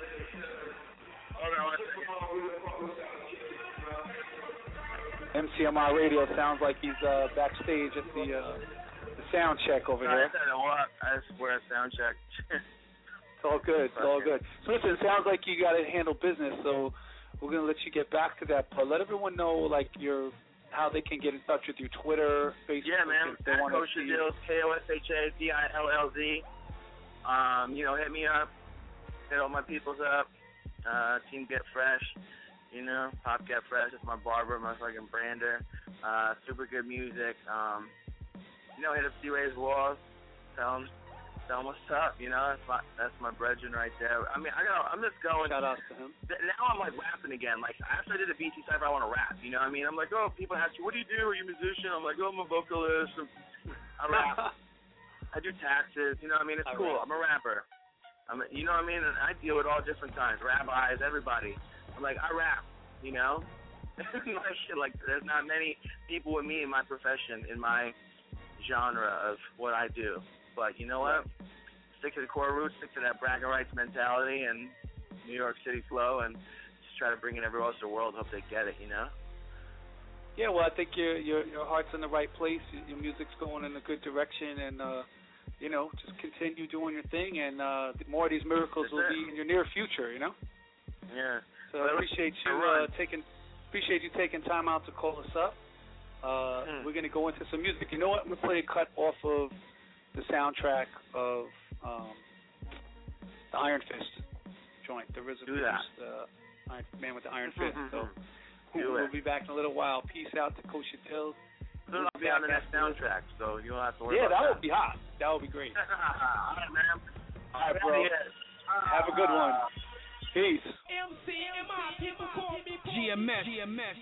[SPEAKER 18] MCMI Radio sounds like he's backstage at the sound check over here.
[SPEAKER 13] I swear, sound check.
[SPEAKER 18] It's all good. It's all good. So listen, it sounds like you got to handle business, so we're going to let you get back to that. But let everyone know, like, how they can get in touch with you, Twitter, Facebook.
[SPEAKER 13] Yeah, man. At Kosha Dillz, KOSHADILLZ. Hit me up. Hit all my peoples up. Team Get Fresh. Pop Get Fresh is my barber, my fucking brander. Super good music. Hit up D-Ray's Walls. Tell him Tell him what's up, you know. That's my brethren right there. I mean, I'm just going.
[SPEAKER 18] Shout out to him.
[SPEAKER 13] Now I'm like rapping again. Like after I did the BT Cypher, I want to rap. You know what I mean? I'm like, oh, people ask you, what do you do? Are you a musician? I'm like, oh, I'm a vocalist. I rap. I do taxes. You know what I mean? It's cool. I'm a rapper. You know what I mean? And I deal with all different kinds. Rabbis, everybody. I'm like, I rap. You know? like there's not many people with me in my profession, in my genre of what I do. But you know what? Stick to the core roots, stick to that bragging rights mentality and New York City flow, and just try to bring it everywhere else in the world. Hope they get it, you know?
[SPEAKER 18] Yeah, well, I think your heart's in the right place. Your music's going in a good direction, and you know, just continue doing your thing, and more of these miracles will be in your near future, you know?
[SPEAKER 13] Yeah.
[SPEAKER 18] So I appreciate you taking time out to call us up. We're gonna go into some music. You know what? I'm gonna play a cut off of the soundtrack of the Iron Fist joint. The RZA produced Man with the Iron Fist. So we'll be back in a little while. Peace out to Kosher Tills.
[SPEAKER 13] It'll be on the next soundtrack, so you don't have to worry about
[SPEAKER 18] that. Yeah, that would be hot. That would be great.
[SPEAKER 13] All right, man.
[SPEAKER 18] All right, bro. Have a good one. Peace.
[SPEAKER 2] GMS.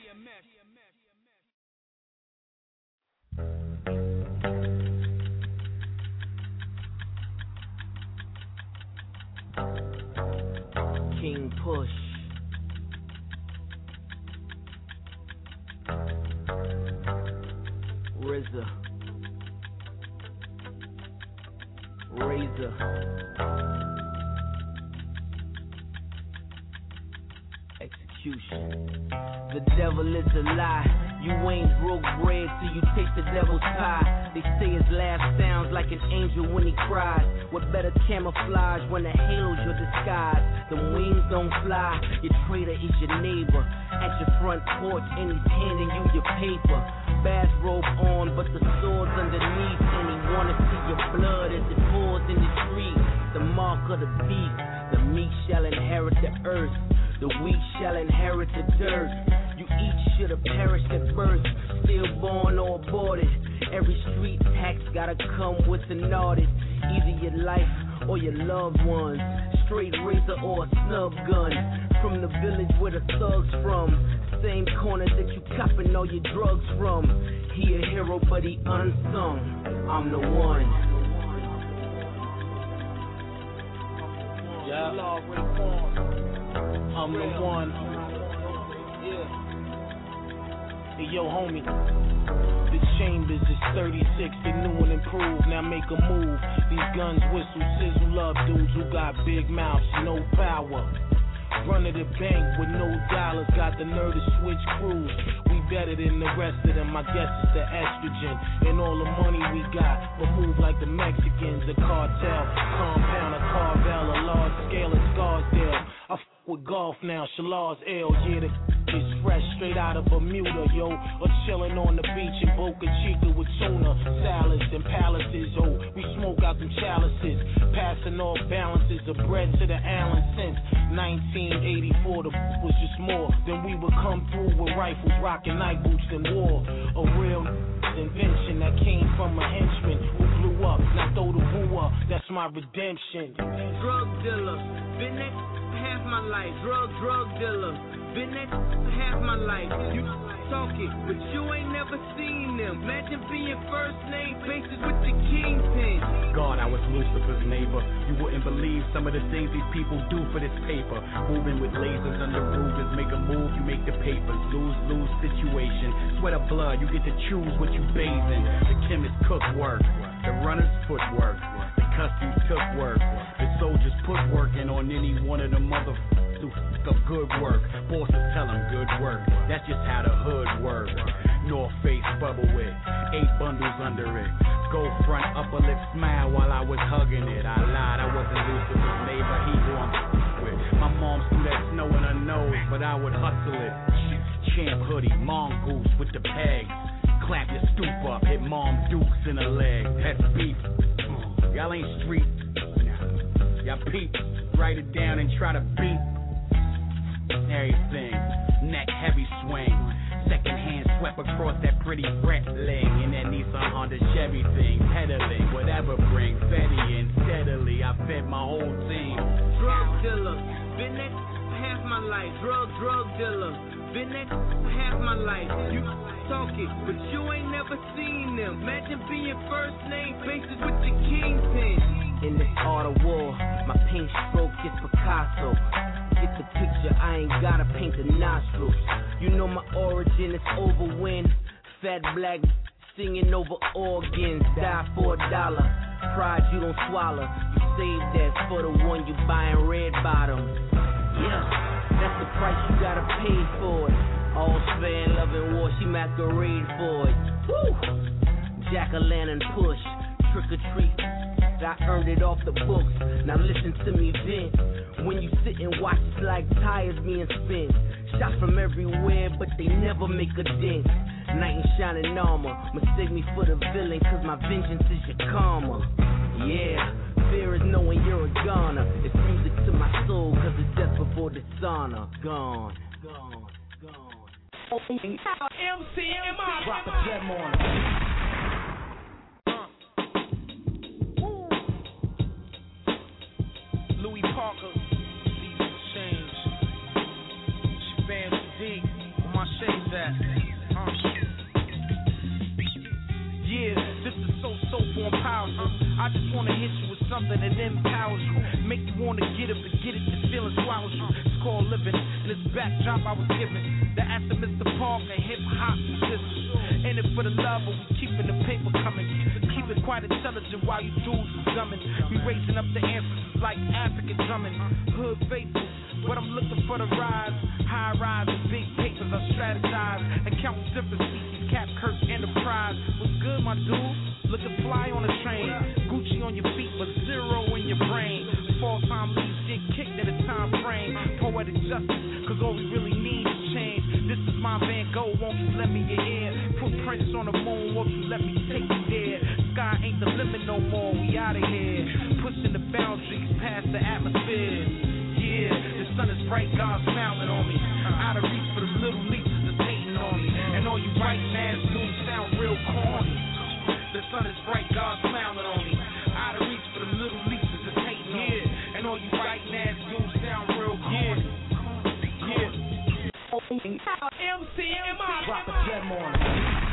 [SPEAKER 20] King Push. RZA. Razor. Execution. The devil is a lie. You ain't broke bread till you taste the devil's pie. They say his laugh sounds like an angel when he cries. What better camouflage when the halo's your disguise? The wings don't fly. Your traitor is your neighbor. At your front porch and he's handing you your paper. Bathrobe on, but the sword's underneath. And he wanna see your blood as it pours in the street. The mark of the beast. The meek shall inherit the earth. The weak shall inherit the dirt. You each should have perished at birth, stillborn or aborted. Every street tax gotta come with an audit. Either your life or your loved ones. Straight razor or a snub gun. From the village where the thugs from. Same corner that you copping all your drugs from. He a hero but he unsung. I'm the one.
[SPEAKER 2] Yeah. I'm the one. Hey, yo, homie. The chambers is 36, they new and improved. Now make a move. These guns whistle, sizzle up. Dudes who got big mouths, no power. Run to the bank with no dollars, got the nerve to switch crews. We better than the rest of them, I guess it's the estrogen. And all the money we got, but move like the Mexicans. A cartel, compound, a Carvel, a large scale of Scarsdale. I with golf now, Shalaz L, yeah, the is fresh straight out of Bermuda, yo. Or chillin' on the beach in Boca Chica with tuna, salads and palaces, oh. We smoke out them chalices, passing off balances of bread to the Allen since 1984. The was just more than we would come through with rifles, rocking night boots and war. A real invention that came from a henchman who blew up, now throw the boo up, that's my redemption.
[SPEAKER 20] Drug dealer, been that half my life. Drug dealer, been that half my life. You talk it, but you ain't never seen them. Imagine being first name basis with the kingpin.
[SPEAKER 3] God, I was Lucifer's neighbor. You wouldn't believe some of the things these people do for this paper. Moving with lasers under roofers, make a move, you make the papers. Lose situation. Sweat of blood, you get to choose what you bathe in. The chemist cook work, the runner's footwork, the customs took work, the soldiers put work in on any one of the motherfuckers who f*** up good work. Bosses tell them good work. That's just how the hood works. North Face bubble wit, 8 bundles under it. Gold front, upper lip smile while I was hugging it. I lied, I wasn't Lucifer's neighbor, he who I'm with. My mom threw that snow in her nose, but I would hustle it. Champ hoodie, mongoose with the pegs. Clap your stoop up, hit mom dukes in the leg. That's beef. Y'all ain't street. Y'all peep, write it down and try to beat everything. Neck heavy swing, second hand sweat swept across that pretty red leg in that Nissan Honda Chevy thing, pedaling, whatever brings Fetty in steadily. I fed my whole team.
[SPEAKER 1] Drug dealer, been that half my life. Drug dealer, been that half my life. You talking, but you ain't never seen them. Imagine being first name basis with the kingpin.
[SPEAKER 20] In this art of war, my paint stroke is Picasso. Get the picture, I ain't gotta paint the nostrils. You know my origin is over when fat black singing over organs. Die for $1. Pride you don't swallow. You save that for the one you buying red bottom. Yeah, that's the price you gotta pay for it. All span, love and war, she masquerade for it. Woo! Jack-o'-lantern push, trick or treat. I earned it off the books. Now listen to me vent. When you sit and watch, it's like tires being spent. Shots from everywhere, but they never make a dent. Knight in shining armor, mistake me for the villain, cause my vengeance is your karma. Yeah, fear is knowing you're a goner. It's music to my soul, cause it's death before dishonor. Gone.
[SPEAKER 1] MCMI.
[SPEAKER 20] Drop a gem on it.
[SPEAKER 11] Louis Parker, seasons change. Shabam Sadiq, where my shades at? Yeah, this is so soulful and powerful. I just wanna hit you with something that empowers you, make you wanna get up and get it. This feeling swallows you. It's called living. In this backdrop I was given, the after Mr. Parker, hip hop system. In it for the love, but we keeping the paper coming. Keep it quite intelligent while you dudes is gumming. We raising up the ancestors like African drumming. Hood faithful, but I'm looking for the rise. High rise and big papers, I strategize and count different species. Cap Kirk Enterprise. What's good, my dude? Looking fly on the train. Gucci on your feet, but zero in your brain. Fall time leaves get kicked in a time frame. Poetic justice, cause all we really need is change. This is my Van Gogh, won't you let me in here? Footprints on the moon, won't you let me take you there? Sky ain't the limit no more, we outta here. Pushing the boundaries past the atmosphere. Yeah, the sun is bright, God's smiling on me. Out of reach for the little leeches that's hating on me. And all you writing ass dudes sound real corny. The sun is bright, God's smiling on me. Out of reach for the little leeches that's hating on me. And all you writing ass dudes sound real corny. Yeah. MCMI.
[SPEAKER 20] Drop a gem on it.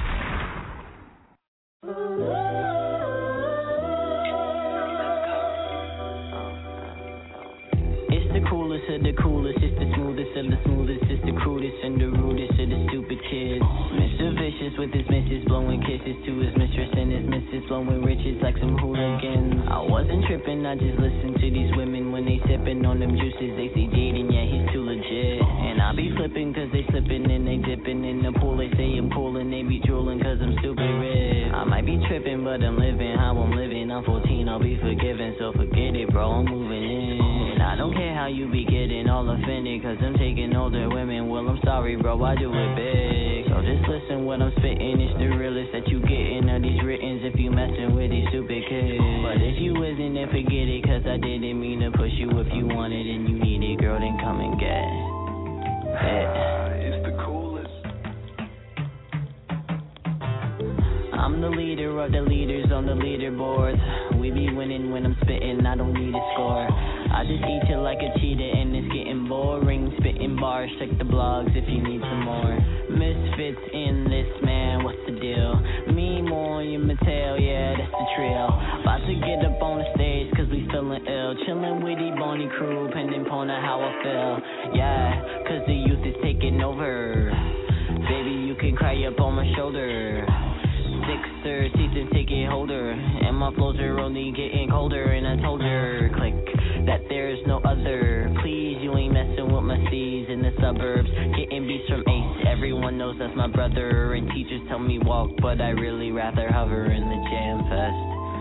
[SPEAKER 20] It's the coolest of the coolest, it's the smoothest of the smoothest, it's the crudest and the rudest of the stupid kids. Mr. Vicious with his missus blowing kisses to his mistress and his missus blowing riches like some hooligans. I wasn't tripping, I just listened to these women when they sipping on them juices. They say Jaden, yeah, he's too legit. And I be flipping cause they slipping and they dipping in the pool. They say I'm cool and they be drooling cause I'm stupid rich. I might be tripping but I'm living how I'm living. I'm 14, I'll be forgiven, so forget it bro, I'm moving in. And I don't care how you be getting all offended cause I'm taking older women. Well I'm sorry bro, I do it big. So just listen what I'm spitting, it's the realest that you getting of these writtens if you messing with these stupid kids. But if you isn't then forget it cause I didn't mean to push you. If you want it and you need it girl then come and get it.
[SPEAKER 21] It's the coolest.
[SPEAKER 20] I'm the leader of the leaders on the leaderboards. We be winning when I'm spitting, I don't need a score. I just eat you like a cheetah and it's getting boring. Spitting bars, check the blogs if you need some more. Misfits in this, man, what's the deal? Me, more, you Mattel, yeah, that's the trio. About to get up on the stage cause we feeling ill. Chilling with the Bonnie crew, pending upon how I feel. Yeah, cause the youth is taking over. Baby, you can cry up on my shoulder. Sixer, season ticket holder. And my flows are only getting colder. And I told her, click, that there's no other. Please, you ain't messing with my C's in the suburbs. Getting beats from Ace, everyone knows that's my brother. And teachers tell me walk, but I really rather hover in the Jam Fest.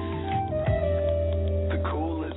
[SPEAKER 21] The coolest.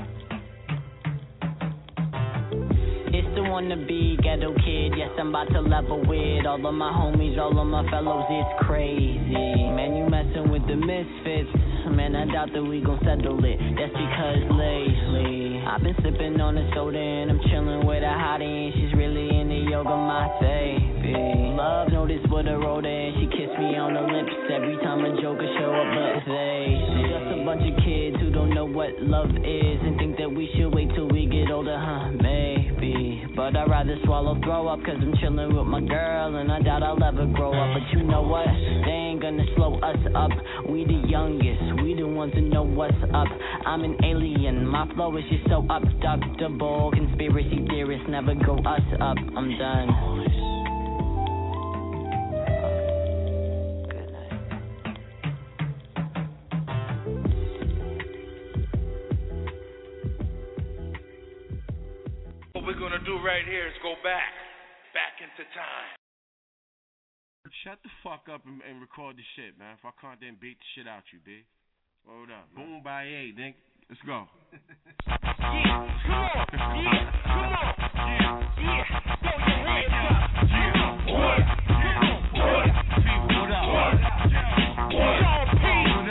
[SPEAKER 20] It's the wannabe ghetto kid, yes I'm about to level with all of my homies, all of my fellows, it's crazy. Man, you messing with the misfits, man I doubt that we gon' settle it. That's because lately I've been sipping on a soda and I'm chilling with a hottie and she's really into yoga, my baby. Love notice what
[SPEAKER 16] with a roller and she kissed me on the lips every time a joker show up, but they just a bunch of kids who don't know what love is and think that we should wait till we get older, huh? Maybe, but I'd rather swallow throw up cause I'm chilling with my girl and I doubt I'll ever grow up. But you know what? They ain't gonna slow us up. We the youngest, we the ones that know what's up. I'm an alien, my flow is just so abductable. Conspiracy theorists never go us up. I'm done.
[SPEAKER 17] What we're gonna do right here is go back into time.
[SPEAKER 19] Shut the fuck up and record the shit, man. If I can't, then beat the shit out you, B. Hold up. Boom by 8, nigga. Let's go.
[SPEAKER 23] Come on. Throw your hands up. What? What up? Sean P. What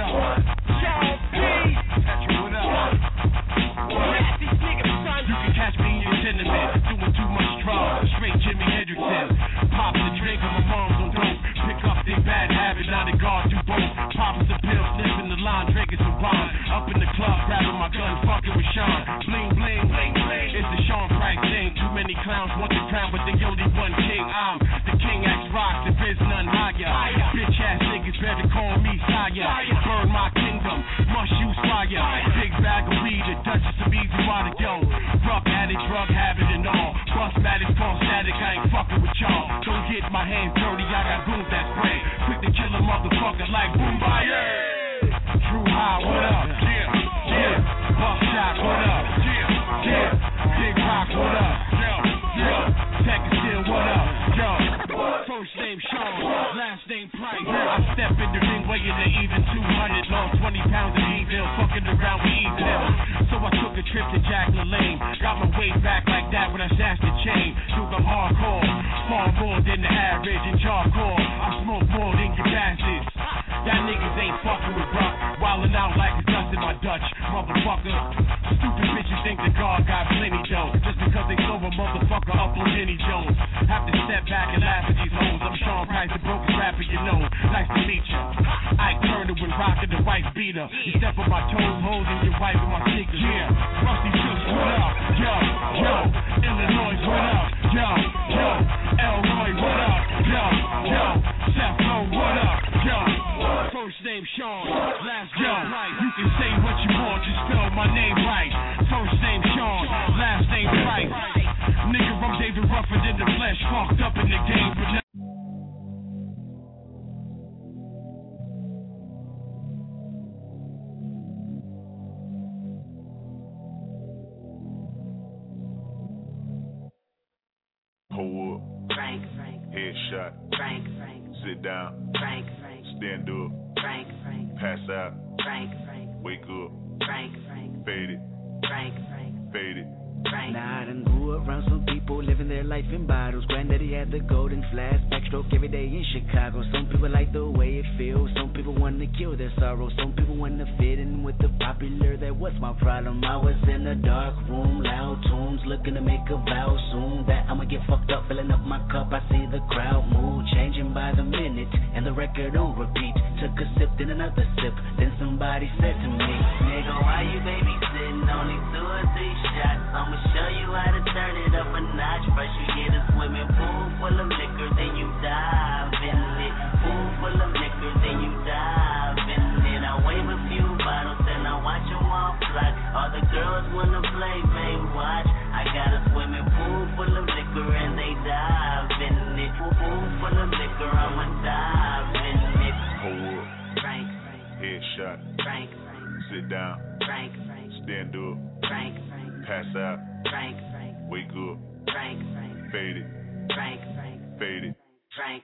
[SPEAKER 23] up? These niggas, son.
[SPEAKER 19] You can catch me in your tenement, doing too much drugs. Straight Jimi Hendrixin. Pop the drink on my mom's on dope. Pick up their bad habit, now they guard do both. Popping the pill, sniffing the line, drinking some wine. Up in the club, grabbing my gun, fucking with Sean. Bling, bling, bling, bling. It's the Sean Price thing. Too many clowns want the crown, but they only one king. I'm the king X rocks, if there's none higher. Bitch ass niggas better call me sire. Burn my kingdom, must use fire. Big bag of weed, the Duchess of Easy Water, yo. Rough addict, drug habit and all. Bust matters, call static, I ain't fucking with y'all. Don't get my hands dirty, I got goons that spray. Quick to kill a motherfucker like Boombayah. Drew High, what up? Yeah. Buckshot, what up? Yeah. Big Rock, what up? Yo. Second Still, what up? Yo. First name Sean, last name Price. I step in the ring weighing an even 200. Lost 20 pounds of evil, fucking around with evil. So I took a trip to Jack LaLanne. Got my weight back like that when I snatched the chain. Through the hardcore, far more than the average in charcoal. I smoke more than your bastards. Y'all niggas ain't fucking with Brock. Wildin' out like it's dust in my Dutch, motherfucker. Stupid bitches think the God got plenty dough. Just because they sober motherfucker up on Jenny Jones. Have to step back and laugh at these hoes. I'm Sean Price, the brokest rapper you know. Nice to meet you. Ike Turner when rockin' the wife beater. You step on my toes, holding your wife with my sneakers. Yeah, Rusty Juice, what up? Yo. Illinois, what up? Yo. Elroy, what up? Yo. Seth Lowe, what up? Yo. First name Sean, last name Price. You can say what you want, just spell my name right. First name Sean, last name Price. Nigga, I'm David Rufford in the flesh, fucked up in the game, but now.
[SPEAKER 22] Hold up. Frank. Headshot. Frank. Sit down. Frank. Stand up. Frank. Pass out. Frank. Wake up. Frank. Fade it. Frank. Fade it.
[SPEAKER 20] Now I done grew around some people living their life in bottles. Granddaddy had the golden flask, backstroke every day in Chicago. Some people like the way it feels. Some people want to kill their sorrow. Some people want to fit in with the popular. That was my problem. I was in a dark room, loud tunes, looking to make a vow soon that I'ma get fucked up, filling up my cup. I see the crowd mood changing by the minute, and the record on repeat. Took a sip, then another sip. Then somebody said to me, nigga, why you babysitting? Only 2 or 3 shots. I'ma show you how to turn it up a notch. First you get a swimming pool full of liquor, then you dive in it. Pool full of liquor, then you dive in it. I wave a few bottles, then I watch them all fly. All the girls wanna play, babe, watch. I got a swimming pool full of liquor, and they dive in it. Pool full of liquor, I'ma dive in it.
[SPEAKER 22] Hold up.
[SPEAKER 20] Frank.
[SPEAKER 22] Headshot.
[SPEAKER 20] Frank.
[SPEAKER 22] Sit down.
[SPEAKER 20] Frank.
[SPEAKER 22] Stand up.
[SPEAKER 20] Frank.
[SPEAKER 22] Pass out.
[SPEAKER 20] Frank.
[SPEAKER 22] Wake up.
[SPEAKER 20] Frank.
[SPEAKER 22] Fade it.
[SPEAKER 20] Frank.
[SPEAKER 22] Fade it.
[SPEAKER 20] Frank.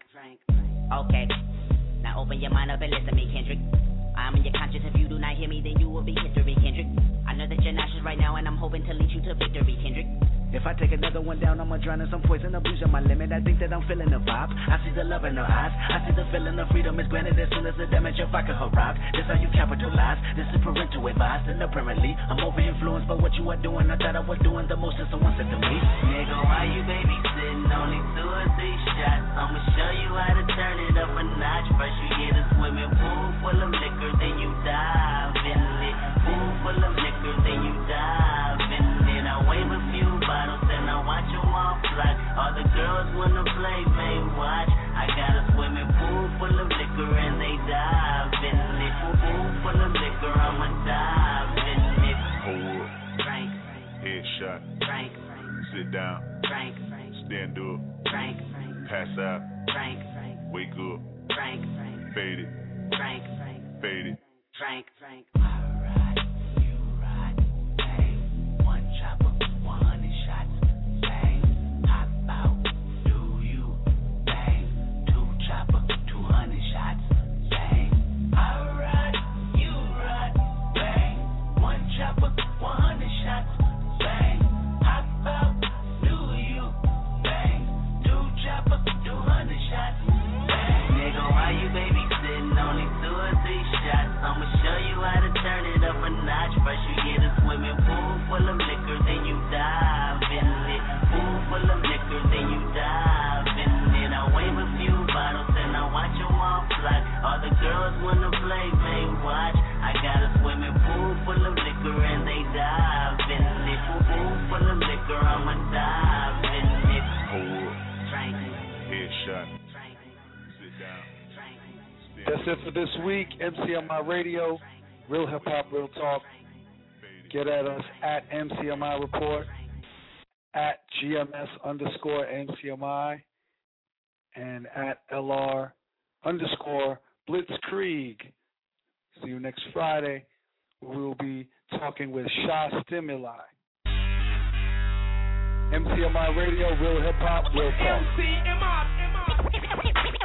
[SPEAKER 25] Okay, now open your mind up and listen to me, Kendrick. I'm in your conscience. If you do not hear me, then you will be history, Kendrick. I know that you're nauseous right now, and I'm hoping to lead you to victory, Kendrick.
[SPEAKER 20] If I take another one down, I'ma drown in some poison, abuse on my limit. I think that I'm feeling the vibe. I see the love in her eyes. I see the feeling of freedom is granted as soon as the damage of vodka arrive. This how you capitalize. This is parental advice, and apparently I'm over influenced by what you are doing. I thought I was doing the most, and someone said to me, nigga, why you babysitting? Only 2 or 3 shots. I'ma show you how to turn it
[SPEAKER 5] girls wanna play, man, watch. I got a swimming pool full of liquor and they dive in it. Pool full of liquor, I'ma dive in it.
[SPEAKER 22] Hold up.
[SPEAKER 5] Drink.
[SPEAKER 22] Headshot.
[SPEAKER 5] Drink.
[SPEAKER 22] Sit down.
[SPEAKER 5] Drink.
[SPEAKER 22] Stand up.
[SPEAKER 5] Drink.
[SPEAKER 22] Pass out.
[SPEAKER 5] Drink.
[SPEAKER 22] Wake up.
[SPEAKER 5] Drink.
[SPEAKER 22] Fade it.
[SPEAKER 5] Drink.
[SPEAKER 22] Fade it.
[SPEAKER 5] Drink.
[SPEAKER 6] Alright, you right, bang. One chopper, 100 shots, bang. Hop out, do you, bang. Two chopper, 200 shots, bang. Alright, you right, bang. One chopper, 100 shots, bang. Hop out, do you, bang. Two chopper, 200 shots, bang.
[SPEAKER 5] Nigga, why you babysitting? Only 2 or 3 shots. I'ma show you how to turn it up a notch. First you get a swimming pool full of liquor, then you dive in it. Pool full of liquor, then you dive in it. I wave a few bottles and I watch them all fly. All the girls wanna play, man, watch. I got a swimming pool full of liquor and they dive in it. Pool full of liquor, I'ma dive in it.
[SPEAKER 22] Hold up.
[SPEAKER 5] Drink.
[SPEAKER 22] Headshot. Sit down.
[SPEAKER 18] That's it for this week. MCMI Radio, Real Hip Hop, Real Talk. Get at us at MCMI Report, at GMS_MCMI, and at LR_Blitzkrieg. See you next Friday, where we will be talking with Sha Stimuli. MCMI Radio, Real Hip Hop, Real Talk.
[SPEAKER 14] MCMI.